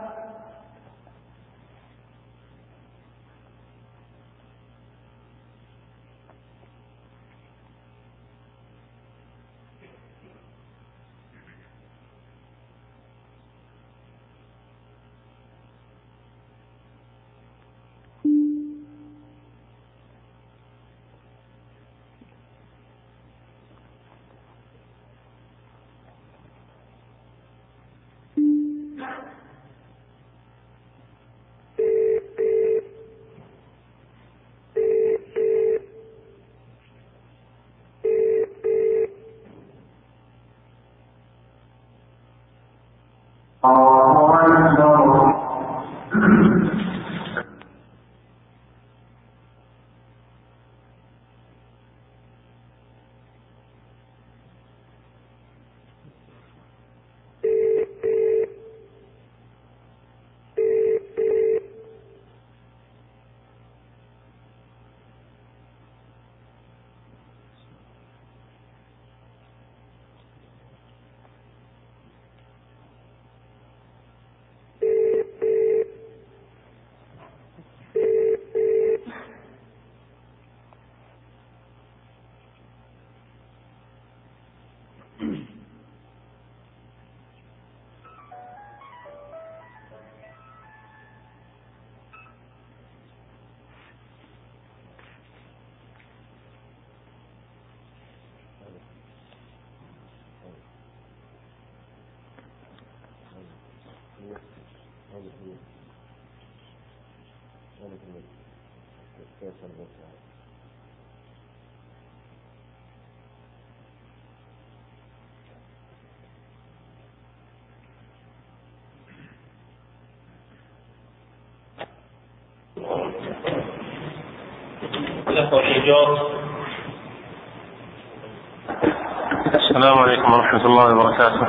السلام عليكم ورحمة الله وبركاته.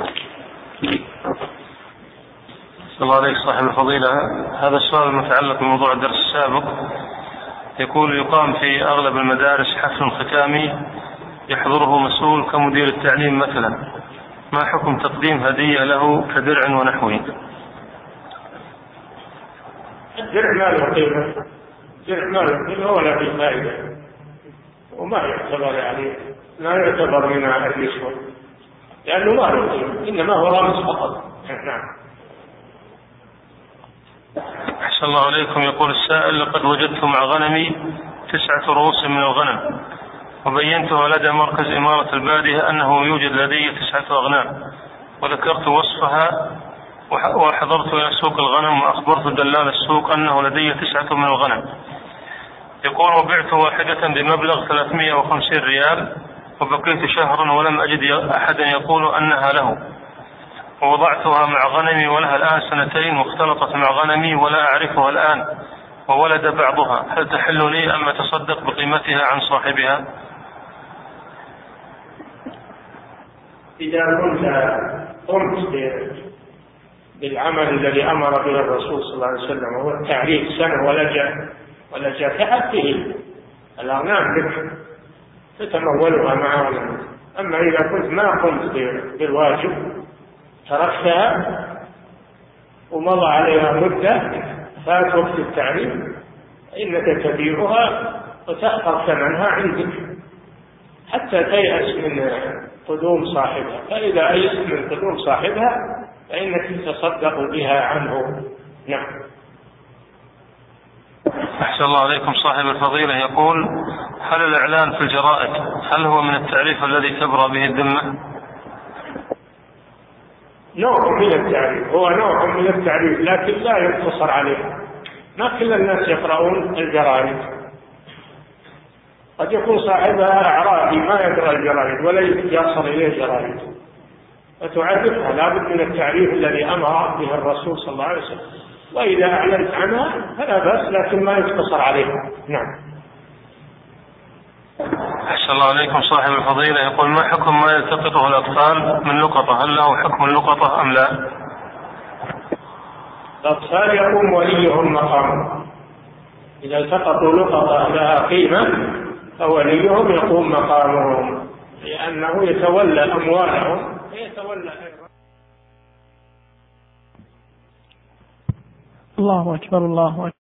الله عليك صاحب الفضيلة، هذا السؤال المتعلق بموضوع الدرس السابق. يقول: يقام في أغلب المدارس حفل ختامي يحضره مسؤول كمدير التعليم مثلا، ما حكم تقديم هدية له كدرع ونحوه؟ الدرع ما له قيمة، الدرع ما له قيمة ولا في فائدة، وما يعتبر يعني لا يعتبر من الرشوة لأنه ما له قيمة، إنما هو رمز فقط. نعم. أحسن الله عليكم. يقول السائل: لقد وجدت مع غنمي 9 رؤوس من الغنم، وبينتها لدى مركز إمارة البادية أنه يوجد لدي 9 أغنام، وذكرت وصفها وحضرت إلى سوق الغنم وأخبرت دلال السوق أنه لدي 9 من الغنم. يقول: وبعت واحدة بمبلغ 350 ريال، وبقيت شهرا ولم أجد أحدا يقول أنها له، ووضعتها مع غنمي ولها الآن 2 سنين، واختلطت مع غنمي ولا أعرفها الآن، وولد بعضها، هل تحل لي أم أتصدق بقيمتها عن صاحبها؟ إذا كنت قمت بالعمل الذي أمر به الرسول صلى الله عليه وسلم، وهو التعريف سنة ولا جاء تأته الأغنام لك تتمولها معه. أما إذا كنت ما قمت بالواجب تركتها ومضى عليها مدة فات وقت التعريف فإنك تبيعها وتحقق ثمنها عندك حتى تيأس من قدوم صاحبها، فإذا أيست من قدوم صاحبها فإنك تتصدق بها عنه. نعم. أحسن الله عليكم. صاحب الفضيلة يقول: هل الإعلان في الجرائد هل هو من التعريف الذي تبرأ به الذمة؟ نوع من التعريف، هو نوع من التعريف لكن لا يقتصر عليه. ما كل الناس يقرؤون الجرائد، قد يكون صاحبها أعرابي ما يقرأ الجرائد ولا يصل إليه الجرائد، فتعرفها لابد من التعريف الذي أمر به الرسول صلى الله عليه وسلم، وإذا أعلنت عنها فلا بأس لكن ما يقتصر عليها. نعم. أحسن الله عليكم. صاحب الفضيلة يقول: ما حكم ما يلتقطه الأطفال من لقطة؟ هل له حكم اللقطة أم لا؟ الأطفال يقوم وليهم مقامهم، إذا التقطوا لقطة لها قيمة فوليهم يقوم مقامهم، لأنه يتولى أموالهم ويتولى أيضا. الله أكبر الله أكبر.